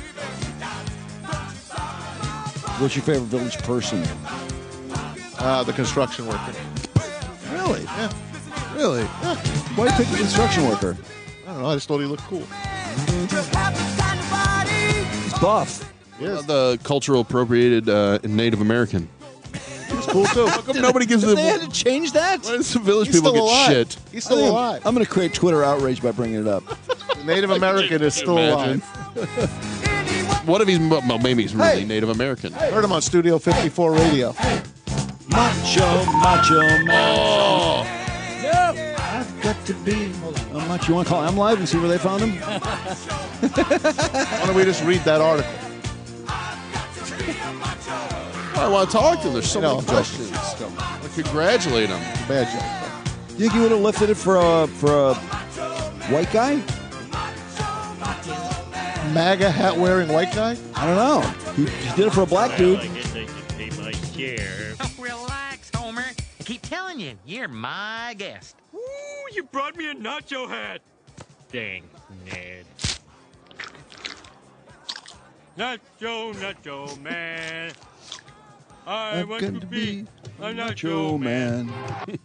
What's your favorite village person? Uh, the construction worker. Really? Yeah. Really? Yeah. Why you pick a construction worker? I don't know. I just thought he looked cool. He's buff. Uh, the cultural appropriated uh, Native American. He's cool too. How come nobody gives They a had to change that? Why does the village He's people still get alive. shit? He's I still think I'm- alive. I'm going to create Twitter outrage by bringing it up. The Native American is still Imagine. alive. What if he's well, maybe he's really Hey. Native American? Heard him on Studio fifty-four Radio. Macho, macho, Oh, macho. No, I've got to be a macho. You want to call M Live and see where they found him? Why don't we just read that article? I want to talk to him. There's so No, many I'm joking. questions. I congratulate him. Bad joke. Do you think you would have lifted it for a for a white guy? MAGA hat wearing white guy? I don't know. He, he did it for a black dude. I guess I should pay my share. Relax, Homer. I keep telling you, you're my guest. Ooh, you brought me a nacho hat. Dang, Ned. Nacho, nacho man. I I'm want going to be a nacho man.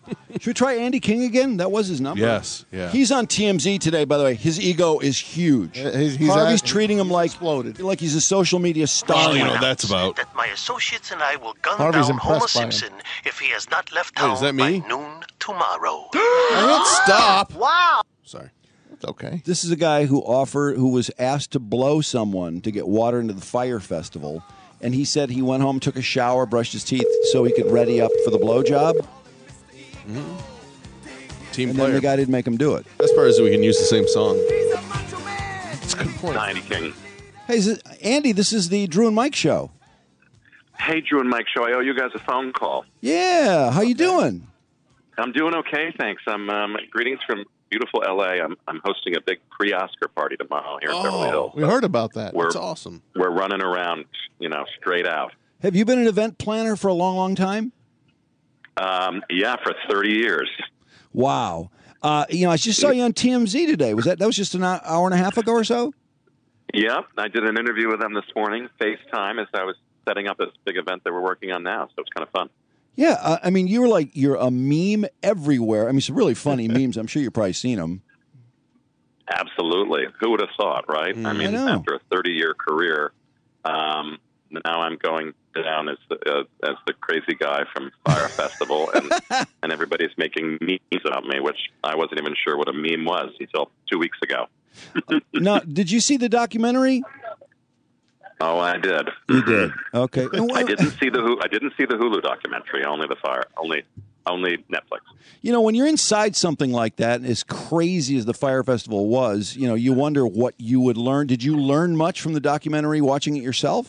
Should we try Andy King again? That was his number. Yes, yeah. He's on T M Z today, by the way. His ego is huge. Uh, he's- he's Harvey's at- treating him like exploded. like he's a social media star. Well, you now. know what that's about. That my associates and I will gun Harvey's down Homer impressed by him. Simpson if he has not left Wait, town is that me? by noon tomorrow. I hit stop. Wow. Sorry. It's okay. This is a guy who offered, who was asked to blow someone to get water into the fire festival, and he said he went home, took a shower, brushed his teeth so he could ready up for the blow job. Mm-hmm. Team And player. then the guy didn't make him do it. Best part is that we can use the same song. That's a good point. Andy King. Hey, is it, Andy, this is the Drew and Mike show. Hey, Drew and Mike show. I owe you guys a phone call. Yeah, how you doing? I'm doing okay, thanks. I'm um, greetings from beautiful L A. I'm I'm hosting a big pre-Oscar party tomorrow here in Beverly Hills. We heard about that. We're, That's awesome. We're running around, you know, straight out. Have you been an event planner for a long, long time? Um, yeah, for thirty years. Wow. Uh, you know, I just saw you on T M Z today. Was that that was just an hour and a half ago or so? Yep, I did an interview with them this morning, FaceTime, as I was setting up this big event that we're working on now. So it's kind of fun. Yeah, uh, I mean, you were like you're a meme everywhere. I mean, some really funny memes. I'm sure you've probably seen them. Absolutely. Who would have thought, right? I mean, know. after a thirty-year career, um, now I'm going down as the, uh, as the crazy guy from Fire Festival, and, and everybody's making memes about me, which I wasn't even sure what a meme was until two weeks ago. Now, did you see the documentary? Oh, I did. You did. Okay. I didn't see the Hu- I didn't see the Hulu documentary. Only the Fire. Only only Netflix. You know, when you're inside something like that, as crazy as the Fire Festival was, you know, you wonder what you would learn. Did you learn much from the documentary watching it yourself?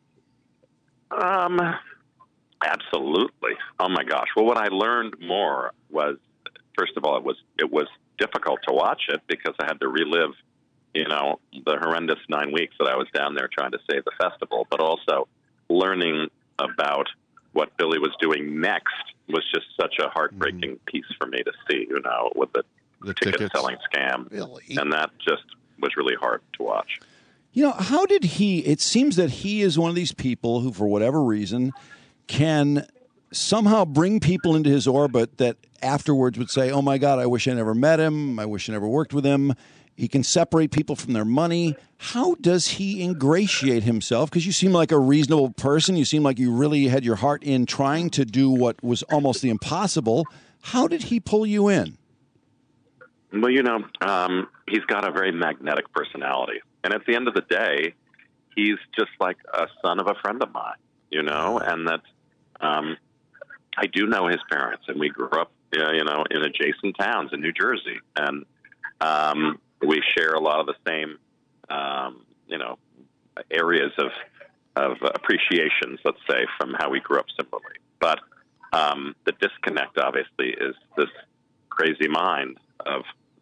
Um, absolutely. Oh my gosh. Well, what I learned more was, first of all, it was it was difficult to watch it because I had to relive, you know, the horrendous nine weeks that I was down there trying to save the festival, but also learning about what Billy was doing next was just such a heartbreaking mm. piece for me to see, you know, with the, the ticket selling scam. Really? And that just was really hard to watch. You know, how did he, it seems that he is one of these people who, for whatever reason, can somehow bring people into his orbit that afterwards would say, oh my God, I wish I never met him. I wish I never worked with him. He can separate people from their money. How does he ingratiate himself? Because you seem like a reasonable person. You seem like you really had your heart in trying to do what was almost the impossible. How did he pull you in? Well, you know, um, he's got a very magnetic personality. And at the end of the day, he's just like a son of a friend of mine, you know, and that um, I do know his parents, and we grew up, you know, in adjacent towns in New Jersey. And um, we share a lot of the same, um, you know, areas of of appreciations, let's say, from how we grew up similarly. But um, the disconnect, obviously, is this crazy mind of,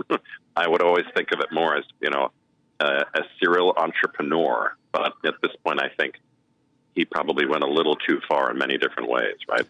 I would always think of it more as, you know, uh, a serial entrepreneur. But at this point, I think he probably went a little too far in many different ways, right?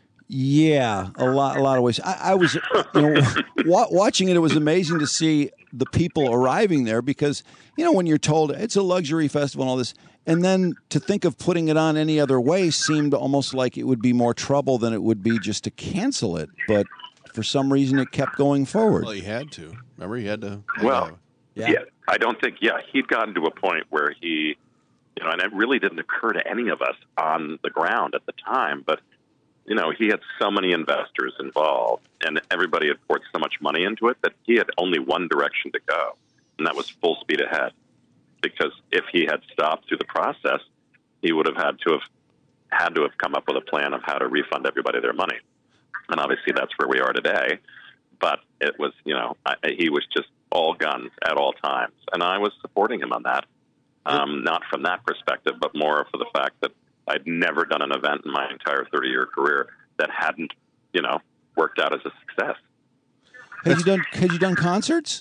Yeah, a lot, a lot of ways. I, I was, you know, wa- watching it. It was amazing to see the people arriving there because, you know, when you're told it's a luxury festival and all this, and then to think of putting it on any other way seemed almost like it would be more trouble than it would be just to cancel it. But for some reason, it kept going forward. Well, he had to. Remember, he had to. Had Well, to yeah. yeah, I don't think. Yeah, he'd gotten to a point where he, you know, and it really didn't occur to any of us on the ground at the time, but. You know, he had so many investors involved, and everybody had poured so much money into it that he had only one direction to go, and that was full speed ahead. Because if he had stopped through the process, he would have had to have had to have come up with a plan of how to refund everybody their money. And obviously, that's where we are today. But it was, you know, I, he was just all guns at all times, and I was supporting him on that. Um, not from that perspective, but more for the fact that I'd never done an event in my entire thirty-year career that hadn't, you know, worked out as a success. Had you done? Had you done concerts?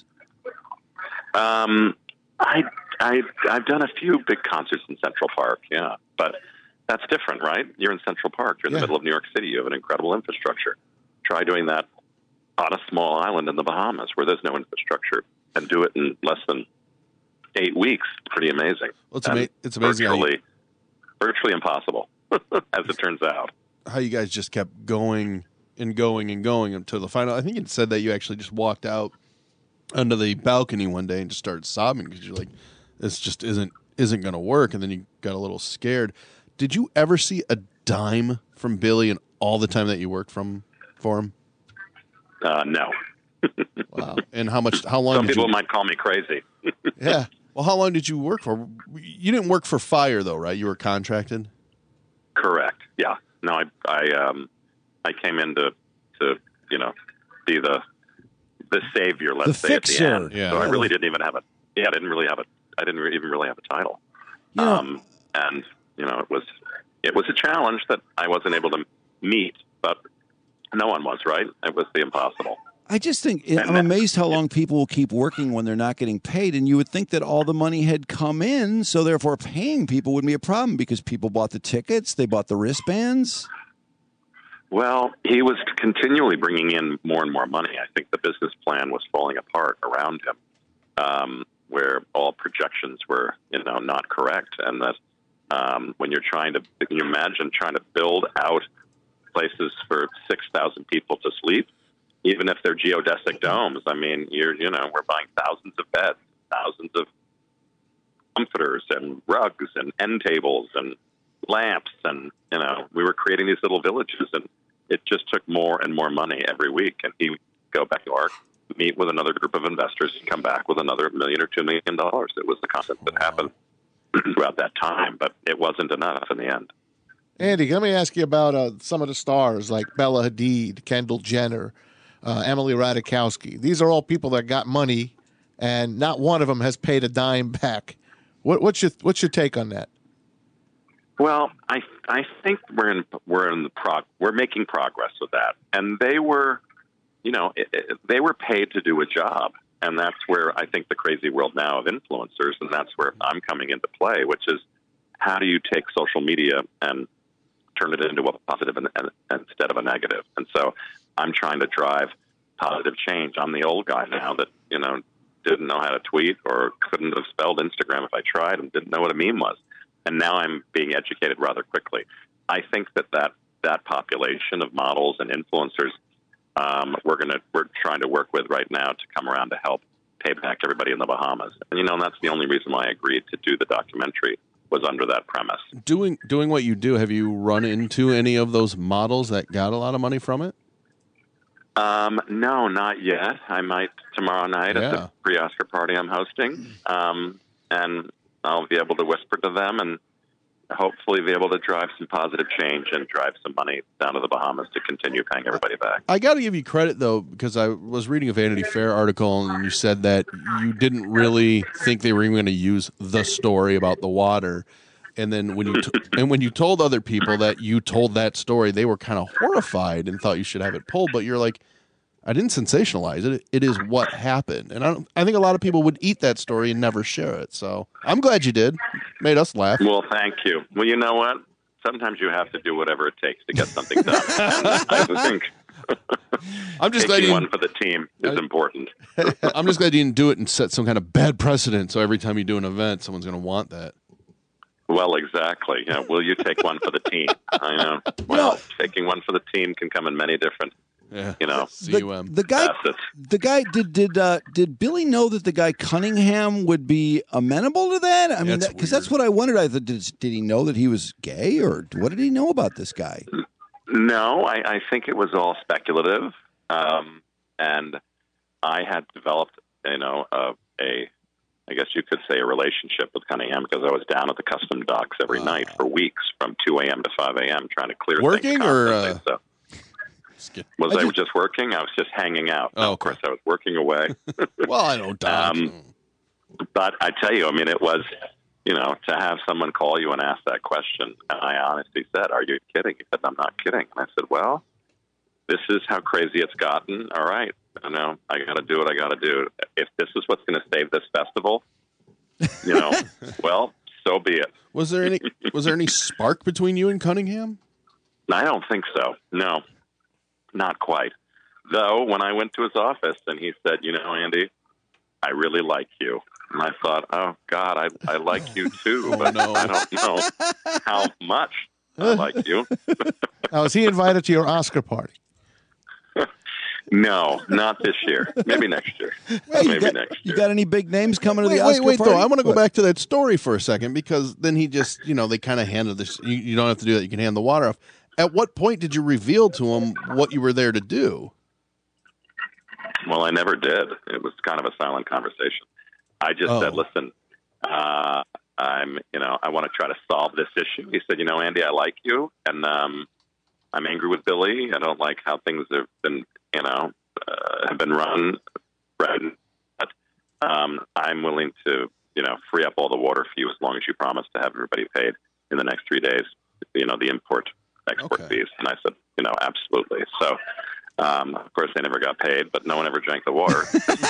Um, I, I, I've done a few big concerts in Central Park, yeah, but that's different, right? You're in Central Park. You're in Yeah. the middle of New York City. You have an incredible infrastructure. Try doing that on a small island in the Bahamas where there's no infrastructure, and do it in less than eight weeks. Pretty amazing. Well, it's, ama- And it's amazing. how you- Virtually, virtually impossible, as it turns out. how you guys just kept going and going and going until the final. I think it said that you actually just walked out onto the balcony one day and just started sobbing because you're like, this just isn't isn't going to work. And then you got a little scared. Did you ever see a dime from Billy in all the time that you worked from for him? Uh, no. Wow. And how much? How long? Some did people you, might call me crazy. Yeah. Well, how long did you work for? You didn't work for Fire though, right? You were contracted. Correct. Yeah. No, I I um I came in to to you know be the the savior. Let's The say fixer. at the end. Yeah. So I really didn't even have a yeah. I didn't really have a I didn't even really have a title. You know- um, and you know it was it was a challenge that I wasn't able to meet, but no one was, right. It was the impossible. I just think I'm amazed how long people will keep working when they're not getting paid. And you would think that all the money had come in, so therefore paying people wouldn't be a problem because people bought the tickets, they bought the wristbands. Well, he was continually bringing in more and more money. I think the business plan was falling apart around him, um, where all projections were, you know, not correct, and that um, when you're trying to, can you imagine trying to build out places for six thousand people to sleep, even if they're geodesic domes? I mean, you're, you know, we're buying thousands of beds, thousands of comforters and rugs and end tables and lamps, and you know, we were creating these little villages, and it just took more and more money every week. And he would go back to New York, meet with another group of investors, and come back with another million or two million dollars. It was the constant that happened throughout that time, but it wasn't enough in the end. Andy, let me ask you about uh, some of the stars like Bella Hadid, Kendall Jenner, uh, Emily Ratajkowski. These are all people that got money, and not one of them has paid a dime back. What, what's your what's your take on that? Well, I I think we're in we're in the prog we're making progress with that, and they were, you know, it, it, they were paid to do a job, and that's where I think the crazy world now of influencers, and that's where I'm coming into play, which is how do you take social media and turn it into a positive and, and, instead of a negative? And so I'm trying to drive positive change. I'm the old guy now that, you know, didn't know how to tweet or couldn't have spelled Instagram if I tried and didn't know what a meme was. And now I'm being educated rather quickly. I think that that, that population of models and influencers, um, we're going to, we're trying to work with right now to come around to help pay back everybody in the Bahamas. And, you know, and that's the only reason why I agreed to do the documentary, was under that premise. Doing doing what you do, have you run into any of those models that got a lot of money from it? Um, no, not yet. I might tomorrow night Yeah. at the pre-Oscar party I'm hosting, um, and I'll be able to whisper to them and hopefully be able to drive some positive change and drive some money down to the Bahamas to continue paying everybody back. I got to give you credit, though, because I was reading a Vanity Fair article, and you said that you didn't really think they were even going to use the story about the water. And then when you t- and when you told other people that you told that story, they were kind of horrified and thought you should have it pulled. But you're like, I didn't sensationalize it. It is what happened. And I don't, I think a lot of people would eat that story and never share it. So I'm glad you did. Made us laugh. Well, thank you. Well, you know what? Sometimes you have to do whatever it takes to get something done. And I think I'm just glad taking you one for the team is important. I'm just glad you didn't do it and set some kind of bad precedent. So every time you do an event, someone's going to want that. Well, exactly. You know, will you take one for the team? I know. Well, taking one for the team can come in many different, yeah. you know, The, the guy, facets. the guy did did uh, did Billy know that the guy Cunningham would be amenable to that? I mean, That's because that's what I wondered. I thought, did, did he know that he was gay, or what did he know about this guy? No, I, I think it was all speculative, um, and I had developed, you know, uh, a, I guess you could say, a relationship with Cunningham because I was down at the custom docks every wow. night for weeks from two a.m. to five a.m. trying to clear Working things or constantly. uh... So, was I, I just working? I was just hanging out. Oh, no, okay. Of course, I was working away. Well, I don't doubt. Um, but I tell you, I mean, it was, you know, to have someone call you and ask that question. And I honestly said, "Are you kidding?" He said, "I'm not kidding." And I said, "Well, this is how crazy it's gotten. All right, I know I got to do what I got to do. If this is what's going to save this festival, you know, well, so be it." Was there any was there any spark between you and Cunningham? I don't think so. No, not quite. Though when I went to his office and he said, "You know, Andy, I really like you," and I thought, "Oh God, I I like you too, Oh, but no. I don't know how much I like you." Now, was he invited to your Oscar party? No, not this year. Maybe next year. Well, you Maybe got, next you year. got any big names coming to Wait, the wait, Oscar wait, party? though. I want to go What? back to that story for a second because then he just, you know, they kind of handed this. You, you don't have to do that. You can hand the water off. At what point did you reveal to him what you were there to do? Well, I never did. It was kind of a silent conversation. I just Oh. said, listen, uh, I'm, you know, I want to try to solve this issue. He said, you know, Andy, I like you, and um, I'm angry with Billy. I don't like how things have been, you know, uh, have been run. Right. But um, I'm willing to, you know, free up all the water for you as long as you promise to have everybody paid in the next three days, you know, the import, export Okay. fees. And I said, you know, absolutely. So, um, of course, they never got paid, but no one ever drank the water.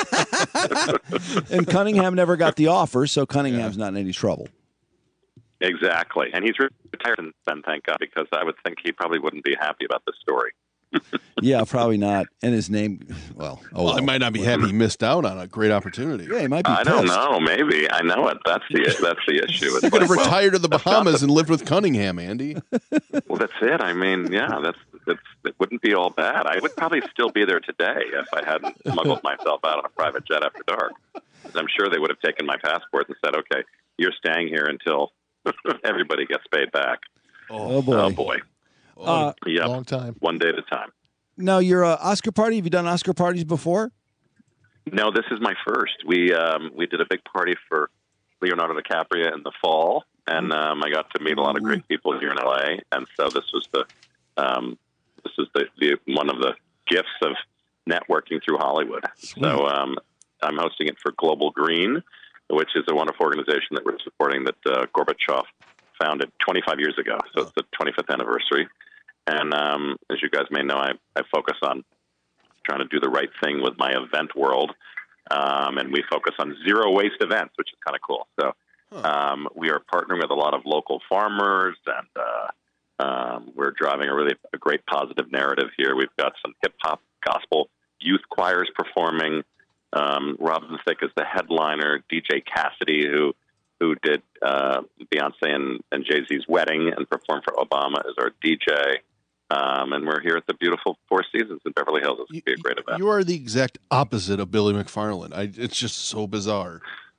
And Cunningham never got the offer, so Cunningham's not in any trouble. Exactly. And he's retired since then, thank God, because I would think he probably wouldn't be happy about this story. Yeah, probably not. And his name, well, oh, Well, well. I might not be happy he missed out on a great opportunity. Yeah, he might be I pissed. don't know. Maybe. I know it. That's the that's the issue. It's You could have like, well, retired to the that's not Bahamas the- and lived with Cunningham, Andy. Well, that's it. I mean, yeah, that's, that's it wouldn't be all bad. I would probably still be there today if I hadn't smuggled myself out on a private jet after dark. I'm sure they would have taken my passport and said, okay, you're staying here until everybody gets paid back. Oh, boy. Oh, boy. Uh, Yep. Long time. One day at a time. Now, your uh, Oscar party, have you done Oscar parties before? No, this is my first. We um, we did a big party for Leonardo DiCaprio in the fall, and um, I got to meet a lot of great people here in L A. And so this was the um, this is the, the one of the gifts of networking through Hollywood. So um, I'm hosting it for Global Green, which is a wonderful organization that we're supporting that uh, Gorbachev founded twenty-five years ago. So it's the twenty-fifth anniversary. And um, as you guys may know, I, I focus on trying to do the right thing with my event world. Um, and we focus on zero waste events, which is kind of cool. So um, we are partnering with a lot of local farmers, and uh, um, we're driving a really a great positive narrative here. We've got some hip-hop gospel youth choirs performing. Um, Robin Thicke is the headliner. D J Cassidy, who who did uh, Beyonce and, and Jay-Z's wedding and performed for Obama, is our D J. Um, and we're here at the beautiful Four Seasons in Beverly Hills. It's going to be a great event. You are the exact opposite of Billy McFarland. I, it's just so bizarre.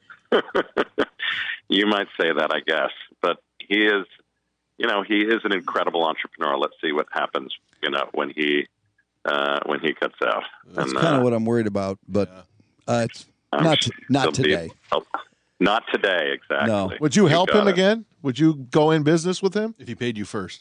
You might say that, I guess. But he is, you know, he is an incredible entrepreneur. Let's see what happens, you know, when he uh, when he cuts out. That's and, kind of uh, what I'm worried about, but uh, it's I'm not sure not he'll be- today. oh, not today, exactly. No. Would you help got him it. again? Would you go in business with him? If he paid you first.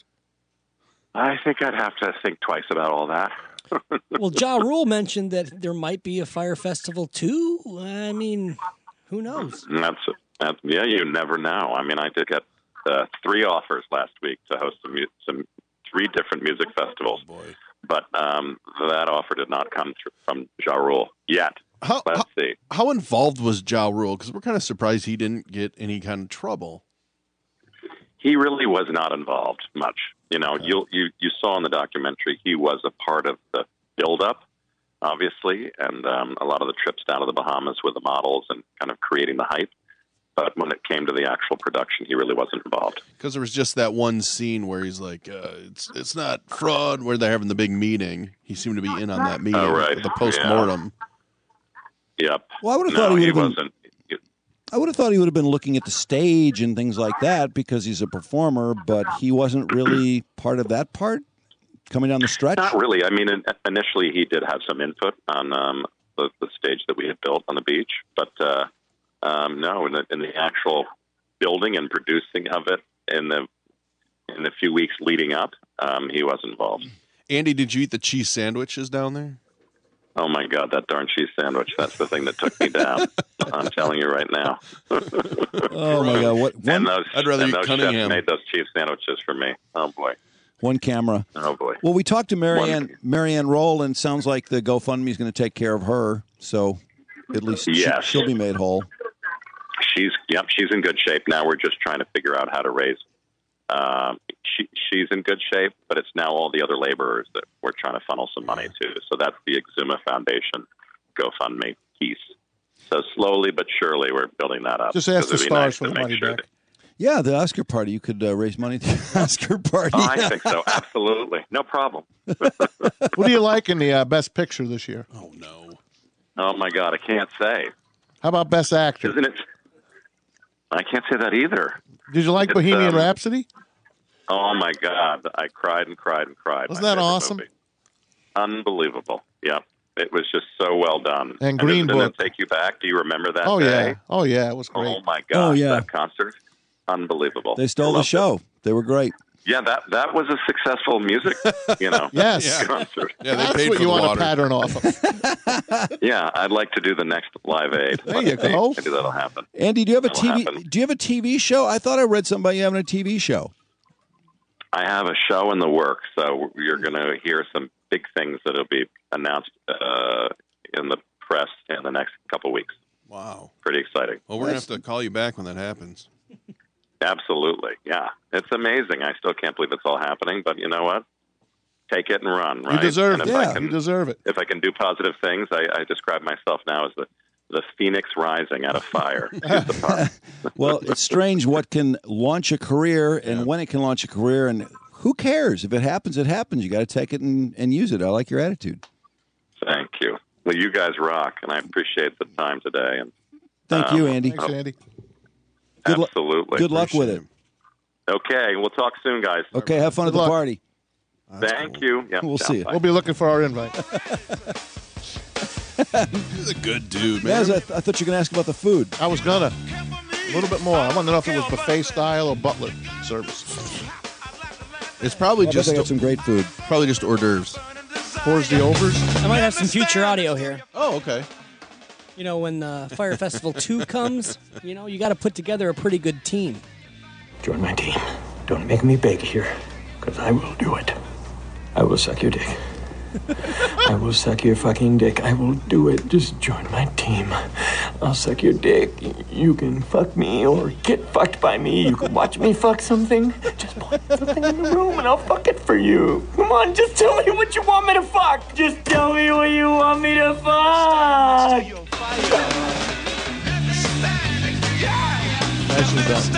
I think I'd have to think twice about all that. Well, Ja Rule mentioned that there might be a fire festival too. I mean, who knows? And That's, that's yeah. You never know. I mean, I did get uh, three offers last week to host some mu- some three different music festivals, Oh, boy. but um, that offer did not come through from Ja Rule yet. How, Let's how, see. how involved was Ja Rule? Because we're kind of surprised he didn't get any kind of trouble. He really was not involved much. You know, you you you saw in the documentary he was a part of the build-up, obviously, and um, a lot of the trips down to the Bahamas with the models and kind of creating the hype. But when it came to the actual production, he really wasn't involved. Because there was just that one scene where he's like, uh, "It's it's not fraud." Where they're having the big meeting, he seemed to be in on that meeting, Oh, right. the post mortem. Yep. Well, I would have no, thought he he would have been. wasn't. I would have thought he would have been looking at the stage and things like that because he's a performer, but he wasn't really part of that part coming down the stretch. Not really. I mean, in, initially he did have some input on um, the, the stage that we had built on the beach, but uh, um, no, in the, in the actual building and producing of it in the in the few weeks leading up, um, he wasn't involved. Andy, did you eat the cheese sandwiches down there? Oh my God, that darn cheese sandwich—that's the thing that took me down. I'm telling you right now. Oh my God! What one? And those, I'd rather and eat those Cunningham. chefs made those cheese sandwiches for me. Oh boy. One camera. Oh boy. Well, we talked to Marianne Marianne Roll, and sounds like the GoFundMe is going to take care of her. So at least Yes. she, she'll be made whole. She's yep, she's in good shape now. We're just trying to figure out how to raise. Um, she she's in good shape, but it's now all the other laborers that we're trying to funnel some money to. So that's the Exuma Foundation GoFundMe piece. So slowly but surely, we're building that up. Just ask the Because it'd be stars nice for to the make money sure back. that- Yeah, the Oscar party. You could uh, raise money to the Oscar party. Oh, I think so. Absolutely. No problem. What do you like in the uh, Best Picture this year? Oh, no. Oh, my God. I can't say. How about Best Actor? Isn't it? I can't say that either. Did you like It's, Bohemian um, Rhapsody? Oh, my God. I cried and cried and cried. Wasn't My that favorite awesome? movie. Unbelievable. Yeah. It was just so well done. And Green didn't Book. it take you back? Do you remember that Oh, day? yeah. Oh, yeah. It was great. Oh, my gosh. Oh, yeah. That concert. Unbelievable. They stole I the loved show. it. They were great. Yeah, that that was a successful music, you know, Yes. concert. Yeah, they That's paid what for you the want water. to pattern off of. Yeah, I'd like to do the next Live Aid. There you Let's see. go. Maybe that'll happen. Andy, do you have a That'll T V? happen. Do you have a T V show? I thought I read something about you having a T V show. I have a show in the works, so you're going to hear some big things that'll be announced uh, in the press in the next couple weeks. Wow. Pretty exciting. Well, we're going to have to call you back when that happens. Absolutely, yeah. It's amazing. I still can't believe it's all happening, but you know what? Take it and run, right? You deserve and it. if I Yeah, can, you deserve it. If I can do positive things, I, I describe myself now as the, the phoenix rising out of fire. Choose the part. Well, it's strange what can launch a career and when it can launch a career, and who cares? If it happens, it happens. You got to take it and, and use it. I like your attitude. Thank you. Well, you guys rock, and I appreciate the time today. And Thank um, you, Andy. Thanks, Andy. Good lu- Absolutely. Good luck with it. Okay, we'll talk soon, guys. Okay, have fun Good at the luck. party. Thank you. Yeah, We'll ciao, see you. bye. We'll be looking for our invite. He's a good dude, Yeah, I, man. was- I th- I thought you were going to ask about the food. I was gonna. A little bit more. I want to know if it was buffet style or butler service. It's probably I bet just they got some great food. probably just hors d'oeuvres. Pours the overs. I might have some future audio here. Oh, okay. You know, when uh, Fire Festival two comes, you know, you got to put together a pretty good team. Join my team. Don't make me beg here, because I will do it. I will suck your dick. I will suck your fucking dick. I will do it. Just join my team. I'll suck your dick. You can fuck me or get fucked by me. You can watch me fuck something. Just put something in the room and I'll fuck it for you. Come on, just tell me what you want me to fuck. Just tell me what you want me to fuck. Nicely done.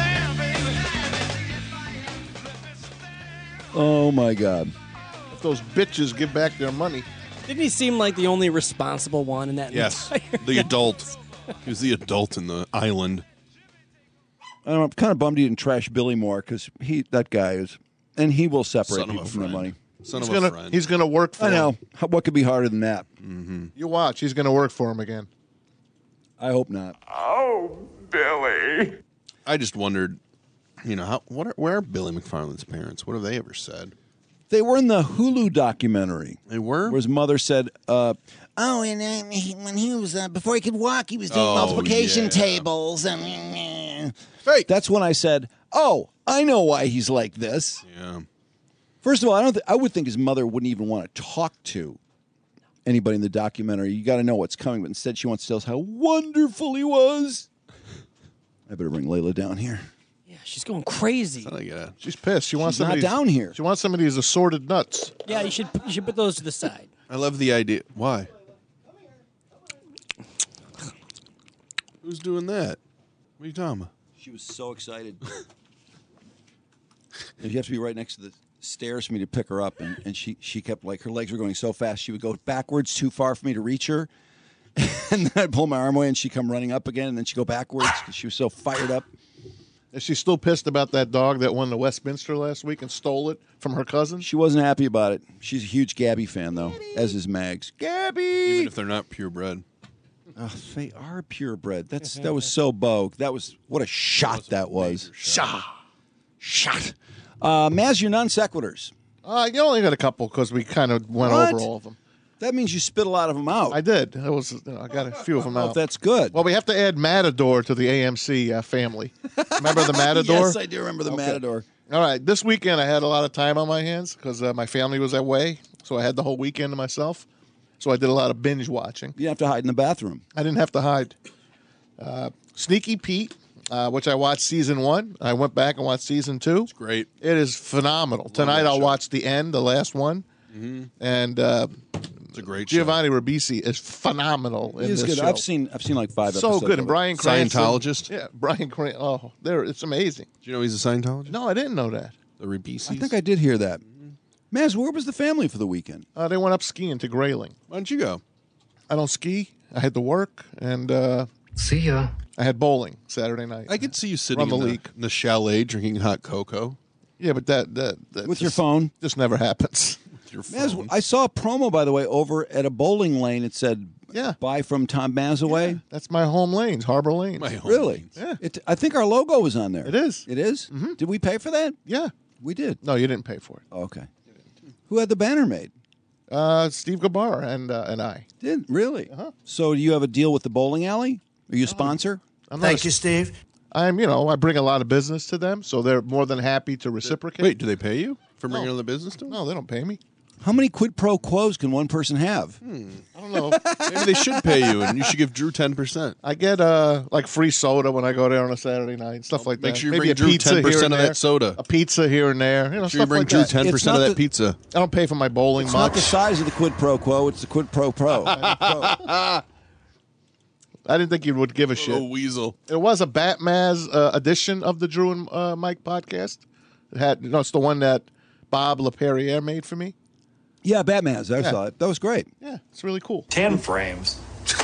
Oh, my God. If those bitches give back their money. Didn't he seem like the only responsible one in that? Yes, entire- the adult. He was the adult in the island. I don't know, I'm kind of bummed he didn't trash Billy more because he that guy is, and he will separate Son of a people from their friend. money. Son He's of a gonna, friend. he's gonna work for I him. know. How- What could be harder than that? You watch. He's gonna work for him again. I hope not. Oh, Billy. I just wondered, you know, how, what are, where are Billy McFarland's parents? What have they ever said? They were in the Hulu documentary. They were? Where his mother said, uh, Oh, and uh, he, when he was uh, before he could walk, he was doing Oh, multiplication yeah. tables and. Fake. That's when I said, "Oh, I know why he's like this." Yeah. First of all, I don't. Th- I would think his mother wouldn't even want to talk to anybody in the documentary. You got to know what's coming, but instead she wants to tell us how wonderful he was. I better bring Layla down here. Yeah, she's going crazy. Yeah. She's pissed. She wants She's some not of these, down here. She wants some of these assorted nuts. Yeah, you should you should put those to the side. I love the idea. Why? Who's doing that? What are you talking about? She was so excited. You have to be right next to the stairs for me to pick her up, and, and she, she kept, like, her legs were going so fast, she would go backwards too far for me to reach her, and then I'd pull my arm away, and she'd come running up again, and then she'd go backwards because she was so fired up. Is she still pissed about that dog that won the Westminster last week and stole it from her cousin? She wasn't happy about it. She's a huge Gabby fan, though, as is Mags. Gabby! Even if they're not purebred. Oh, they are purebred. That's That was so bogue. That was, what a shot that was. Shot. Shot. Uh, Maz, your non sequiturs. Uh, you only got a couple because we kind of went What? over all of them. That means you spit a lot of them out. I did. That was. You know, I got a few of them Oh, out. that's good. Well, we have to add Matador to the A M C uh, family. Remember the Matador? Yes, I do remember the Okay. Matador. All right. This weekend I had a lot of time on my hands because uh, my family was away, so I had the whole weekend to myself. So I did a lot of binge watching. You have to hide in the bathroom. I didn't have to hide. Uh, Sneaky Pete, uh, which I watched season one. I went back and watched season two. It's great. It is phenomenal. Tonight that I'll show. watch the end, the last one. Mm-hmm. And uh, It's a great show. Giovanni Ribisi is phenomenal in He is this good. show. I've seen I've seen like five so episodes. good. of And it. Brian Cranston. Scientologist? Yeah, Brian Cranston. Oh, there, it's amazing. Do you know he's a Scientologist? No, I didn't know that. The Ribisis? I think I did hear that. Maz, where was the family for the weekend? Uh, they went up skiing to Grayling. Why don't you go? I don't ski. I had to work, and uh, See ya. I had bowling Saturday night. I could see you sitting Run the in, the, league. in the chalet drinking hot cocoa. Yeah, but that that, that With your just- phone? just never happens. With your Maz, phone. I saw a promo, by the way, over at a bowling lane. It said, Yeah. buy from Tom Mazaway. That's my home lanes, Harbor Lanes. My home Really? lanes. Yeah. It, I think our logo was on there. It is. It is? Mhm. Did we pay for that? Yeah. We did. No, you didn't pay for it. Oh, okay. Who had the banner made? Uh, Steve Gabar and uh, and I. Did really? Uh-huh. So do you have a deal with the bowling alley? Are you a sponsor? I'm not Thank a- you, Steve. I'm, you know, I bring a lot of business to them, so they're more than happy to reciprocate. Wait, do they pay you for bringing No. on the business to them? No, they don't pay me. How many quid pro quos can one person have? I don't know. Maybe they should pay you, and you should give Drew ten percent. I get uh like free soda when I go there on a Saturday night, stuff like Make that. sure you Maybe bring a Drew pizza ten here percent and of there. that soda. A pizza here and there. You know, Make sure you stuff bring like Drew that. ten percent of not that the- pizza. I don't pay for my bowling It's much. not the size of the quid pro quo. It's the quid pro pro. I didn't think you would give a shit. Little weasel. It was a Batmaz uh, edition of the Drew and uh, Mike podcast. It had, you know, it's the one that Bob LaPerriere made for me. Yeah, Batman's. I Yeah. saw it. That was great. Yeah, it's really cool. Ten frames.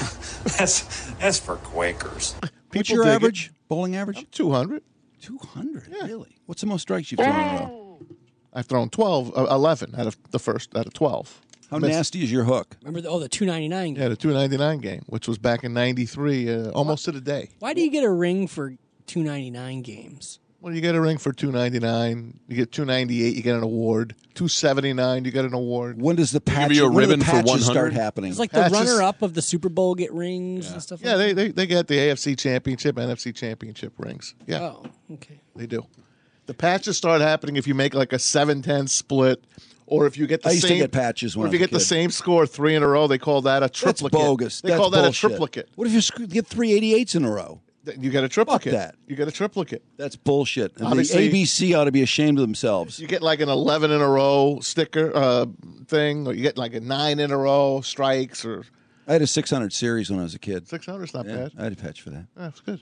that's that's for Quakers. What's People your dig it. average? Bowling average? two hundred. two hundred, really? What's the most strikes you've thrown in a row? I've thrown twelve, uh, eleven out of the first, out of twelve. How Missed. nasty is your hook? Remember the, oh, the two ninety-nine game. Yeah, the two ninety-nine game, which was back in ninety-three, uh, almost to the day. Why do you get a ring for two ninety-nine games? Well, you get a ring for two ninety-nine. You get two ninety-eight, you get an award. two seventy-nine, you get an award. When does the patch? you a when do the ribbon for patches one hundred? start happening? It's like Patches- the runner-up of the Super Bowl get rings and stuff Yeah, like they, they they get the A F C Championship, N F C Championship rings. Yeah, that. Oh, okay. they do. The patches start happening if you make like a seven ten split, or if you get the I used to same. get patches when or if I you was a get the kid. same score three in a row, they call that a That's triplicate. bogus. They That's call that bullshit. a triplicate. What if you sc- get three eighty-eights in a row? You get a triplicate. that. You get a triplicate. That's bullshit. And the Obviously- A B C ought to be ashamed of themselves. You get like an eleven in a row sticker uh, thing, or you get like a nine in a row strikes, or I had a six hundred series when I was a kid. six hundred is not Yeah, bad. I had a patch for that. That's good.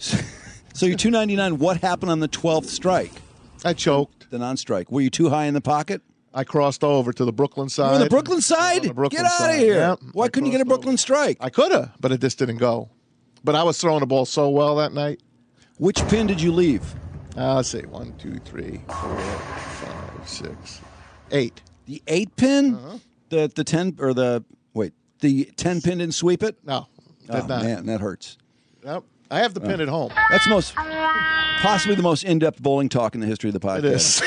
So you're two ninety-nine. What happened on the twelfth strike? I choked. The non-strike. Were you too high in the pocket? I crossed over to the Brooklyn side. You're on the Brooklyn I was side? on the Brooklyn Get out of side. here. Yeah. Why I couldn't you get a crossed Brooklyn strike? I could have, but it just didn't go. But I was throwing the ball so well that night. Which pin did you leave? Uh, let's see. One, two, three, four, five, six, eight. The eight pin? Uh-huh. The the ten or the wait, the ten pin didn't sweep it? No. Oh, Did not. man, that hurts. Nope. I have the pin Oh. at home. That's most possibly the most in-depth bowling talk in the history of the podcast.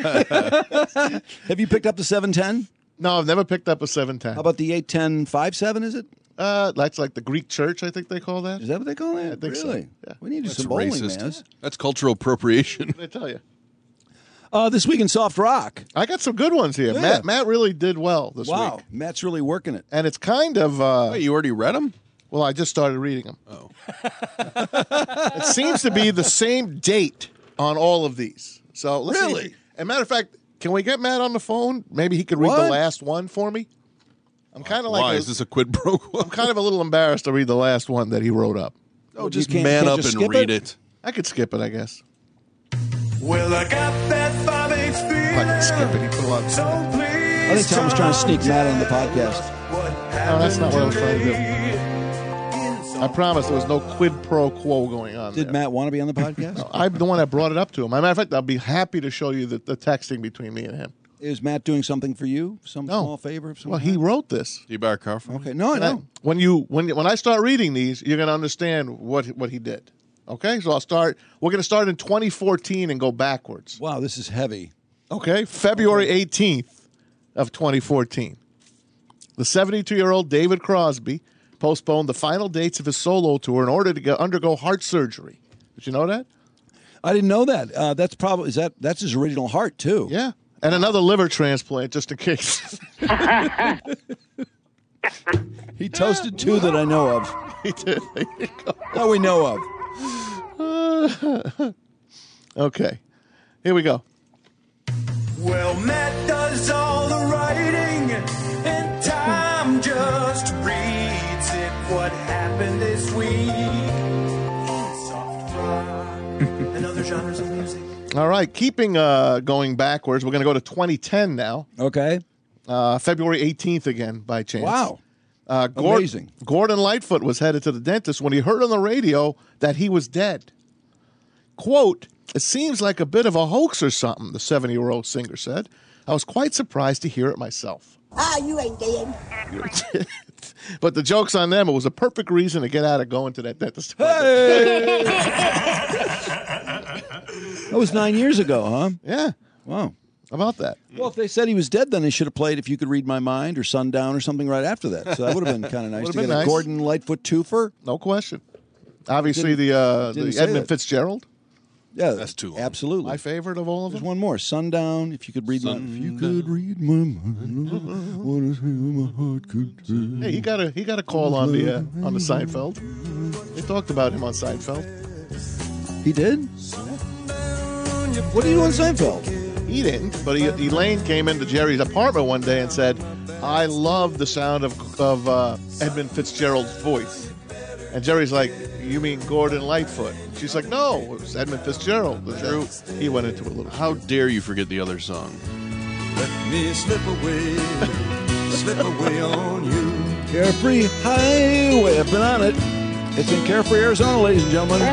It is. Have you picked up the seven ten? No, I've never picked up a seven ten. How about the eight ten five seven, is it? Uh, that's like the Greek church, I think they call that. Is that what they call that? I think so. really? Yeah. We need to do That's some bowling, racist. man. That's cultural appropriation. I tell you. Uh, this week in soft rock. I got some good ones here. Yeah. Matt Matt really did well this Wow, week. Matt's really working it. And it's kind of uh, Wait, you already read them? well, I just started reading them. Oh. It seems to be the same date on all of these. So let's see. Really? As a matter of fact, can we get Matt on the phone? Maybe he could read the What? last one for me. I'm kind of like Why? a- Is this a quid pro quo? I'm kind of a little embarrassed to read the last one that he wrote up. Oh, You just can't- man can't up just and skip read it? it. I could skip it, I guess. Well, I got that five eight speed. I can skip it. He put a lot. So please. I think Tom was trying to sneak Matt on the podcast. No, that's not what I was trying to do. I promise there was no quid pro quo going on. Did there. Matt want to be on the podcast? I'm the one that brought it up to him. As a matter of fact, I'll be happy to show you the, the texting between me and him. Is Matt doing something for you? Some No. small favor? of some Well, kind? he wrote this. Do you buy a car from Okay, no, I And I- know. when you when you- when I start reading these, you're going to understand what what he did. Okay, so I'll start. We're going to start in twenty fourteen and go backwards. Wow, this is heavy. Okay, February eighteenth of twenty fourteen. The seventy-two-year-old David Crosby postponed the final dates of his solo tour in order to go, undergo heart surgery. Did you know that? I didn't know that. Uh, that's probably is that that's his original heart too. Yeah, and another liver transplant just in case. He toasted two that I know of. He did. There you go. That we know of. Okay, here we go. Well, Matt does all the writing, and Tom genres of music. All right, keeping uh, going backwards, we're going to go to twenty ten now. Okay. Uh, February eighteenth again, by chance. Wow. Uh, Gord- Amazing. Gordon Lightfoot was headed to the dentist when he heard on the radio that he was dead. Quote, "It seems like a bit of a hoax or something," the seventy-year-old singer said. "I was quite surprised to hear it myself." Ah, you ain't dead. But the joke's on them. It was a perfect reason to get out of going to that dentist. Hey! That was nine years ago, huh? Yeah. Wow. How about that? Well, if they said he was dead, then they should have played If You Could Read My Mind or Sundown or something right after that. So that would have been kind of nice Would've to been get nice. a Gordon Lightfoot twofer. No question. Obviously, Didn't- the uh, didn't the say Edmund that. Fitzgerald. Yeah, That's two. absolutely. My favorite of all of There's them. one more. Sundown. If you could read my, if you could read my mind, what is my heart could do. Hey, he got a he got a call on the uh, on the Seinfeld. They talked about him on Seinfeld. He did. What did he do on Seinfeld? He didn't, but he, Elaine came into Jerry's apartment one day and said, "I love the sound of of uh, Edmund Fitzgerald's voice." And Jerry's like, "You mean Gordon Lightfoot?" She's like, "No, it was Edmund Fitzgerald." True. He went into a little. How dare you forget the other song? Let me slip away, slip away on you. Carefree Highway. I've been on it. It's in Carefree, Arizona, ladies and gentlemen.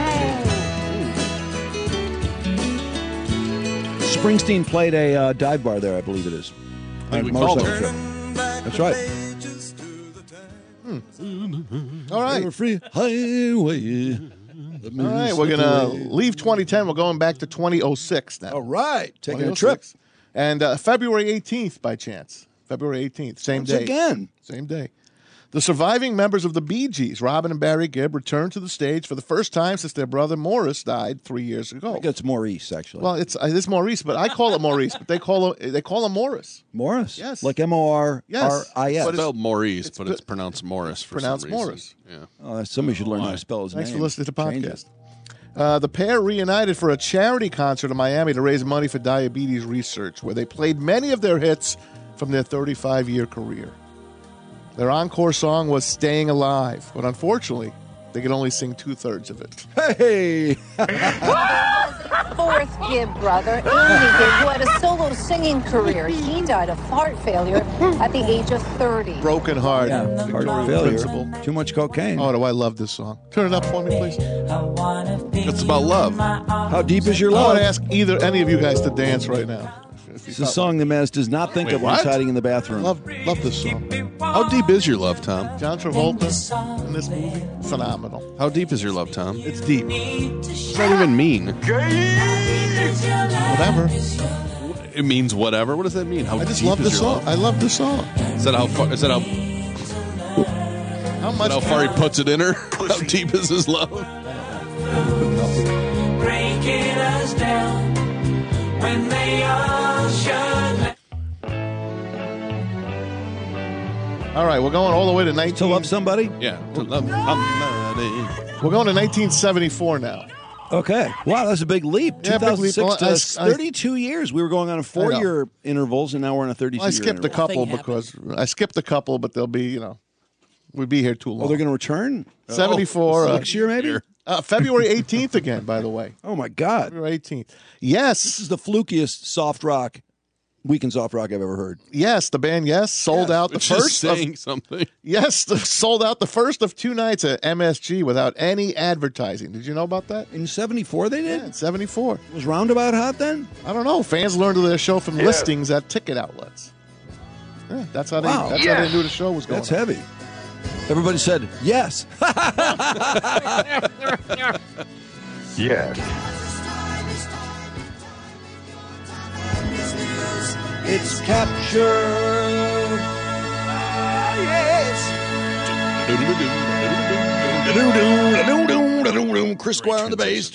Springsteen played a uh, dive bar there, I believe it is. I think we Uh, called motorcycle it. trip. That's right. Hmm. All right. Carefree Highway. All right, we're going to leave twenty ten. We're going back to two thousand six now. All right. Taking a twenty oh six. trip. And uh, February eighteenth, by chance. February eighteenth, same Once day. again. Same day. The surviving members of the Bee Gees, Robin and Barry Gibb, returned to the stage for the first time since their brother Morris died three years ago. I think it's Maurice, actually. Well, it's uh, it's Maurice, but I call it Maurice, but they call him they call him Morris. Morris? Yes. Like M O R R I S. But it's- Spelled Maurice, it's but p- it's pronounced Morris for pronounced some reason. Morris. Yeah. Oh, somebody should learn how to spell his Thanks name. for listening to the Change podcast. it. Uh, the pair reunited for a charity concert in Miami to raise money for diabetes research, where they played many of their hits from their thirty-five-year career. Their encore song was Staying Alive, but unfortunately, they could only sing two-thirds of it. Hey! Fourth Gibb brother, Andy Gibb, who had a solo singing career. He died of heart failure at the age of thirty. Broken Heart. Yeah, heart Victoria failure. Principle. Too much cocaine. Oh, do I love this song. Turn it up for me, please. It's about love. How deep is your I love? want to ask either any of you guys to dance right now. It's a song the Maz does not think Wait, of when he's what? hiding in the bathroom. Love, love this song. How deep is your love, Tom? John Travolta in this movie, phenomenal. How deep is your love, Tom? It's deep. What does that even mean? Whatever. It means whatever. What does that mean? How I just deep love is the your song. love? I love the song. Is that how far? Is that how? How Is much? that how far he puts it in her? How deep is his love? Breaking us down when they all should. All right, we're going all the way to nineteen. To love somebody? Yeah. To love somebody. We're going to nineteen seventy-four now. Okay. Wow, that's a big leap. Yeah, big leap. two thousand six Well, to I s- I- thirty-two years. We were going on a four-year intervals, and now we're on a thirty-two Well, I year skipped a interval. couple because I skipped a couple, but they'll be, you know, we'd be here too long. Oh, they're going to return? seventy-four. Oh, uh, next year, maybe? Uh, February eighteenth again, by the way. Oh, my God. February eighteenth. Yes. This is the flukiest soft rock, weekend soft rock I've ever heard. Yes, the band, yes, sold out the Which is first of, saying something. yes, the, sold out the first of two nights at M S G without any advertising. Did you know about that? In seventy-four they did? Yeah, in seventy-four. Was Roundabout hot then? I don't know. Fans learned of their show from listings at ticket outlets. Yeah, that's how they Wow. that's how they knew the show was going That's on. heavy. Everybody said yes. Yes. It's captured. Yes. Chris Squire on the bass.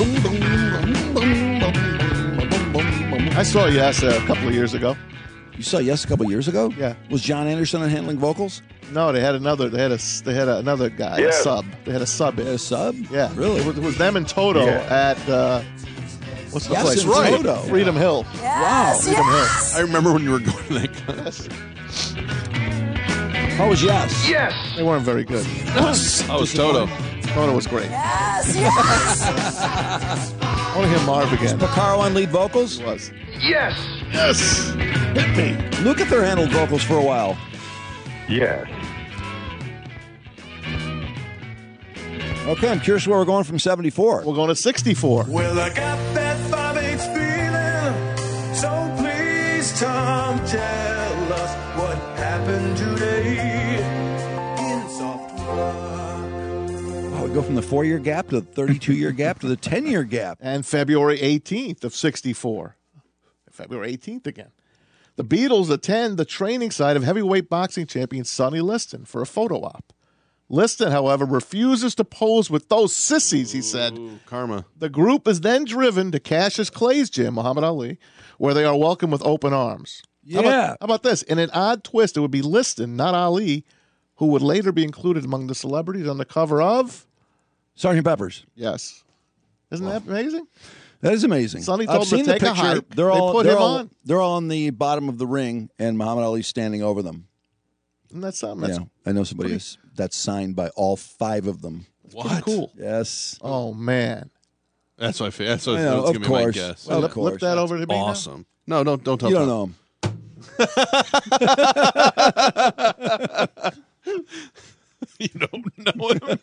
I saw Yes a couple of years ago. You saw Yes a couple years ago? Yeah. Was John Anderson on handling vocals? No, they had another. They had a. They had a, another guy, Yeah. a sub. They had a sub. In. A sub? Yeah, Really? It was, it was them and Toto Yeah. at uh, what's the Yes, place? and Toto. Freedom Hill. Wow. Freedom Hill. I remember when you were going to that concert. How was Yes? Yes. They weren't very good. I was Toto. Toto was great. Yes, yes. I want to hear Marv again. Porcaro on lead vocals? It was. Yes. Yes. Hit me. Lukather handled vocals for a while. Yes. Okay, I'm curious where we're going from seventy-four. We're going to sixty-four. Well, I got that five eight feeling. So please, Tom, tell us what happened today in soft rock. Oh, we go from the four-year gap to the thirty-two-year gap to the ten-year gap. And February eighteenth of sixty-four. February eighteenth again. The Beatles attend the training site of heavyweight boxing champion Sonny Liston for a photo op. Liston, however, refuses to pose with those sissies, he said. Ooh, karma. The group is then driven to Cassius Clay's gym, Muhammad Ali, where they are welcomed with open arms. Yeah. How about, how about this? In an odd twist, it would be Liston, not Ali, who would later be included among the celebrities on the cover of Sergeant Pepper's. Yes. Isn't that amazing? That is amazing. Sonny told I've him seen to take the a picture. hike. They're They all put they're him all, on. They're all on the bottom of the ring, and Muhammad Ali's standing over them. Isn't that something? That's Yeah, I know somebody pretty- is, that's signed by all five of them. pretty cool. Yes. Oh, man. That's my favorite. That's what I know, that's of gonna be my course. guess. Of Flip, course. flip that over to me now. Awesome. No, don't don't tell You Tom. don't know him. You don't know him.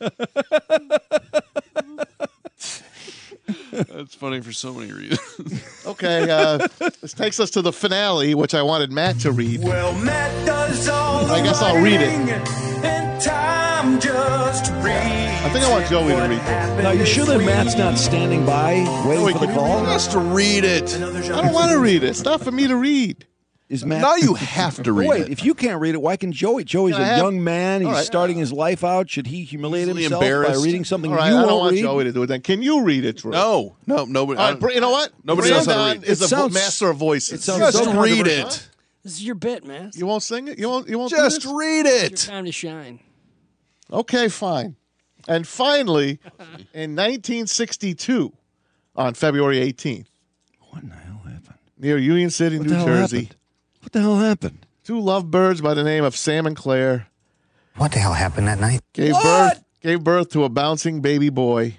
That's funny for so many reasons. Okay, uh, this takes us to the finale, which I wanted Matt to read. Well, Matt does all I the guess I'll read it. writing, and Tom just reads. I think I want Joey to read this. Now, you sure that Matt's not standing by waiting Joey, for the can you call? read Just read it. I don't want to read it. It's not for me to read. Is Matt? Now you have to read Wait, it. if you can't read it, why can Joey? Joey's Can I a have- young man. He's All right. starting his life out. Should he humiliate Easily himself by embarrassed. reading something All right, you I don't won't want read? Joey to do it then. Can you read it, Drew? No, no, nobody. All right, Br- you know what? Nobody knows how to Brandon read. is It a sounds- master of voices. it sounds Just so read controversial. it. This is your bit, man. You won't sing it? You won't you won't do Just this? read It's it. your time to shine. Okay, fine. And finally, in nineteen sixty-two, on February eighteenth, What in the hell happened? near Union City, What New the hell Jersey, happened? What the hell happened? two lovebirds by the name of Sam and Claire What the hell happened that night? gave birth gave birth to a bouncing baby boy.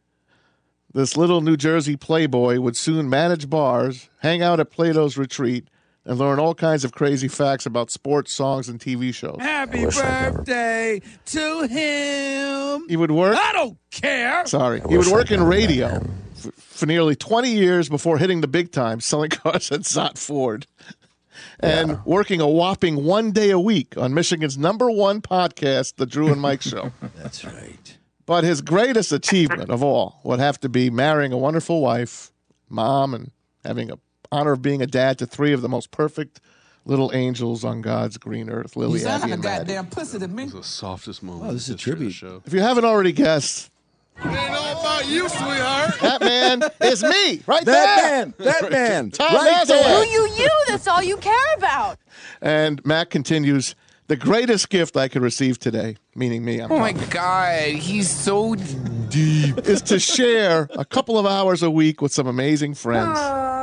This little New Jersey playboy would soon manage bars, hang out at Plato's Retreat, and learn all kinds of crazy facts about sports, songs, and T V shows. Happy birthday to him. He would work. I don't care. Sorry, he would work in radio f- for nearly twenty years before hitting the big time, selling cars at Zott Ford, and working a whopping one day a week on Michigan's number one podcast, The Drew and Mike Show. That's right. But his greatest achievement of all would have to be marrying a wonderful wife, mom, and having the honor of being a dad to three of the most perfect little angels on God's green earth, Lily, You sound Abby, like a and Maddie. goddamn pussy to me. It's the softest moment. Oh, this is a in the history of the tribute. Show. If you haven't already guessed, It ain't all about you, sweetheart. that man is me, right That there. man, that man, Tom right Nazareth. there. Who you, you, that's all you care about. And Matt continues, the greatest gift I could receive today, meaning me, I'm Oh my talking, god, he's so deep. is to share a couple of hours a week with some amazing friends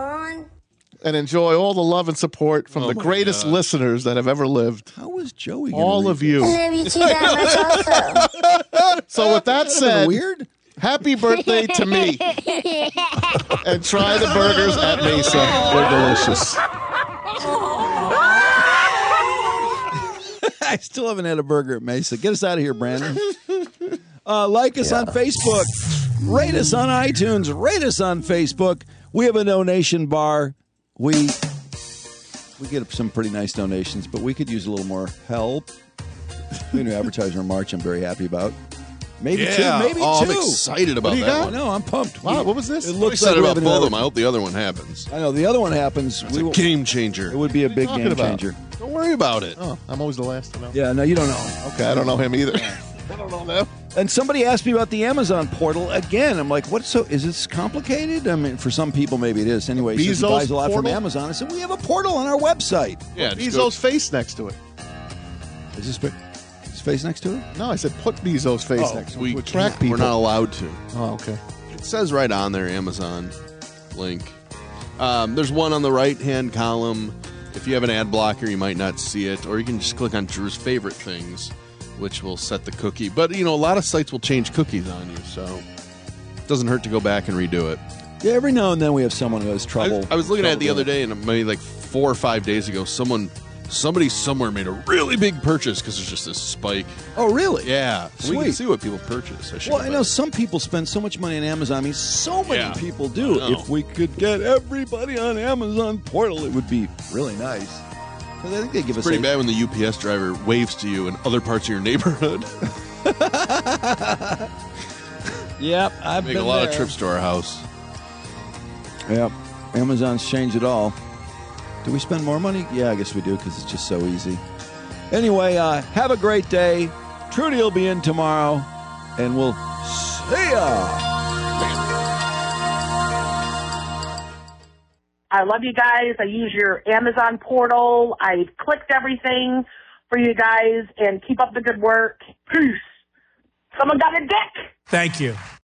and enjoy all the love and support from Oh the my greatest God. listeners that have ever lived. How was Joey? gonna All read of you. love you too that much also. So with that this? said, Weird. happy birthday to me. And try the burgers at Mesa. They're delicious. I still haven't had a burger at Mesa. Get us out of here, Brandon. Uh, like us on Facebook. Rate us on iTunes. Rate us on Facebook. We have a donation bar. We we get some pretty nice donations, but we could use a little more help. We have a new advertiser in March I'm very happy about. Maybe Yeah. two. Maybe oh, two. I'm excited about What do you that got? one. No, I'm pumped. Wow, what was this? It I'm looks excited like we about have both of another- them. I hope the other one happens. I know the other one happens. It's We a will- game changer. It would be a big Talking game about? changer. Don't worry about it. Oh, I'm always the last to know. Yeah, no, you don't know. Okay, I don't know him either. I don't know them. And somebody asked me about the Amazon portal again. I'm like, what? So is this complicated? I mean, for some people, maybe it is. Anyway, he says he Bezos buys a lot from portal? Amazon. I said, we have a portal on our website. Yeah, just Bezos' go- face next to it. Is this big? His face next to it? No, I said put Bezos' face Oh, next to it. we to attract people. We're not allowed to. Oh, okay. It says right on there, Amazon link. Um, there's one on the right-hand column. If you have an ad blocker, you might not see it, or you can just click on Drew's favorite things, which will set the cookie. But, you know, a lot of sites will change cookies on you, so it doesn't hurt to go back and redo it. Yeah, every now and then we have someone who has trouble. I, I was looking at it the trouble other day, and maybe like four or five days ago, someone, somebody somewhere made a really big purchase because there's just this spike. Oh, really? Yeah. We Sweet. can see what people purchase. I should Well, go I buy know it. some people spend so much money on Amazon. I mean, so many Yeah. people do. I know. If we could get everybody on Amazon portal, it would be really nice. Because I think they give It's us pretty a, bad when the U P S driver waves to you in other parts of your neighborhood. Yep, I've Make been a lot there. of trips to our house. Yep, Amazon's changed it all. Do we spend more money? Yeah, I guess we do because it's just so easy. Anyway, uh, have a great day. Trudy will be in tomorrow, and we'll see ya. I love you guys. I use your Amazon portal. I clicked everything for you guys, and keep up the good work. Peace. Someone got a dick. Thank you.